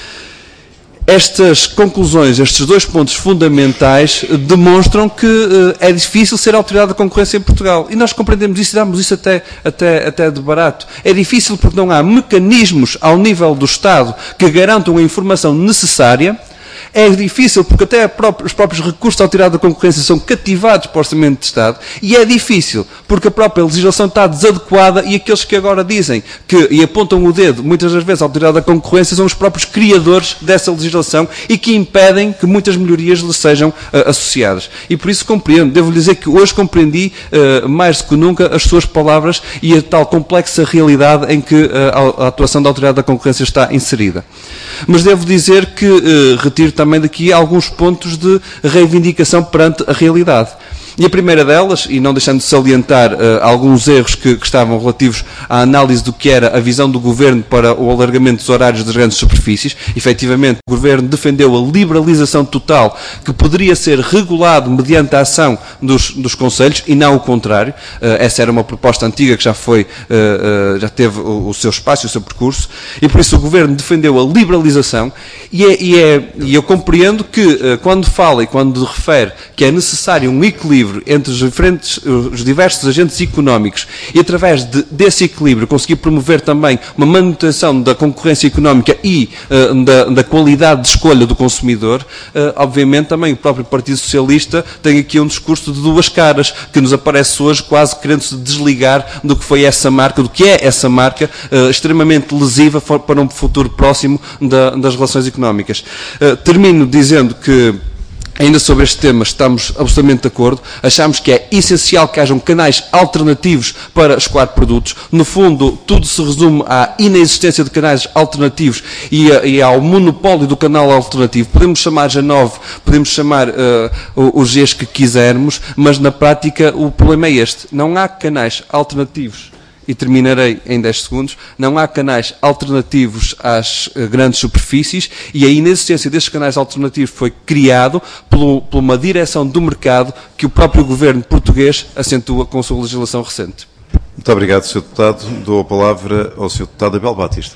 Estas conclusões, estes dois pontos fundamentais, demonstram que uh, é difícil ser autoridade da concorrência em Portugal. E nós compreendemos isso e damos isso até, até, até de barato. É difícil porque não há mecanismos ao nível do Estado que garantam a informação necessária. É difícil porque até própria, os próprios recursos da Autoridade da Concorrência são cativados para o Orçamento de Estado. E é difícil porque a própria legislação está desadequada e aqueles que agora dizem que, e apontam o dedo, muitas das vezes a Autoridade da Concorrência, são os próprios criadores dessa legislação e que impedem que muitas melhorias lhe sejam uh, associadas. E por isso compreendo, devo dizer que hoje compreendi uh, mais do que nunca as suas palavras e a tal complexa realidade em que uh, a, a atuação da Autoridade da Concorrência está inserida. Mas devo dizer que uh, retiro também daqui alguns pontos de reivindicação perante a realidade. E a primeira delas, e não deixando de salientar uh, alguns erros que, que estavam relativos à análise do que era a visão do Governo para o alargamento dos horários das grandes superfícies, efetivamente o Governo defendeu a liberalização total que poderia ser regulado mediante a ação dos, dos conselhos e não o contrário. Uh, essa era uma proposta antiga que já foi, uh, uh, já teve o, o seu espaço e o seu percurso, e por isso o Governo defendeu a liberalização e, é, e, é, e eu compreendo que uh, quando fala e quando refere que é necessário um equilíbrio entre os, diferentes, os diversos agentes económicos e através de, desse equilíbrio conseguir promover também uma manutenção da concorrência económica e uh, da, da qualidade de escolha do consumidor, uh, obviamente também o próprio Partido Socialista tem aqui um discurso de duas caras que nos aparece hoje quase querendo-se desligar do que foi essa marca, do que é essa marca uh, extremamente lesiva for, para um futuro próximo da, das relações económicas. Uh, termino dizendo que ainda sobre este tema estamos absolutamente de acordo, achamos que é essencial que hajam canais alternativos para escoar produtos. No fundo, tudo se resume à inexistência de canais alternativos e, a, e ao monopólio do canal alternativo. Podemos chamar G nove, podemos chamar uh, os Gs que quisermos, mas na prática o problema é este. Não há canais alternativos. E terminarei em dez segundos, não há canais alternativos às uh, grandes superfícies e a inexistência destes canais alternativos foi criado pelo, por uma direção do mercado que o próprio governo português acentua com a sua legislação recente. Muito obrigado, senhor Deputado. Dou a palavra ao senhor Deputado Abel Batista.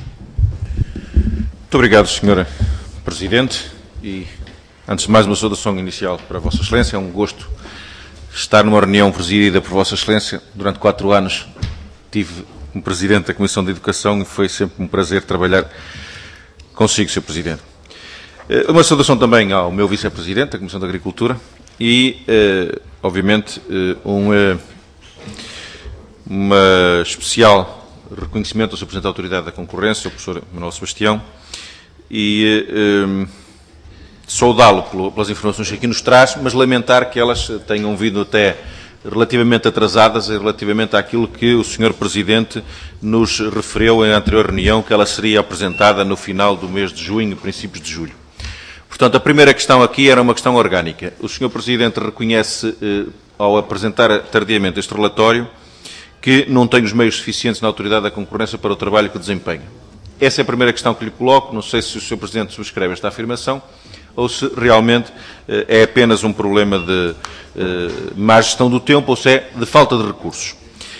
Muito obrigado, senhora Presidente. E, antes de mais, uma saudação inicial para a Vossa Excelência. É um gosto estar numa reunião presidida por Vossa Excelência durante quatro anos. Tive como Presidente da Comissão de Educação e foi sempre um prazer trabalhar consigo, senhor Presidente. Uma saudação também ao meu Vice-Presidente da Comissão de Agricultura e, obviamente, um uma especial reconhecimento ao senhor Presidente da Autoridade da Concorrência, o professor Manuel Sebastião, e saudá-lo pelas informações que aqui nos traz, mas lamentar que elas tenham vindo até relativamente atrasadas e relativamente àquilo que o senhor Presidente nos referiu em anterior reunião, que ela seria apresentada no final do mês de junho, princípios de julho. portanto, a primeira questão aqui era uma questão orgânica. O senhor Presidente reconhece, eh, ao apresentar tardiamente este relatório, que não tem os meios suficientes na Autoridade da Concorrência para o trabalho que desempenha. Essa é a primeira questão que lhe coloco. Não sei se o senhor Presidente subscreve esta afirmação ou se realmente eh, é apenas um problema de eh, má gestão do tempo ou se é de falta de recursos.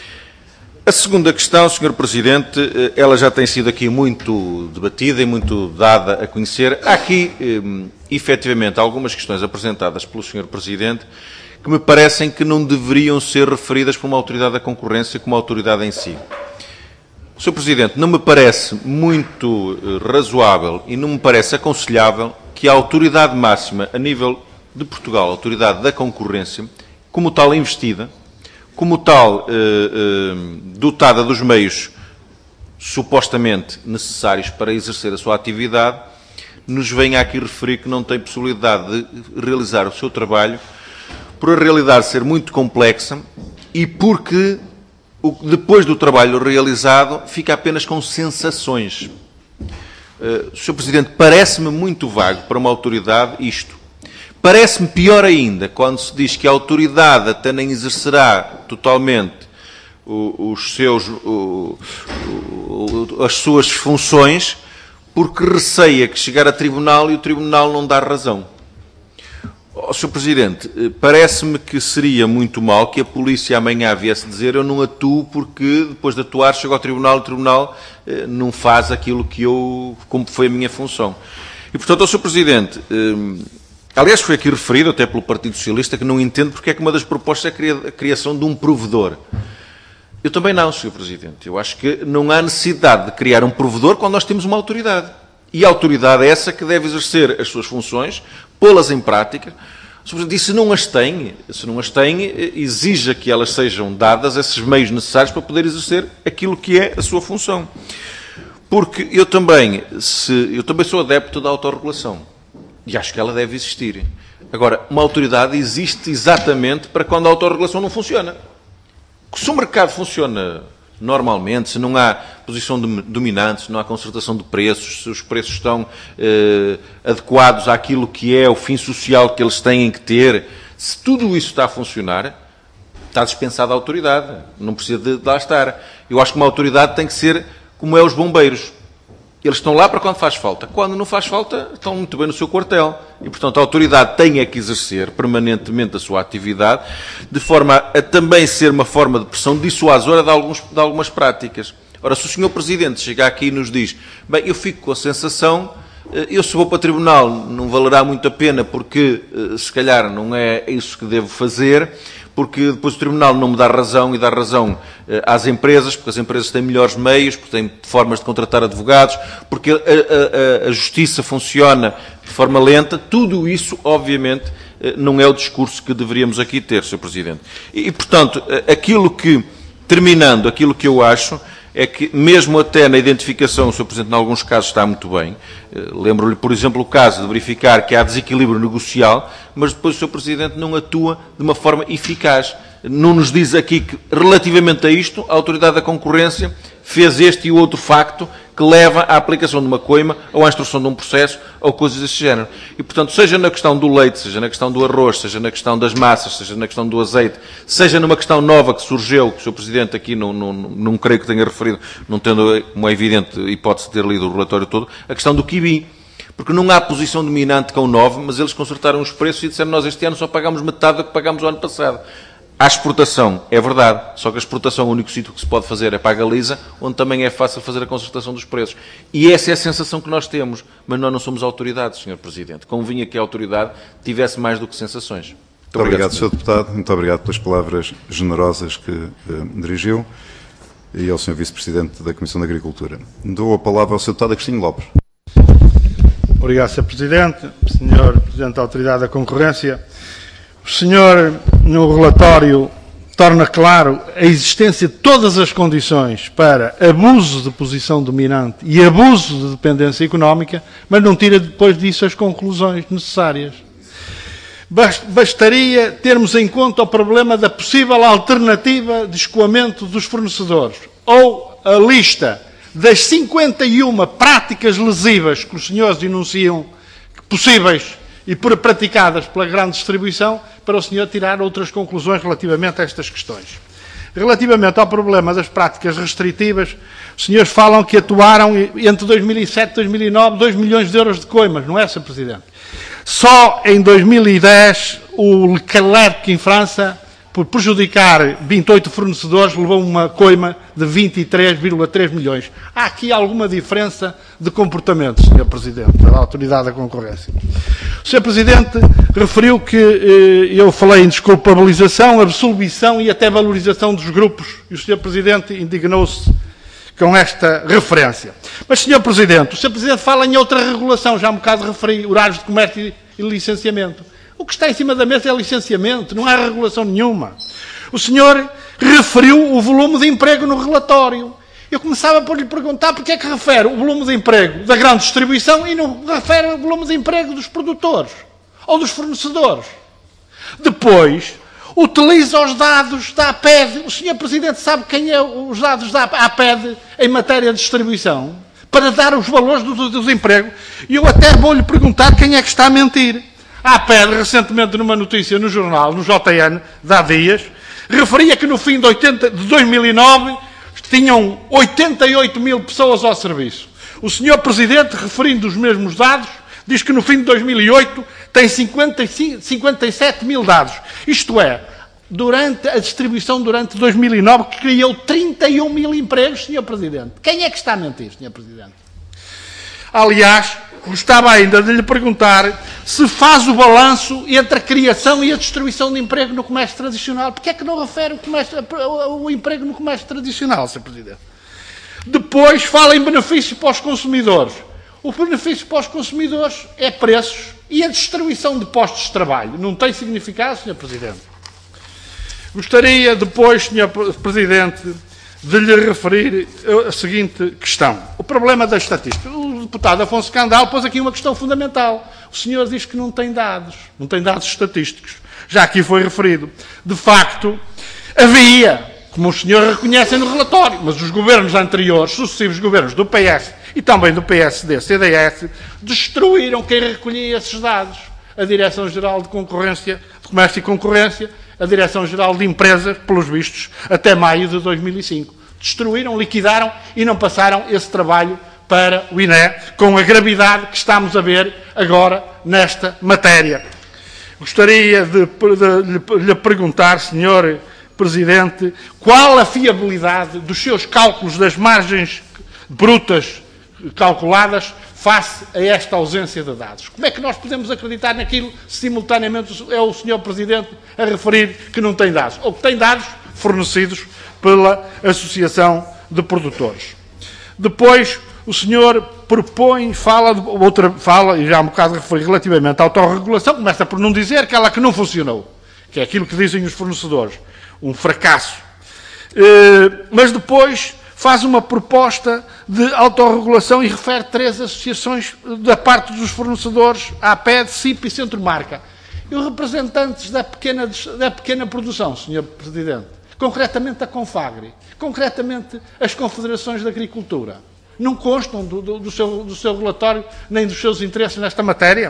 A segunda questão, senhor Presidente, eh, ela já tem sido aqui muito debatida e muito dada a conhecer. Há aqui, eh, efetivamente, algumas questões apresentadas pelo senhor Presidente que me parecem que não deveriam ser referidas por uma autoridade da concorrência como autoridade em si. senhor Presidente, não me parece muito eh, razoável e não me parece aconselhável que a autoridade máxima a nível de Portugal, a autoridade da concorrência, como tal investida, como tal eh, eh, dotada dos meios supostamente necessários para exercer a sua atividade, nos venha aqui referir que não tem possibilidade de realizar o seu trabalho por a realidade ser muito complexa e porque depois do trabalho realizado fica apenas com sensações. Uh, senhor Presidente, parece-me muito vago para uma autoridade isto. Parece-me pior ainda quando se diz que a autoridade até nem exercerá totalmente o, os seus, o, o, as suas funções porque receia que chegar a tribunal e o tribunal não dá razão. Oh, senhor Presidente, parece-me que seria muito mal que a polícia amanhã viesse dizer eu não atuo porque depois de atuar chego ao tribunal e o tribunal eh, não faz aquilo que eu, como foi a minha função. E portanto, oh, senhor Presidente, eh, aliás foi aqui referido até pelo Partido Socialista que não entendo porque é que uma das propostas é a criação de um provedor. Eu também não, senhor Presidente. Eu acho que não há necessidade de criar um provedor quando nós temos uma autoridade. E a autoridade é essa que deve exercer as suas funções, pô-las em prática. E se não as tem, se não as tem, exija que elas sejam dadas esses meios necessários para poder exercer aquilo que é a sua função. Porque eu também, se, eu também sou adepto da autorregulação. E acho que ela deve existir. Agora, uma autoridade existe exatamente para quando a autorregulação não funciona. Se o mercado funciona normalmente, se não há posição dominante, se não há concertação de preços, se os preços estão eh, adequados àquilo que é o fim social que eles têm que ter, se tudo isso está a funcionar, está dispensada a autoridade, não precisa de, de lá estar. Eu acho que uma autoridade tem que ser como é os bombeiros. Eles estão lá para quando faz falta. Quando não faz falta, estão muito bem no seu quartel. E, portanto, a autoridade tem é que exercer permanentemente a sua atividade, de forma a também ser uma forma de pressão dissuasora de, alguns, de algumas práticas. Ora, se o senhor Presidente chegar aqui e nos diz, bem, eu fico com a sensação, eu se vou para o Tribunal não valerá muito a pena porque, se calhar, não é isso que devo fazer, porque depois o Tribunal não me dá razão e dá razão eh, às empresas, porque as empresas têm melhores meios, porque têm formas de contratar advogados, porque a, a, a Justiça funciona de forma lenta. Tudo isso, obviamente, eh, não é o discurso que deveríamos aqui ter, senhor Presidente. E, e, portanto, aquilo que, terminando, aquilo que eu acho é que, mesmo até na identificação, o senhor Presidente, em alguns casos está muito bem. Lembro-lhe, por exemplo, o caso de verificar que há desequilíbrio negocial, mas depois o senhor Presidente não atua de uma forma eficaz. Não nos diz aqui que, relativamente a isto, a Autoridade da Concorrência fez este e outro facto que leva à aplicação de uma coima ou à instrução de um processo ou coisas desse género. E, portanto, seja na questão do leite, seja na questão do arroz, seja na questão das massas, seja na questão do azeite, seja numa questão nova que surgiu, que o senhor Presidente aqui não, não, não creio que tenha referido, não tendo, como é evidente, hipótese de ter lido o relatório todo, a questão do quibi. Porque não há posição dominante com o nove, mas eles consertaram os preços e disseram nós este ano só pagámos metade do que pagámos o ano passado. À exportação, é verdade, só que a exportação é o único sítio que se pode fazer é para a Galiza, onde também é fácil fazer a concertação dos preços. E essa é a sensação que nós temos, mas nós não somos autoridades, senhor Presidente. Convinha que a autoridade tivesse mais do que sensações. Muito, muito obrigado, senhor Deputado. Muito obrigado pelas palavras generosas que uh, dirigiu e ao senhor Vice-Presidente da Comissão de Agricultura. Dou a palavra ao senhor Deputado Agostinho Lopes. Obrigado, senhor Presidente. senhor Presidente da Autoridade da Concorrência, o senhor, no relatório, torna claro a existência de todas as condições para abuso de posição dominante e abuso de dependência económica, mas não tira depois disso as conclusões necessárias. Bastaria termos em conta o problema da possível alternativa de escoamento dos fornecedores, ou a lista das cinquenta e uma práticas lesivas que os senhores denunciam possíveis e praticadas pela grande distribuição, para o senhor tirar outras conclusões relativamente a estas questões. Relativamente ao problema das práticas restritivas, os senhores falam que atuaram entre dois mil e sete e dois mil e nove dois milhões de euros de coimas, não é, senhor Presidente? Só em dois mil e dez o Leclerc, em França, por prejudicar vinte e oito fornecedores, levou uma coima de vinte e três vírgula três milhões. Há aqui alguma diferença de comportamento, senhor Presidente, da Autoridade da Concorrência. O senhor Presidente referiu que eh, eu falei em desculpabilização, absolvição e até valorização dos grupos, e o senhor Presidente indignou-se com esta referência. Mas, senhor Presidente, o senhor Presidente fala em outra regulação, já há um bocado referi, horários de comércio e licenciamento. O que está em cima da mesa é licenciamento, não há regulação nenhuma. O senhor referiu o volume de emprego no relatório. Eu começava por lhe perguntar porque é que refere o volume de emprego da grande distribuição e não refere o volume de emprego dos produtores ou dos fornecedores. Depois, utiliza os dados da A P E D. O senhor Presidente sabe quem é os dados da A P E D em matéria de distribuição? Para dar os valores do, do desemprego. E eu até vou lhe perguntar quem é que está a mentir. A A P E D, recentemente, numa notícia no jornal, no J N, de há dias, referia que no fim de, oitenta, de dois mil e nove tinham oitenta e oito mil pessoas ao serviço. O senhor Presidente, referindo os mesmos dados, diz que no fim de dois mil e oito tem cinquenta e cinco, cinquenta e sete mil dados. Isto é, durante a distribuição durante dois mil e nove, que criou trinta e um mil empregos, senhor Presidente. Quem é que está a mentir, senhor Presidente? Aliás, gostava ainda de lhe perguntar se faz o balanço entre a criação e a destruição de emprego no comércio tradicional. Porquê é que não refere o, comércio, o emprego no comércio tradicional, senhor Presidente? Depois fala em benefício para os consumidores. O benefício para os consumidores é preços e a destruição de postos de trabalho. Não tem significado, senhor Presidente? Gostaria depois, senhor Presidente, de lhe referir a seguinte questão. O problema da estatística. O deputado Afonso Candal pôs aqui uma questão fundamental. O senhor diz que não tem dados, não tem dados estatísticos. Já aqui foi referido. De facto, havia, como os senhores reconhecem no relatório, mas os governos anteriores, sucessivos governos do P S e também do P S D, C D S, destruíram quem recolhia esses dados. A Direção-Geral de Concorrência, de Comércio e Concorrência, a Direção-Geral de Empresas, pelos vistos, até maio de dois mil e cinco. Destruíram, liquidaram e não passaram esse trabalho para o I N E, com a gravidade que estamos a ver agora nesta matéria. Gostaria de, de, de lhe perguntar, senhor Presidente, qual a fiabilidade dos seus cálculos das margens brutas calculadas face a esta ausência de dados. Como é que nós podemos acreditar naquilo se simultaneamente é o senhor Presidente a referir que não tem dados? Ou que tem dados fornecidos pela Associação de Produtores. Depois, o senhor propõe, fala, de outra, fala, e já há um bocado referi relativamente à autorregulação, começa por não dizer aquela que não funcionou, que é aquilo que dizem os fornecedores. Um fracasso. Mas depois faz uma proposta de autorregulação e refere três associações da parte dos fornecedores, a P E D, C I P e Centro Marca. E os representantes da pequena, da pequena produção, senhor Presidente, concretamente a Confagri, concretamente as confederações de agricultura, não constam do, do, do, seu, do seu relatório nem dos seus interesses nesta matéria?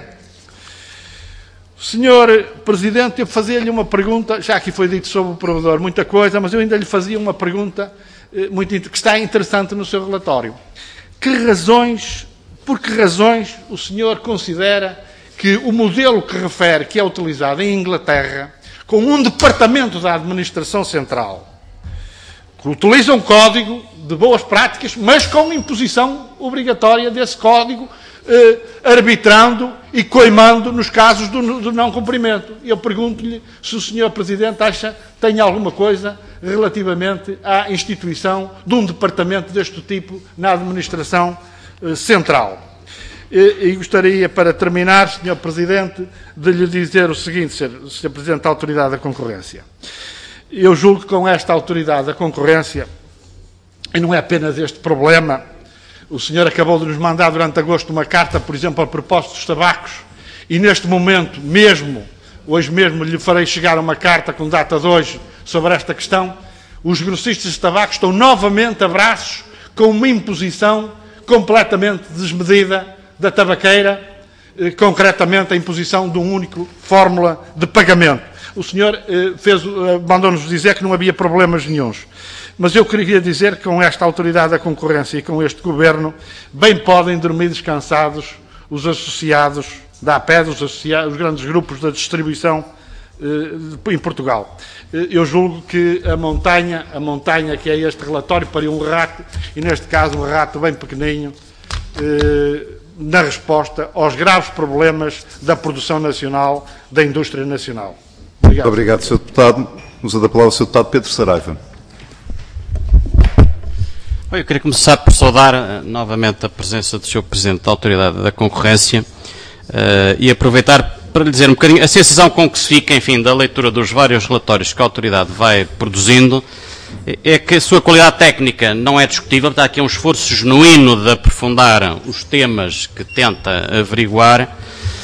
Senhor Presidente, eu fazia-lhe uma pergunta, já aqui foi dito sobre o provedor muita coisa, mas eu ainda lhe fazia uma pergunta muito, que está interessante no seu relatório. Que razões, por que razões o senhor considera que o modelo que refere, que é utilizado em Inglaterra, com um departamento da administração central, que utiliza um código de boas práticas, mas com imposição obrigatória desse código, eh, arbitrando e coimando nos casos do, do não cumprimento. Eu pergunto-lhe se o senhor Presidente acha que tem alguma coisa relativamente à instituição de um departamento deste tipo na administração eh, central. E, e gostaria, para terminar, senhor Presidente, de lhe dizer o seguinte, senhor, senhor Presidente da Autoridade da Concorrência. Eu julgo que com esta Autoridade da Concorrência, e não é apenas este problema, o senhor acabou de nos mandar durante agosto uma carta, por exemplo, a propósito dos tabacos, e neste momento mesmo, hoje mesmo lhe farei chegar uma carta com data de hoje sobre esta questão, os grossistas de tabacos estão novamente a braços com uma imposição completamente desmedida da tabaqueira, eh, concretamente a imposição de uma única fórmula de pagamento. O senhor eh, fez, eh, mandou-nos dizer que não havia problemas nenhuns. Mas eu queria dizer que com esta autoridade da concorrência e com este governo, bem podem dormir descansados os associados da A P E D, os, associados, os grandes grupos da distribuição eh, em Portugal. Eh, eu julgo que a montanha, a montanha que é este relatório, pariu um rato, e neste caso um rato bem pequenino, eh, na resposta aos graves problemas da produção nacional, da indústria nacional. Obrigado. Muito obrigado, senhor Deputado. Usa da palavra o senhor Deputado Pedro Saraiva. Eu queria começar por saudar uh, novamente a presença do senhor Presidente da Autoridade da Concorrência uh, e aproveitar para lhe dizer um bocadinho a sensação com que se fica, enfim, da leitura dos vários relatórios que a Autoridade vai produzindo, é que a sua qualidade técnica não é discutível, está aqui um esforço genuíno de aprofundar os temas que tenta averiguar,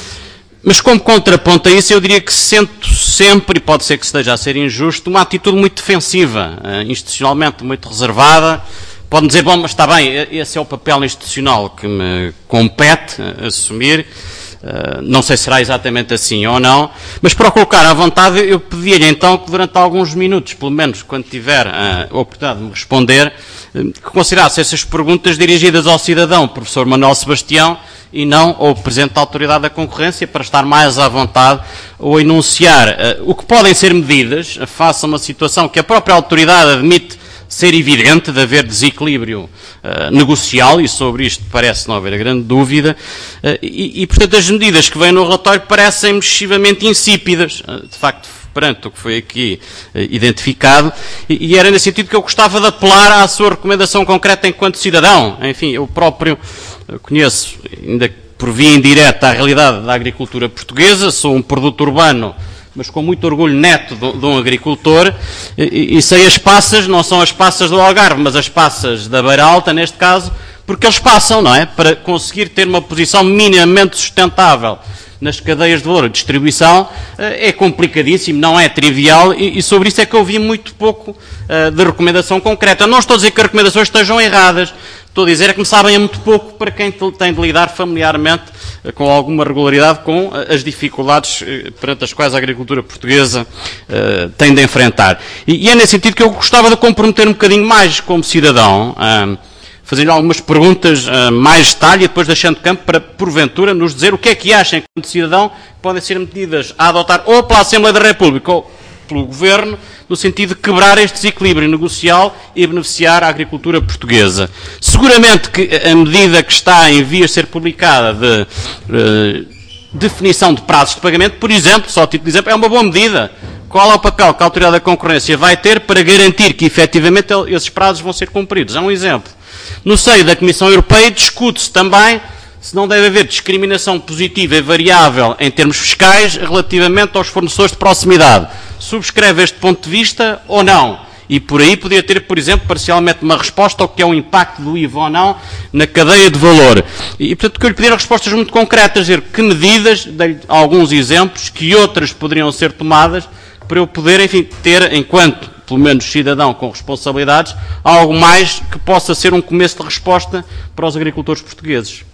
mas como contraponto a isso eu diria que sinto sempre, e pode ser que esteja a ser injusto, uma atitude muito defensiva, uh, institucionalmente muito reservada. Pode dizer, bom, mas está bem, esse é o papel institucional que me compete assumir, uh, não sei se será exatamente assim ou não, mas para o colocar à vontade, eu pedia-lhe então que durante alguns minutos, pelo menos quando tiver a oportunidade de me responder, uh, que considerasse essas perguntas dirigidas ao cidadão, professor Manuel Sebastião, e não ao Presidente da Autoridade da Concorrência, para estar mais à vontade ou enunciar uh, o que podem ser medidas face a uma situação que a própria Autoridade admite ser evidente de haver desequilíbrio uh, negocial, e sobre isto parece não haver grande dúvida, uh, e, e, portanto, as medidas que vêm no relatório parecem excessivamente insípidas, uh, de facto, perante o que foi aqui uh, identificado, e, e era nesse sentido que eu gostava de apelar à sua recomendação concreta enquanto cidadão. Enfim, eu próprio uh, conheço, ainda por via indireta, a realidade da agricultura portuguesa, sou um produto urbano, mas com muito orgulho neto de, de um agricultor, e, e sei as passas, não são as passas do Algarve, mas as passas da Beira Alta, neste caso, porque eles passam, não é? Para conseguir ter uma posição minimamente sustentável nas cadeias de valor de distribuição, é complicadíssimo, não é trivial, e, e sobre isso é que eu vi muito pouco uh, de recomendação concreta. Não estou a dizer que as recomendações estejam erradas, estou a dizer é que me sabem muito pouco para quem tem de lidar familiarmente com alguma regularidade com as dificuldades perante as quais a agricultura portuguesa uh, tem de enfrentar. E, e é nesse sentido que eu gostava de comprometer um bocadinho mais como cidadão, uh, fazendo algumas perguntas uh, mais detalhe e depois deixando campo para, porventura, nos dizer o que é que acham enquanto cidadão que podem ser medidas a adotar ou pela Assembleia da República ou pelo Governo, no sentido de quebrar este desequilíbrio negocial e beneficiar a agricultura portuguesa. Seguramente que a medida que está em vias de ser publicada de uh, definição de prazos de pagamento, por exemplo, só a título de exemplo, é uma boa medida. Qual é o papel que a Autoridade da Concorrência vai ter para garantir que, efetivamente, esses prazos vão ser cumpridos? É um exemplo. No seio da Comissão Europeia discute-se também se não deve haver discriminação positiva e variável em termos fiscais relativamente aos fornecedores de proximidade. Subscreve este ponto de vista ou não? E por aí podia ter, por exemplo, parcialmente uma resposta ao que é o impacto do I V A ou não na cadeia de valor. E, portanto, que eu lhe pedir respostas muito concretas, dizer que medidas, dei-lhe alguns exemplos, que outras poderiam ser tomadas para eu poder, enfim, ter, enquanto, pelo menos, cidadão com responsabilidades, algo mais que possa ser um começo de resposta para os agricultores portugueses.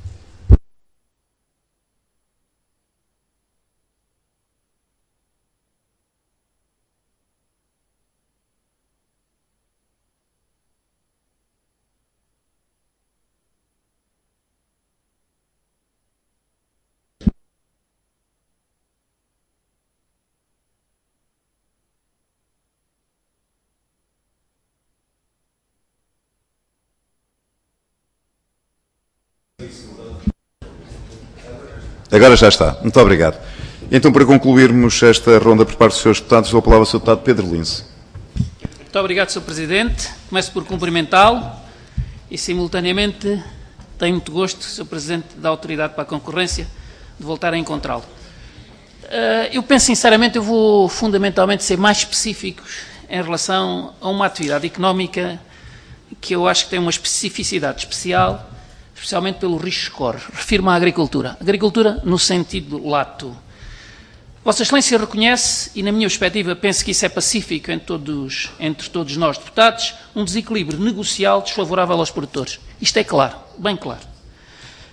Agora já está. Muito obrigado. Então, para concluirmos esta ronda por parte dos senhores deputados, dou a palavra ao senhor deputado Pedro Lince. Muito obrigado, senhor Presidente. Começo por cumprimentá-lo e, simultaneamente, tenho muito gosto, senhor Presidente da Autoridade para a Concorrência, de voltar a encontrá-lo. Eu penso, sinceramente, eu vou fundamentalmente ser mais específico em relação a uma atividade económica que eu acho que tem uma especificidade especial, especialmente pelo risco que corre. Refiro-me à agricultura. Agricultura no sentido lato. Vossa Excelência reconhece, e na minha perspectiva penso que isso é pacífico entre todos, entre todos nós deputados, um desequilíbrio negocial desfavorável aos produtores. Isto é claro, bem claro.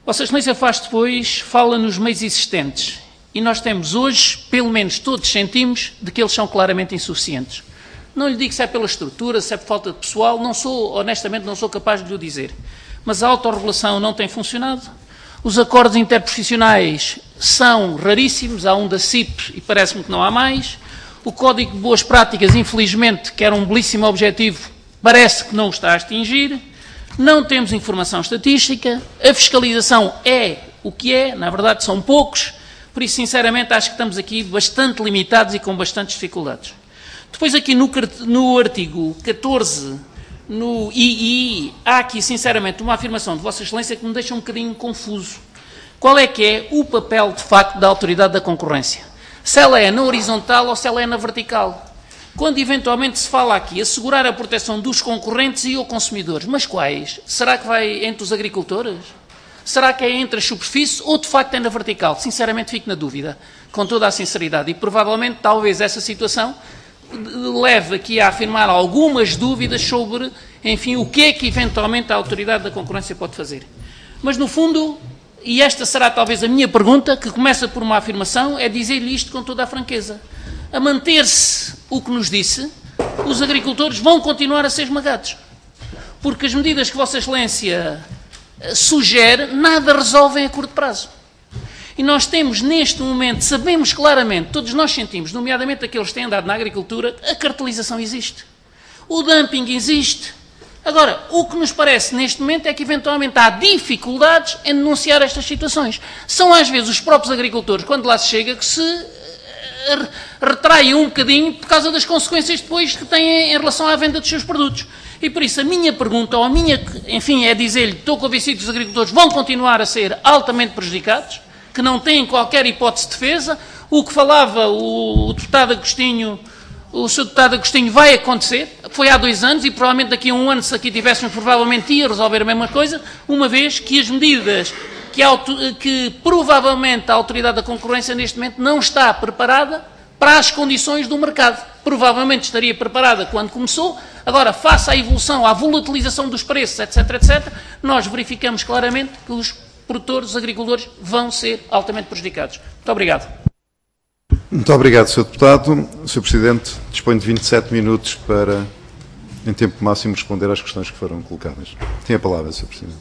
Vossa Excelência faz depois, fala nos meios existentes. E nós temos hoje, pelo menos todos sentimos, de que eles são claramente insuficientes. Não lhe digo se é pela estrutura, se é por falta de pessoal, não sou, honestamente, não sou capaz de lhe dizer. Mas a autorregulação não tem funcionado. Os acordos interprofissionais são raríssimos, há um da C I P e parece-me que não há mais. O Código de Boas Práticas, infelizmente, que era um belíssimo objetivo, parece que não o está a atingir. Não temos informação estatística, a fiscalização é o que é, na verdade são poucos, por isso, sinceramente, acho que estamos aqui bastante limitados e com bastantes dificuldades. Depois aqui no, no artigo catorze, no I I, há aqui, sinceramente, uma afirmação de Vossa Excelência que me deixa um bocadinho confuso. Qual é que é o papel, de facto, da Autoridade da Concorrência? Se ela é na horizontal ou se ela é na vertical? Quando eventualmente se fala aqui assegurar a proteção dos concorrentes e ou consumidores, mas quais? Será que vai entre os agricultores? Será que é entre as superfícies ou de facto é na vertical? Sinceramente fico na dúvida, com toda a sinceridade, e provavelmente talvez essa situação leve aqui a afirmar algumas dúvidas sobre, enfim, o que é que eventualmente a Autoridade da Concorrência pode fazer. Mas no fundo, e esta será talvez a minha pergunta, que começa por uma afirmação, é dizer-lhe isto com toda a franqueza. A manter-se o que nos disse, os agricultores vão continuar a ser esmagados. Porque as medidas que Vossa Excelência sugere, nada resolvem a curto prazo. E nós temos neste momento, sabemos claramente, todos nós sentimos, nomeadamente aqueles que têm andado na agricultura, a cartelização existe. O dumping existe. Agora, o que nos parece neste momento é que eventualmente há dificuldades em denunciar estas situações. São às vezes os próprios agricultores, quando lá se chega, que se retraem um bocadinho por causa das consequências depois que têm em relação à venda dos seus produtos. E por isso a minha pergunta, ou a minha, enfim, é dizer-lhe, estou convencido que os agricultores vão continuar a ser altamente prejudicados, que não têm qualquer hipótese de defesa. O que falava o, o deputado Agostinho, o seu deputado Agostinho, vai acontecer. Foi há dois anos e provavelmente daqui a um ano, se aqui tivéssemos, provavelmente ia resolver a mesma coisa, uma vez que as medidas que, a, que provavelmente a Autoridade da Concorrência neste momento não está preparada para as condições do mercado. Provavelmente estaria preparada quando começou. Agora, face à evolução, à volatilização dos preços, etc, etcétera, nós verificamos claramente que os produtores, os agricultores, vão ser altamente prejudicados. Muito obrigado. Muito obrigado, senhor Deputado. senhor Presidente, disponho de vinte e sete minutos para, em tempo máximo, responder às questões que foram colocadas. Tem a palavra, senhor Presidente.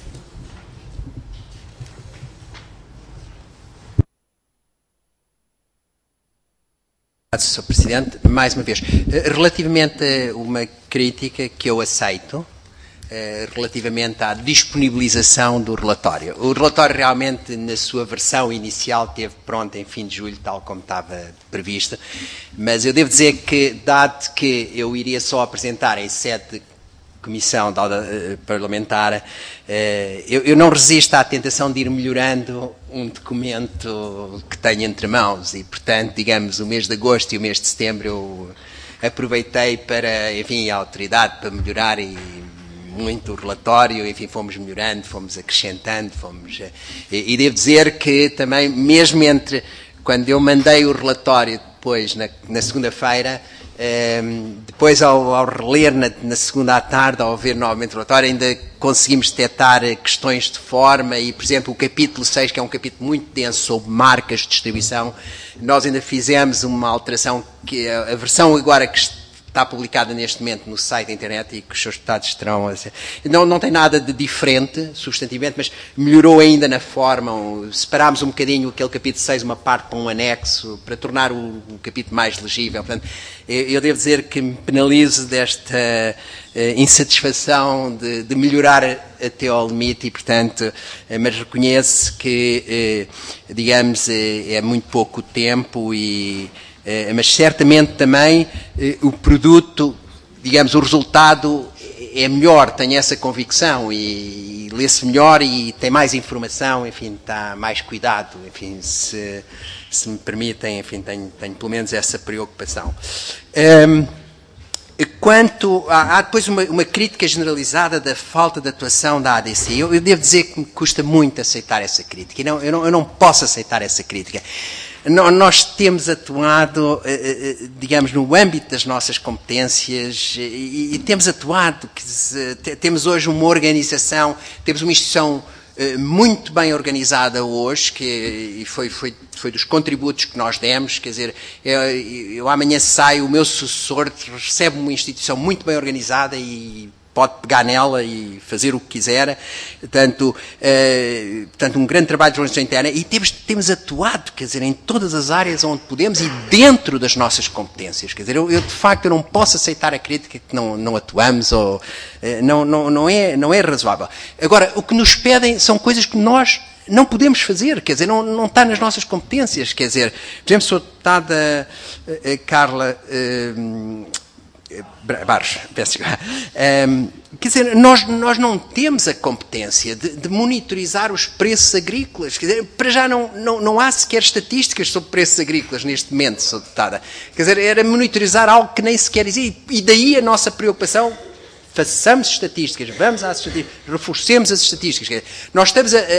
senhor Presidente, mais uma vez, relativamente a uma crítica que eu aceito, relativamente à disponibilização do relatório. O relatório realmente, na sua versão inicial, esteve pronto em fim de julho, tal como estava previsto, mas eu devo dizer que, dado que eu iria só apresentar em sede de comissão parlamentar, eu, eu não resisto à tentação de ir melhorando um documento que tenho entre mãos e, portanto, digamos, o mês de agosto e o mês de setembro eu aproveitei para, enfim, a autoridade para melhorar e muito o relatório, enfim, fomos melhorando, fomos acrescentando, fomos... E, e devo dizer que também, mesmo entre, quando eu mandei o relatório depois, na, na segunda-feira, um, depois ao, ao reler na, na segunda à tarde, ao ver novamente o relatório, ainda conseguimos detectar questões de forma e, por exemplo, o capítulo seis, que é um capítulo muito denso sobre marcas de distribuição, nós ainda fizemos uma alteração, que a, a versão agora que está publicada neste momento no site da internet e que os seus deputados terão... Não, não tem nada de diferente, substantivamente, mas melhorou ainda na forma. Separámos um bocadinho aquele capítulo seis, uma parte para um anexo, para tornar o, o capítulo mais legível. Portanto, eu, eu devo dizer que me penalizo desta uh, insatisfação de, de melhorar até ao limite e, portanto, uh, mas reconheço que, uh, digamos, uh, é muito pouco tempo e... Uh, mas certamente também uh, o produto, digamos, o resultado é melhor, tenho essa convicção e, e lê-se melhor e tem mais informação, enfim, está mais cuidado, enfim, se, se me permitem, enfim, tenho, tenho pelo menos essa preocupação. Um, quanto, há, há depois uma, uma crítica generalizada da falta de atuação da A D C. Eu, eu devo dizer que me custa muito aceitar essa crítica, e não, eu, não, eu não posso aceitar essa crítica. Nós temos atuado, digamos, no âmbito das nossas competências e temos atuado, temos hoje uma organização, temos uma instituição muito bem organizada hoje, que e foi, foi, foi dos contributos que nós demos, quer dizer, eu, eu amanhã saio, o meu sucessor recebe uma instituição muito bem organizada e pode pegar nela e fazer o que quiser, portanto, eh, portanto um grande trabalho de organização interna, e temos, temos atuado, quer dizer, em todas as áreas onde podemos e dentro das nossas competências, quer dizer, eu, eu de facto eu não posso aceitar a crítica que não, não atuamos, ou eh, não, não, não, é, não é razoável. Agora, o que nos pedem são coisas que nós não podemos fazer, quer dizer, não, não está nas nossas competências, quer dizer, por exemplo, sou deputada uh, uh, Carla uh, Barros, peço desculpa. Um, quer dizer, nós, nós não temos a competência de, de monitorizar os preços agrícolas. Quer dizer, para já não, não, não há sequer estatísticas sobre preços agrícolas neste momento, sou deputada. Quer dizer, era monitorizar algo que nem sequer existe. E daí a nossa preocupação, façamos estatísticas, vamos às estatísticas, reforcemos as estatísticas. Quer dizer, nós estamos a, a,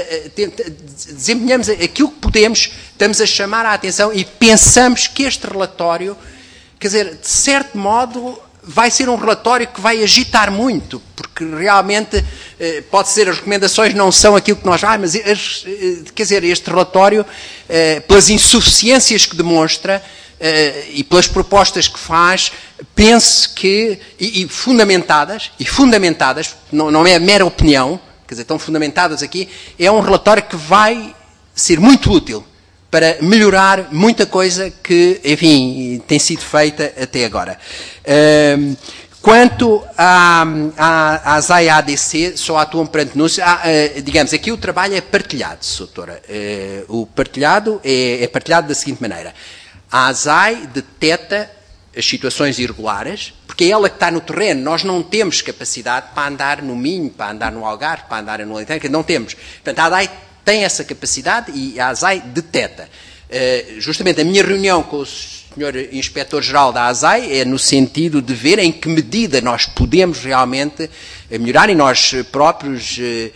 a, desempenhamos aquilo que podemos, estamos a chamar a atenção e pensamos que este relatório, quer dizer, de certo modo, vai ser um relatório que vai agitar muito, porque realmente, eh, pode ser, as recomendações não são aquilo que nós... Ah, mas, as, eh, quer dizer, este relatório, eh, pelas insuficiências que demonstra eh, e pelas propostas que faz, penso que, e, e fundamentadas, e fundamentadas, não, não é mera opinião, quer dizer, estão fundamentadas aqui, é um relatório que vai ser muito útil para melhorar muita coisa que, enfim, tem sido feita até agora. Um, quanto à, à, às A I A D C, só atuam perante denúncias, ah, uh, digamos, aqui o trabalho é partilhado, doutora. Uh, o partilhado é, é partilhado da seguinte maneira. A ASAI deteta as situações irregulares, porque é ela que está no terreno. Nós não temos capacidade para andar no Minho, para andar no Algarve, para andar no Alentejo, não temos. Portanto, a ASAI tem essa capacidade e a ASAI deteta. Uh, justamente a minha reunião com o senhor Inspetor-Geral da ASAI é no sentido de ver em que medida nós podemos realmente melhorar e nós próprios, uh,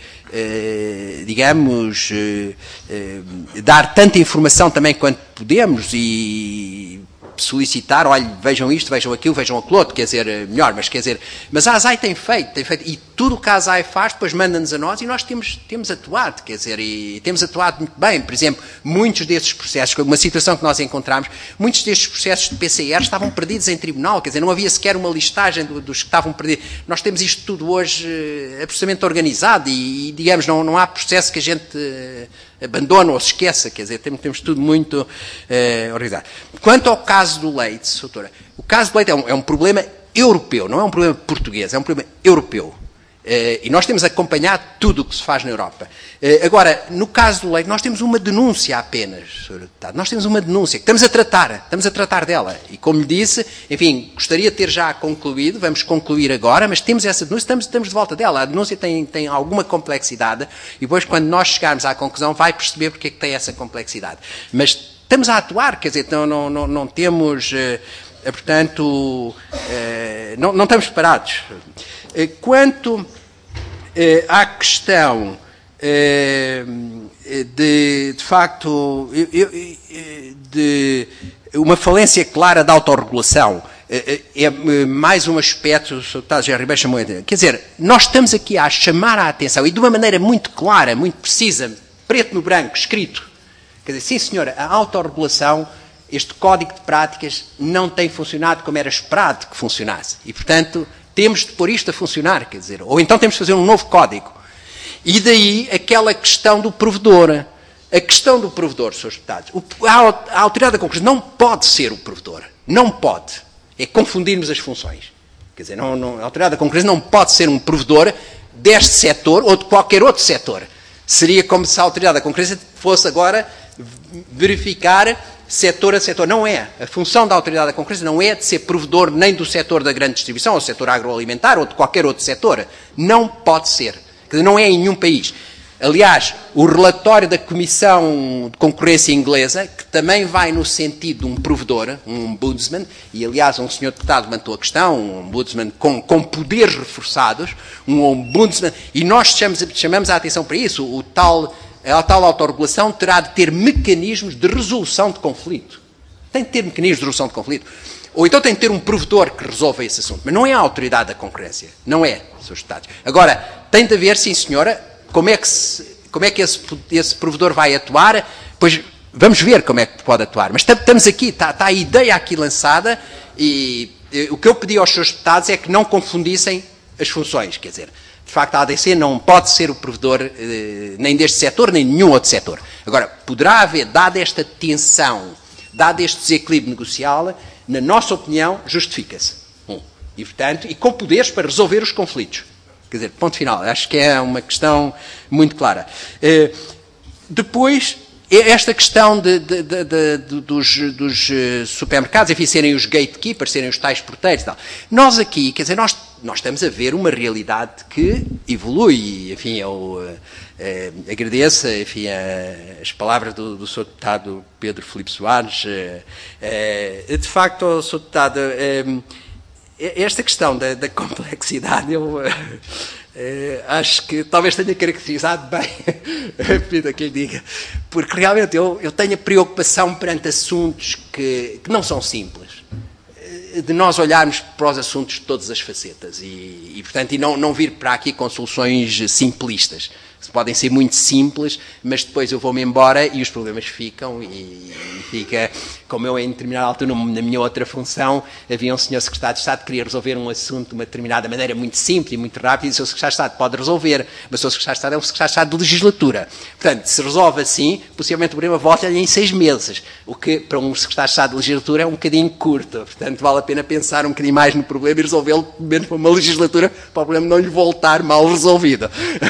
uh, digamos, uh, uh, dar tanta informação também quanto podemos e solicitar, olha, vejam isto, vejam aquilo, vejam aquilo outro, quer dizer, melhor, mas quer dizer, mas a ASAI tem feito, tem feito, e tudo o que a ASAI faz, depois manda-nos a nós e nós temos, temos atuado, quer dizer, e temos atuado muito bem. Por exemplo, muitos desses processos, uma situação que nós encontramos, muitos destes processos de P C R estavam perdidos em tribunal, quer dizer, não havia sequer uma listagem do, dos que estavam perdidos. Nós temos isto tudo hoje uh, absolutamente organizado e, e, digamos, não, não há processo que a gente uh, abandona ou se esqueça, quer dizer, temos, temos tudo muito uh, organizado. Quanto ao caso do leite, doutora, o caso do leite é um, é um problema europeu, não é um problema português, é um problema europeu. Uh, e nós temos acompanhado tudo o que se faz na Europa. Uh, agora, no caso do leite, nós temos uma denúncia apenas, senhor Deputado. Nós temos uma denúncia que estamos a tratar, estamos a tratar dela. E como lhe disse, enfim, gostaria de ter já concluído, vamos concluir agora, mas temos essa denúncia, estamos, estamos de volta dela. A denúncia tem, tem alguma complexidade e depois, quando nós chegarmos à conclusão, vai perceber porque é que tem essa complexidade. Mas estamos a atuar, quer dizer, não, não, não, não temos, uh, portanto, uh, não, não estamos preparados. Quanto eh, à questão eh, de, de facto, de uma falência clara da autorregulação, eh, é mais um aspecto, o senhor Deputado Gerry Ribeiro chamou a atenção. Quer dizer, nós estamos aqui a chamar a atenção, e de uma maneira muito clara, muito precisa, preto no branco, escrito. Quer dizer, sim senhora, a autorregulação, este código de práticas não tem funcionado como era esperado que funcionasse. E, portanto, temos de pôr isto a funcionar, quer dizer, ou então temos de fazer um novo código. E daí aquela questão do provedor. A questão do provedor, senhores deputados. A autoridade da concorrência não pode ser o provedor. Não pode. É confundirmos as funções. Quer dizer, não, não, a autoridade da concorrência não pode ser um provedor deste setor ou de qualquer outro setor. Seria como se a autoridade da concorrência fosse agora verificar setor a setor. Não é. A função da autoridade da concorrência não é de ser provedor nem do setor da grande distribuição, ou do setor agroalimentar, ou de qualquer outro setor. Não pode ser. Quer dizer, não é em nenhum país. Aliás, o relatório da Comissão de Concorrência Inglesa, que também vai no sentido de um provedor, um ombudsman, e aliás um senhor deputado levantou a questão, um ombudsman com, com poderes reforçados, um ombudsman, e nós chamamos, chamamos a atenção para isso, o tal... A tal autorregulação terá de ter mecanismos de resolução de conflito. Tem de ter mecanismos de resolução de conflito. Ou então tem de ter um provedor que resolva esse assunto. Mas não é a autoridade da concorrência. Não é, senhores deputados. Agora, tem de haver, sim senhora, como é que se, como é que esse, esse provedor vai atuar, pois vamos ver como é que pode atuar. Mas estamos aqui, está, está a ideia aqui lançada e, e o que eu pedi aos senhores deputados é que não confundissem as funções, quer dizer, de facto a A D C não pode ser o provedor eh, nem deste setor, nem nenhum outro setor. Agora, poderá haver, dada esta tensão, dado este desequilíbrio negocial, na nossa opinião, justifica-se. Um. E, portanto, e com poderes para resolver os conflitos. Quer dizer, ponto final. Acho que é uma questão muito clara. Eh, depois, esta questão de, de, de, de, de, dos, dos supermercados, enfim, serem os gatekeepers, serem os tais porteiros e tal. Nós aqui, quer dizer, nós, nós estamos a ver uma realidade que evolui. Enfim, eu eh, agradeço enfim, a, as palavras do, do senhor deputado Pedro Filipe Soares. Eh, eh, de facto, senhor deputado, eh, esta questão da, da complexidade, eu... Eh, Uh, acho que talvez tenha caracterizado bem a vida que lhe diga, porque realmente eu, eu tenho a preocupação perante assuntos que, que não são simples, uh, de nós olharmos para os assuntos de todas as facetas e, e portanto, e não, não vir para aqui com soluções simplistas. Podem ser muito simples, mas depois eu vou-me embora e os problemas ficam e, e fica, como eu em determinada altura, na minha outra função, havia um senhor secretário de Estado que queria resolver um assunto de uma determinada maneira muito simples e muito rápida e o senhor secretário de Estado pode resolver, mas o senhor secretário de Estado é um secretário de Estado de legislatura. Portanto, se resolve assim, possivelmente o problema volta-lhe em seis meses, o que para um secretário de Estado de legislatura é um bocadinho curto. Portanto, vale a pena pensar um bocadinho mais no problema e resolvê-lo menos para uma legislatura, para o problema não lhe voltar mal resolvido.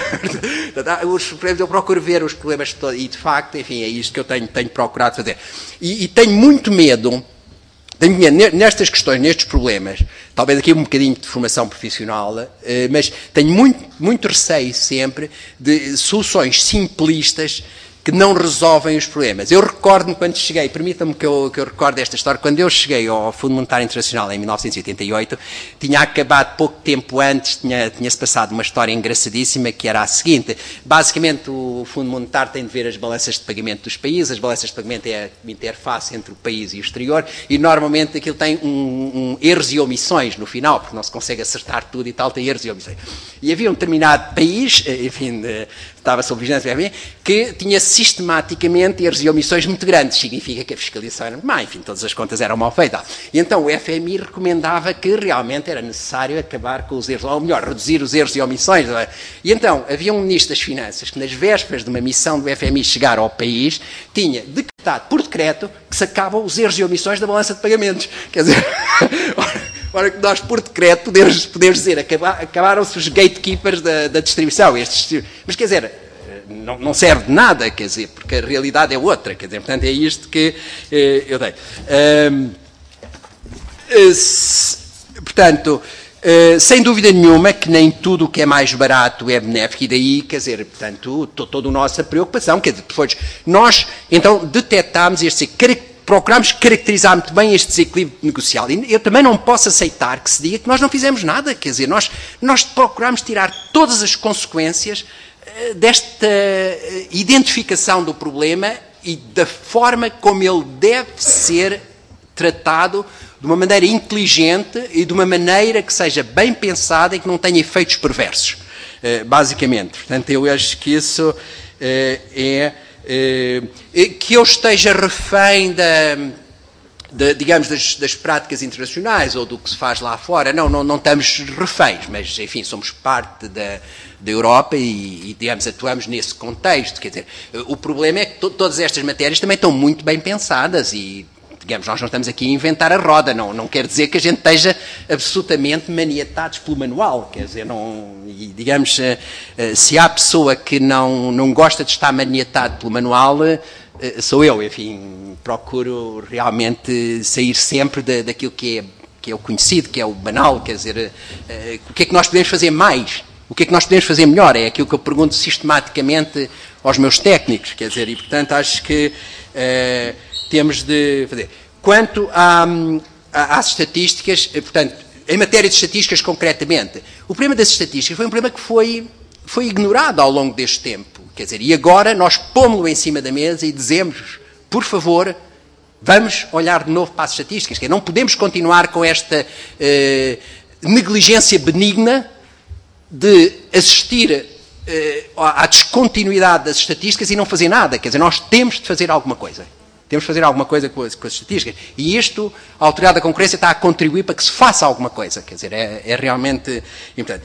Os problemas, eu procuro ver os problemas todos, e de facto, enfim, é isto que eu tenho, tenho procurado fazer. E, e tenho muito medo, tenho medo nestas questões, nestes problemas, talvez aqui um bocadinho de formação profissional, mas tenho muito, muito receio sempre de soluções simplistas que não resolvem os problemas. Eu recordo-me quando cheguei, permita-me que eu, que eu recorde esta história, quando eu cheguei ao Fundo Monetário Internacional em mil novecentos e oitenta e oito, tinha acabado pouco tempo antes, tinha, tinha-se passado uma história engraçadíssima que era a seguinte. Basicamente o Fundo Monetário tem de ver as balanças de pagamento dos países, as balanças de pagamento é a interface entre o país e o exterior e normalmente aquilo tem um, um, erros e omissões no final, porque não se consegue acertar tudo e tal, tem erros e omissões. E havia um determinado país, enfim, de, estava sob vigilância do F M I, que tinha sistematicamente erros e omissões muito grandes. Significa que a fiscalização era má, enfim, todas as contas eram mal feitas. E então o F M I recomendava que realmente era necessário acabar com os erros, ou melhor, reduzir os erros e omissões. E então havia um ministro das Finanças que nas vésperas de uma missão do F M I chegar ao país, tinha decretado por decreto que sacavam os erros e omissões da balança de pagamentos. Quer dizer... Ora que nós, por decreto, podemos, podemos dizer, acabaram-se os gatekeepers da, da distribuição. Estes, mas, quer dizer, não, não serve de nada, quer dizer, porque a realidade é outra, quer dizer, portanto, é isto que eh, eu tenho. Um, eh, se, portanto, eh, sem dúvida nenhuma que nem tudo o que é mais barato é benéfico, e daí, quer dizer, portanto, to, toda a nossa preocupação, quer dizer, depois, nós, então, detectámos este característico, procuramos caracterizar muito bem este desequilíbrio negocial. E eu também não posso aceitar que se diga que nós não fizemos nada. Quer dizer, nós, nós procuramos tirar todas as consequências uh, desta uh, identificação do problema e da forma como ele deve ser tratado de uma maneira inteligente e de uma maneira que seja bem pensada e que não tenha efeitos perversos. Uh, basicamente. Portanto, eu acho que isso uh, é... Uh, que eu esteja refém da, de, digamos, das, das práticas internacionais ou do que se faz lá fora, não, não, não estamos reféns, mas, enfim, somos parte da, da Europa e, e, digamos, atuamos nesse contexto. Quer dizer, o problema é que to, todas estas matérias também estão muito bem pensadas e, digamos, nós não estamos aqui a inventar a roda, não, não quer dizer que a gente esteja absolutamente maniatados pelo manual, quer dizer, não, e, digamos, se há pessoa que não, não gosta de estar maniatado pelo manual, sou eu, enfim, procuro realmente sair sempre da, daquilo que é, que é o conhecido, que é o banal, quer dizer, o que é que nós podemos fazer mais? O que é que nós podemos fazer melhor? É aquilo que eu pergunto sistematicamente aos meus técnicos, quer dizer, e portanto acho que uh, temos de fazer. Quanto à, às estatísticas, portanto, em matéria de estatísticas concretamente, o problema das estatísticas foi um problema que foi, foi ignorado ao longo deste tempo, quer dizer, e agora nós pomos-lo em cima da mesa e dizemos, por favor, vamos olhar de novo para as estatísticas, que não podemos continuar com esta uh, negligência benigna de assistir à descontinuidade das estatísticas e não fazer nada. Quer dizer, nós temos de fazer alguma coisa. Temos de fazer alguma coisa com as, com as estatísticas. E isto, a Autoridade da Concorrência está a contribuir para que se faça alguma coisa. Quer dizer, é, é realmente importante.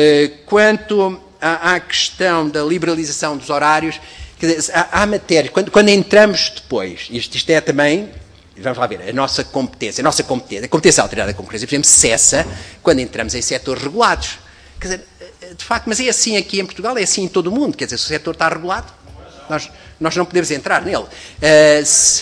Quanto à, à questão da liberalização dos horários, quer dizer, há, há matérias, quando, quando entramos depois, isto, isto é também, vamos lá ver, a nossa competência, a nossa competência, a competência da Autoridade da Concorrência, por exemplo, cessa quando entramos em setores regulados. Quer dizer, de facto, mas é assim aqui em Portugal, é assim em todo o mundo. Quer dizer, se o setor está regulado, nós, nós não podemos entrar nele. Uh, se,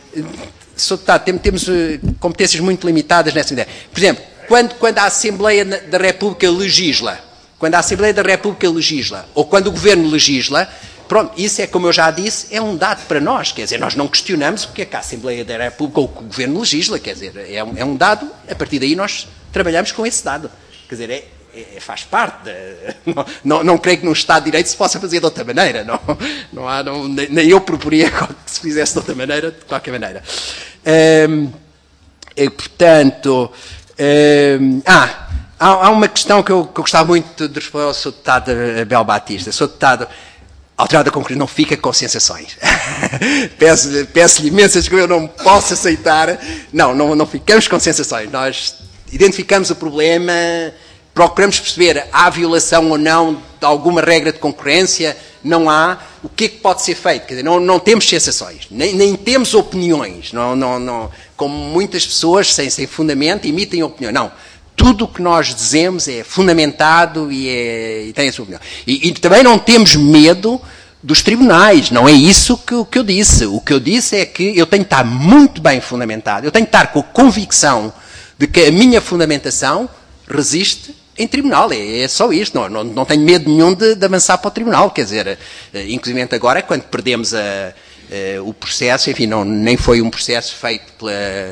se, tá, temos uh, competências muito limitadas nessa ideia. Por exemplo, quando, quando a Assembleia da República legisla, quando a Assembleia da República legisla, ou quando o Governo legisla, pronto, isso é, como eu já disse, é um dado para nós. Quer dizer, nós não questionamos o que é que a Assembleia da República ou o que o Governo legisla. Quer dizer, é um, é um dado, a partir daí nós trabalhamos com esse dado. Quer dizer, é... É, faz parte. De, não, não, não creio que num Estado de Direito se possa fazer de outra maneira. Não, não há, não, nem eu proporia que se fizesse de outra maneira, de qualquer maneira. Hum, e, portanto, hum, ah, há, há uma questão que eu, que eu gostava muito de responder ao senhor Deputado Abel Batista. senhor Deputado, a Autoridade da Concorrência não fica com sensações. Peço-lhe peço imensas que eu não posso aceitar. Não, não, não ficamos com sensações. Nós identificamos o problema, procuramos perceber, há violação ou não de alguma regra de concorrência, não há, o que é que pode ser feito? Quer dizer, não, não temos sensações, nem, nem temos opiniões, não, não, não, como muitas pessoas, sem, sem fundamento, emitem opinião. Não, tudo o que nós dizemos é fundamentado e, é, e tem a sua opinião. E, e também não temos medo dos tribunais, não é isso que, que eu disse. O que eu disse é que eu tenho que estar muito bem fundamentado, eu tenho que estar com a convicção de que a minha fundamentação resiste em tribunal, é, é só isto, não, não, não tenho medo nenhum de, de avançar para o tribunal, quer dizer, inclusive agora, quando perdemos a, a, o processo, enfim, não, nem foi um processo feito pela,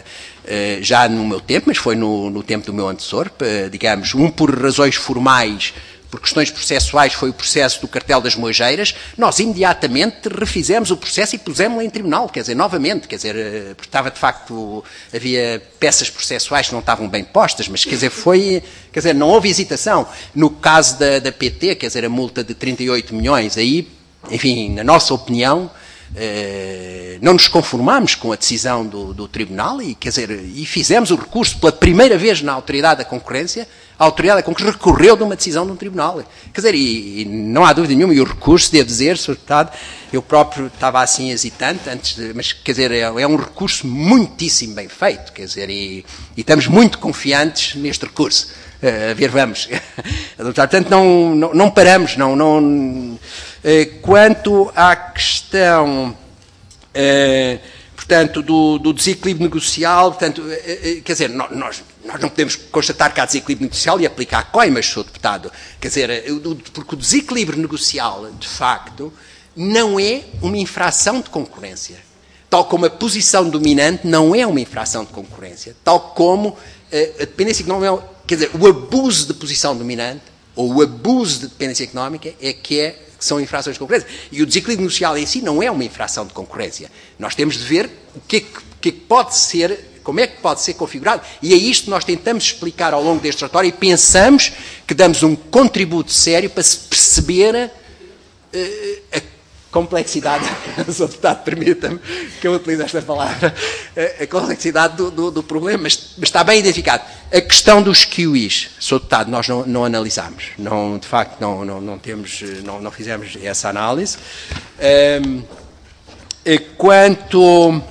a, já no meu tempo, mas foi no, no tempo do meu antecessor, digamos, um por razões formais, por questões processuais, foi o processo do cartel das Moageiras, nós imediatamente refizemos o processo e pusemos-lo em tribunal, quer dizer, novamente, quer dizer, porque estava de facto, havia peças processuais que não estavam bem postas, mas quer dizer, foi, quer dizer, não houve hesitação. No caso da, da P T, quer dizer, a multa de trinta e oito milhões, aí, enfim, na nossa opinião, eh, não nos conformámos com a decisão do, do tribunal e, quer dizer, e fizemos o recurso pela primeira vez na Autoridade da Concorrência. A Autoridade da Concorrência recorreu de uma decisão de um tribunal. Quer dizer, e, e não há dúvida nenhuma, e o recurso, devo dizer, senhor Deputado, eu próprio estava assim hesitante, antes de, mas, quer dizer, é, é um recurso muitíssimo bem feito, quer dizer, e, e estamos muito confiantes neste recurso. Uh, a ver, vamos. Portanto, não, não, não paramos, não... não uh, quanto à questão... Uh, portanto, do, do desequilíbrio negocial, portanto, quer dizer, nós, nós não podemos constatar que há desequilíbrio negocial e aplicar coimas, senhor Deputado, quer dizer, porque o desequilíbrio negocial, de facto, não é uma infração de concorrência. Tal como a posição dominante não é uma infração de concorrência, tal como a dependência económica, quer dizer, o abuso de posição dominante ou o abuso de dependência económica é que é que são infrações de concorrência. E o desequilíbrio negocial em si não é uma infração de concorrência. Nós temos de ver o que é que, o que, é que pode ser, como é que pode ser configurado. E é isto que nós tentamos explicar ao longo deste relatório e pensamos que damos um contributo sério para se perceber uh, a complexidade, senhor Deputado, permita-me que eu utilize esta palavra, a complexidade do, do, do problema, mas, mas está bem identificado. A questão dos kiwis, senhor Deputado, nós não, não analisámos, não, de facto não, não, não, temos, não, não fizemos essa análise. Um, quanto, uh,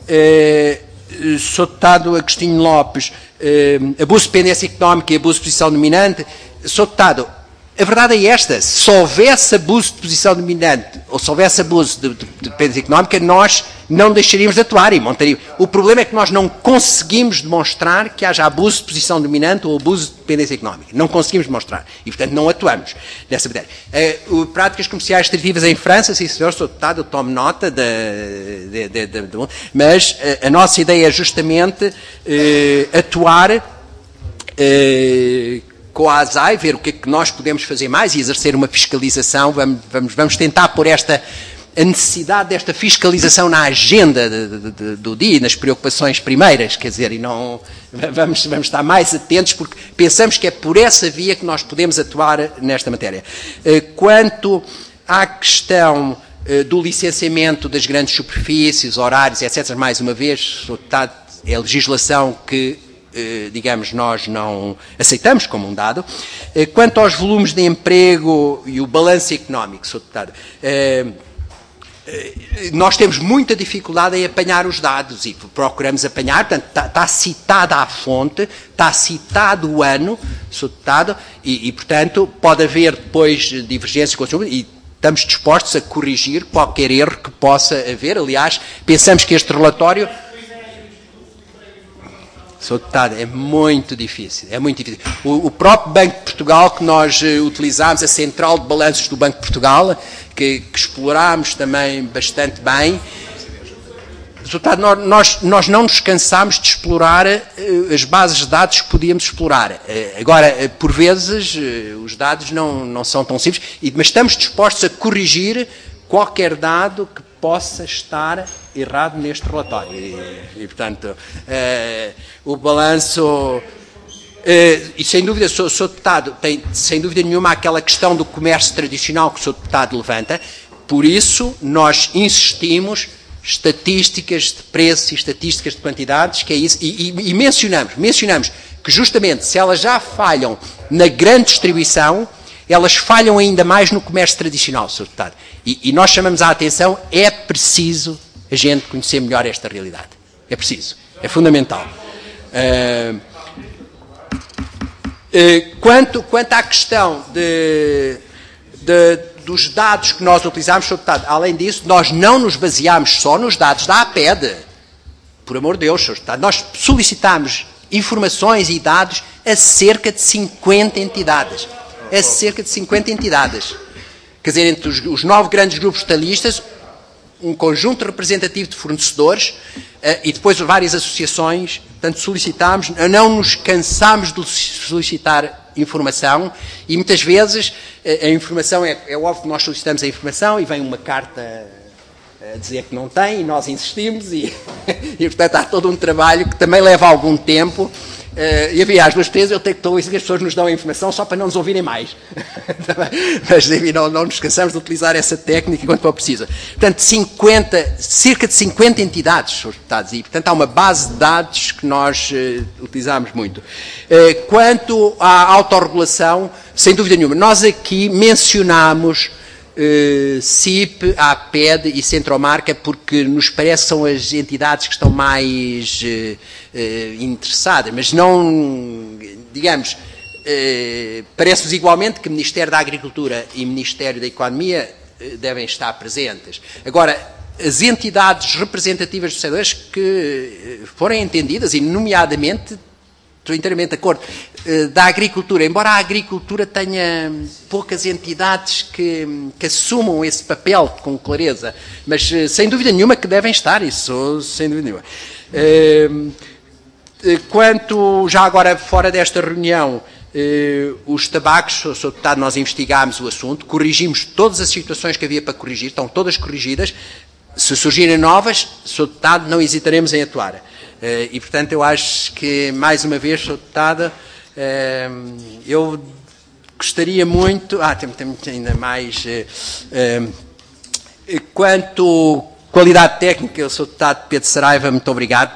senhor Deputado Agostinho Lopes, uh, abuso de dependência económica e abuso de posição dominante, senhor Deputado, a verdade é esta, se houvesse abuso de posição dominante, ou se houvesse abuso de, de, de dependência económica, nós não deixaríamos de atuar e montaríamos. O problema é que nós não conseguimos demonstrar que haja abuso de posição dominante ou abuso de dependência económica. Não conseguimos demonstrar. E, portanto, não atuamos nessa matéria. Uh, práticas comerciais restritivas em França, sim senhor, sou deputado, eu tomo nota, de, de, de, de, de, mas uh, a nossa ideia é justamente uh, atuar... Uh, com a ASAI, ver o que é que nós podemos fazer mais e exercer uma fiscalização, vamos, vamos, vamos tentar pôr esta, a necessidade desta fiscalização na agenda de, de, de, do dia, nas preocupações primeiras, quer dizer, e não vamos, vamos estar mais atentos, porque pensamos que é por essa via que nós podemos atuar nesta matéria. Quanto à questão do licenciamento das grandes superfícies, horários, etcétera, mais uma vez, é a legislação que, digamos, nós não aceitamos como um dado. Quanto aos volumes de emprego e o balanço económico, Senhor Deputado, nós temos muita dificuldade em apanhar os dados e procuramos apanhar, portanto, está, está citada a fonte, está citado o ano, Senhor Deputado, e, e, portanto, pode haver depois divergências com os e estamos dispostos a corrigir qualquer erro que possa haver. Aliás, pensamos que este relatório... Senhor Deputado, é muito difícil, é muito difícil. O, o próprio Banco de Portugal, que nós uh, utilizámos, a central de balanços do Banco de Portugal, que, que explorámos também bastante bem, Senhor Deputado, nós, nós não nos cansámos de explorar uh, as bases de dados que podíamos explorar. Uh, agora, uh, por vezes, uh, os dados não, não são tão simples, e, mas estamos dispostos a corrigir qualquer dado que possa estar errado neste relatório. E, e portanto, uh, o balanço... Uh, e sem dúvida, o Senhor Deputado tem, sem dúvida nenhuma, aquela questão do comércio tradicional que o Senhor Deputado levanta. Por isso, nós insistimos estatísticas de preços e estatísticas de quantidades, que é isso, e, e, e mencionamos, mencionamos que justamente se elas já falham na grande distribuição, elas falham ainda mais no comércio tradicional, Senhor Deputado. E, e nós chamamos a atenção, é preciso a gente conhecer melhor esta realidade. É preciso, é fundamental. Uh, uh, quanto, quanto à questão de, de, dos dados que nós utilizamos, Senhor Deputado, além disso, nós não nos baseamos só nos dados da A P E D. Por amor de Deus, Senhor Deputado, nós solicitamos informações e dados a cerca de cinquenta entidades. A cerca de cinquenta entidades. Quer dizer, entre os, os nove grandes grupos talistas, um conjunto representativo de fornecedores uh, e depois várias associações. Portanto, solicitámos, não nos cansámos de solicitar informação e muitas vezes uh, a informação, é, é óbvio que nós solicitamos a informação e vem uma carta a dizer que não tem e nós insistimos e, e portanto há todo um trabalho que também leva algum tempo. Uh, e havia as duas vezes, eu tenho que dizer que as pessoas nos dão a informação só para não nos ouvirem mais. Mas enfim, não, não nos cansamos de utilizar essa técnica quando for preciso. Portanto, cinquenta, cerca de cinquenta entidades, Senhor Deputado, e portanto há uma base de dados que nós uh, utilizamos muito. Uh, quanto à autorregulação, sem dúvida nenhuma, nós aqui mencionamos Uh, C I P, A P E D e Centromarca, porque nos parece que são as entidades que estão mais uh, uh, interessadas, mas não, digamos, uh, parece-nos igualmente que o Ministério da Agricultura e o Ministério da Economia uh, devem estar presentes. Agora, as entidades representativas dos setores que uh, forem entendidas, e nomeadamente, estou inteiramente de acordo, da agricultura, embora a agricultura tenha poucas entidades que, que assumam esse papel com clareza, mas sem dúvida nenhuma que devem estar, isso sem dúvida nenhuma. Quanto, já agora fora desta reunião, os tabacos, Senhor Deputado, nós investigámos o assunto, corrigimos todas as situações que havia para corrigir, estão todas corrigidas. Se surgirem novas, Senhor Deputado, não hesitaremos em atuar. Uh, e, portanto, eu acho que, mais uma vez, Senhor Deputado, uh, eu gostaria muito... Ah, tem, tem ainda mais... Uh, uh, quanto qualidade técnica, Senhor Deputado Pedro Saraiva, muito obrigado.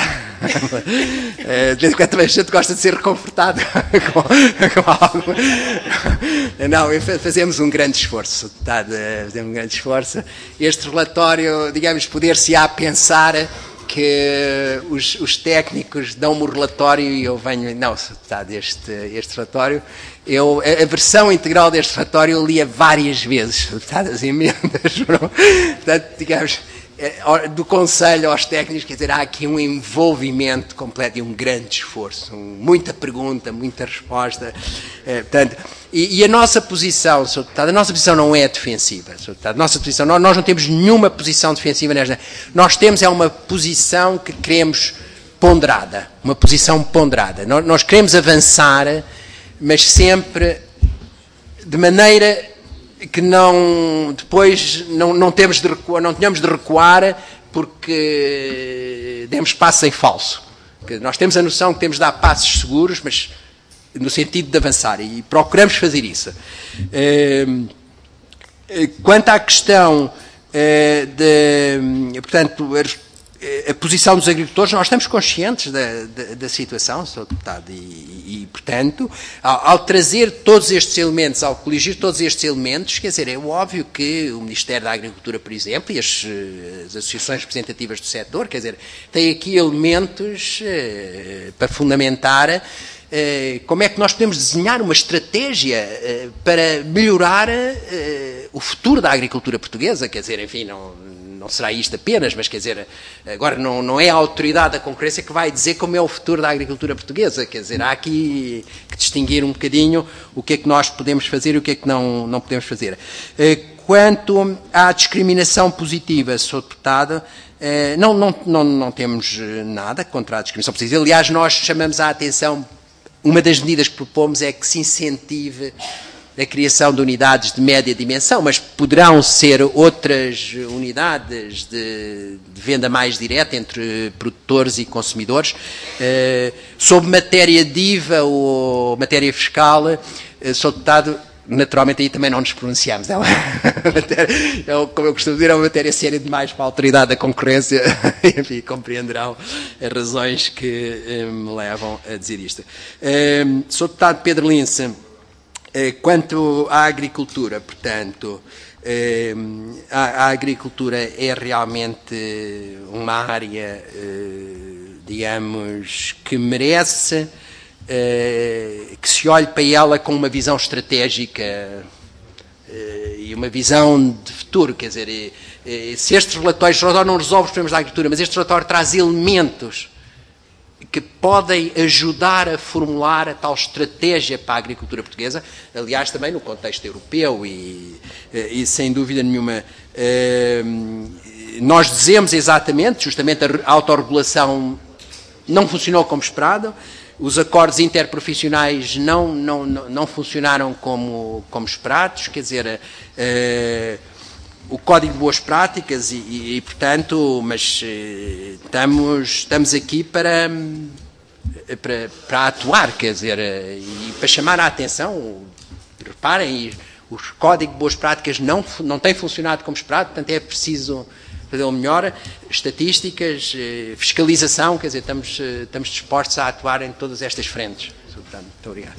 Uh, de vez em quando também a gente gosta de ser reconfortado com, com algo. Não, fazemos um grande esforço, Senhor Deputado, fazemos um grande esforço. Este relatório, digamos, poder-se-á pensar... que os, os técnicos dão-me o relatório e eu venho... Não, está deste este relatório. Eu, a, a versão integral deste relatório eu lia várias vezes, está das emendas. Portanto, digamos, do Conselho aos técnicos, quer dizer, há aqui um envolvimento completo e um grande esforço. Um, muita pergunta, muita resposta. Eh, portanto, e, e a nossa posição, Senhor Deputado, a nossa posição não é defensiva, Senhor Deputado. A nossa posição, nós, nós não temos nenhuma posição defensiva nesta. Nós temos é uma posição que queremos ponderada, uma posição ponderada. Nós, nós queremos avançar, mas sempre de maneira que não, depois não, não, temos de recuar, não tenhamos de recuar porque demos passos em falso. Que nós temos a noção que temos de dar passos seguros, mas no sentido de avançar, e procuramos fazer isso. Quanto à questão de, portanto, a posição dos agricultores, nós estamos conscientes da, da, da situação, senhor Deputado, e, e portanto, ao, ao trazer todos estes elementos, ao coligir todos estes elementos, quer dizer, é óbvio que o Ministério da Agricultura, por exemplo, e as, as associações representativas do setor, quer dizer, têm aqui elementos uh, para fundamentar uh, como é que nós podemos desenhar uma estratégia uh, para melhorar uh, o futuro da agricultura portuguesa, quer dizer, enfim, não... não será isto apenas, mas quer dizer, agora não, não é a autoridade da concorrência que vai dizer como é o futuro da agricultura portuguesa, quer dizer, há aqui que distinguir um bocadinho o que é que nós podemos fazer e o que é que não, não podemos fazer. Quanto à discriminação positiva, senhor Deputado, não, não, não, não temos nada contra a discriminação positiva. Aliás, nós chamamos a atenção, uma das medidas que propomos é que se incentive a criação de unidades de média dimensão, mas poderão ser outras unidades de, de venda mais direta entre produtores e consumidores. Uh, sobre matéria de I V A ou matéria fiscal, uh, senhor Deputado, naturalmente aí também não nos pronunciamos. É uma matéria, é, como eu costumo dizer, é uma matéria séria demais para a autoridade da concorrência. Enfim, compreenderão as razões que uh, me levam a dizer isto. Uh, senhor Deputado Pedro Lince, quanto à agricultura, portanto, a, a agricultura é realmente uma área, digamos, que merece que se olhe para ela com uma visão estratégica e uma visão de futuro, quer dizer, se estes relatórios, este relatório não resolve os problemas da agricultura, mas este relatório traz elementos que podem ajudar a formular a tal estratégia para a agricultura portuguesa, aliás, também no contexto europeu e, e sem dúvida nenhuma, nós dizemos exatamente, justamente a autorregulação não funcionou como esperado, os acordos interprofissionais não, não, não, não funcionaram como, como esperados, quer dizer, o Código de Boas Práticas e, e, e portanto, mas estamos, estamos aqui para, para, para atuar, quer dizer, e para chamar a atenção. Reparem, o Código de Boas Práticas não, não tem funcionado como esperado, portanto é preciso fazê-lo melhor. Estatísticas, fiscalização, quer dizer, estamos, estamos dispostos a atuar em todas estas frentes. Portanto, muito obrigado.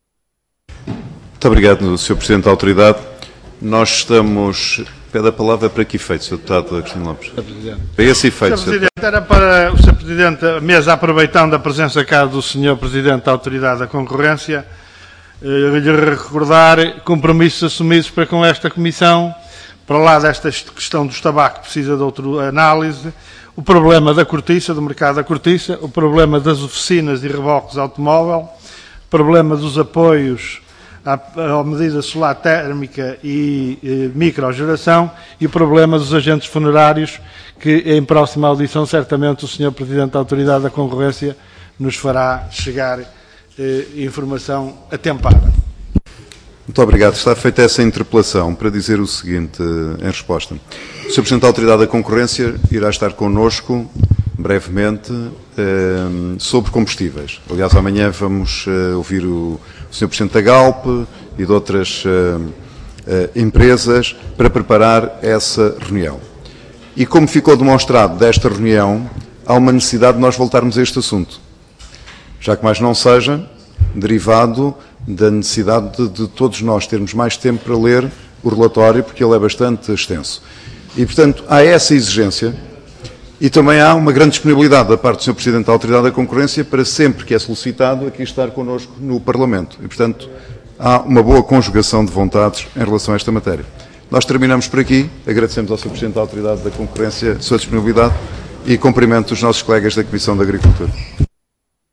Muito obrigado, senhor Presidente da Autoridade. Nós estamos... Pede a palavra para que efeito, senhor Deputado Agostinho Lopes? Para esse efeito, senhor Presidente. Era para o senhor Presidente, mesmo aproveitando a presença cá do senhor Presidente da Autoridade da Concorrência, eh, lhe recordar compromissos assumidos para com esta Comissão, para lá desta questão dos tabacos que precisa de outra análise, o problema da cortiça, do mercado da cortiça, o problema das oficinas e reboques automóvel, o problema dos apoios à, à medida solar térmica e eh, microgeração e o problema dos agentes funerários, que em próxima audição certamente o senhor Presidente da Autoridade da Concorrência nos fará chegar eh, informação atempada. Muito obrigado. Está feita essa interpelação para dizer o seguinte eh, em resposta. O senhor Presidente da Autoridade da Concorrência irá estar connosco brevemente eh, sobre combustíveis. Aliás, amanhã vamos eh, ouvir o o senhor Presidente da Galp e de outras uh, uh, empresas para preparar essa reunião. E como ficou demonstrado desta reunião, há uma necessidade de nós voltarmos a este assunto, já que mais não seja derivado da necessidade de, de todos nós termos mais tempo para ler o relatório, porque ele é bastante extenso. E, portanto, há essa exigência e também há uma grande disponibilidade da parte do senhor Presidente da Autoridade da Concorrência para sempre que é solicitado aqui estar connosco no Parlamento. E, portanto, há uma boa conjugação de vontades em relação a esta matéria. Nós terminamos por aqui. Agradecemos ao senhor Presidente da Autoridade da Concorrência a sua disponibilidade e cumprimento os nossos colegas da Comissão de Agricultura.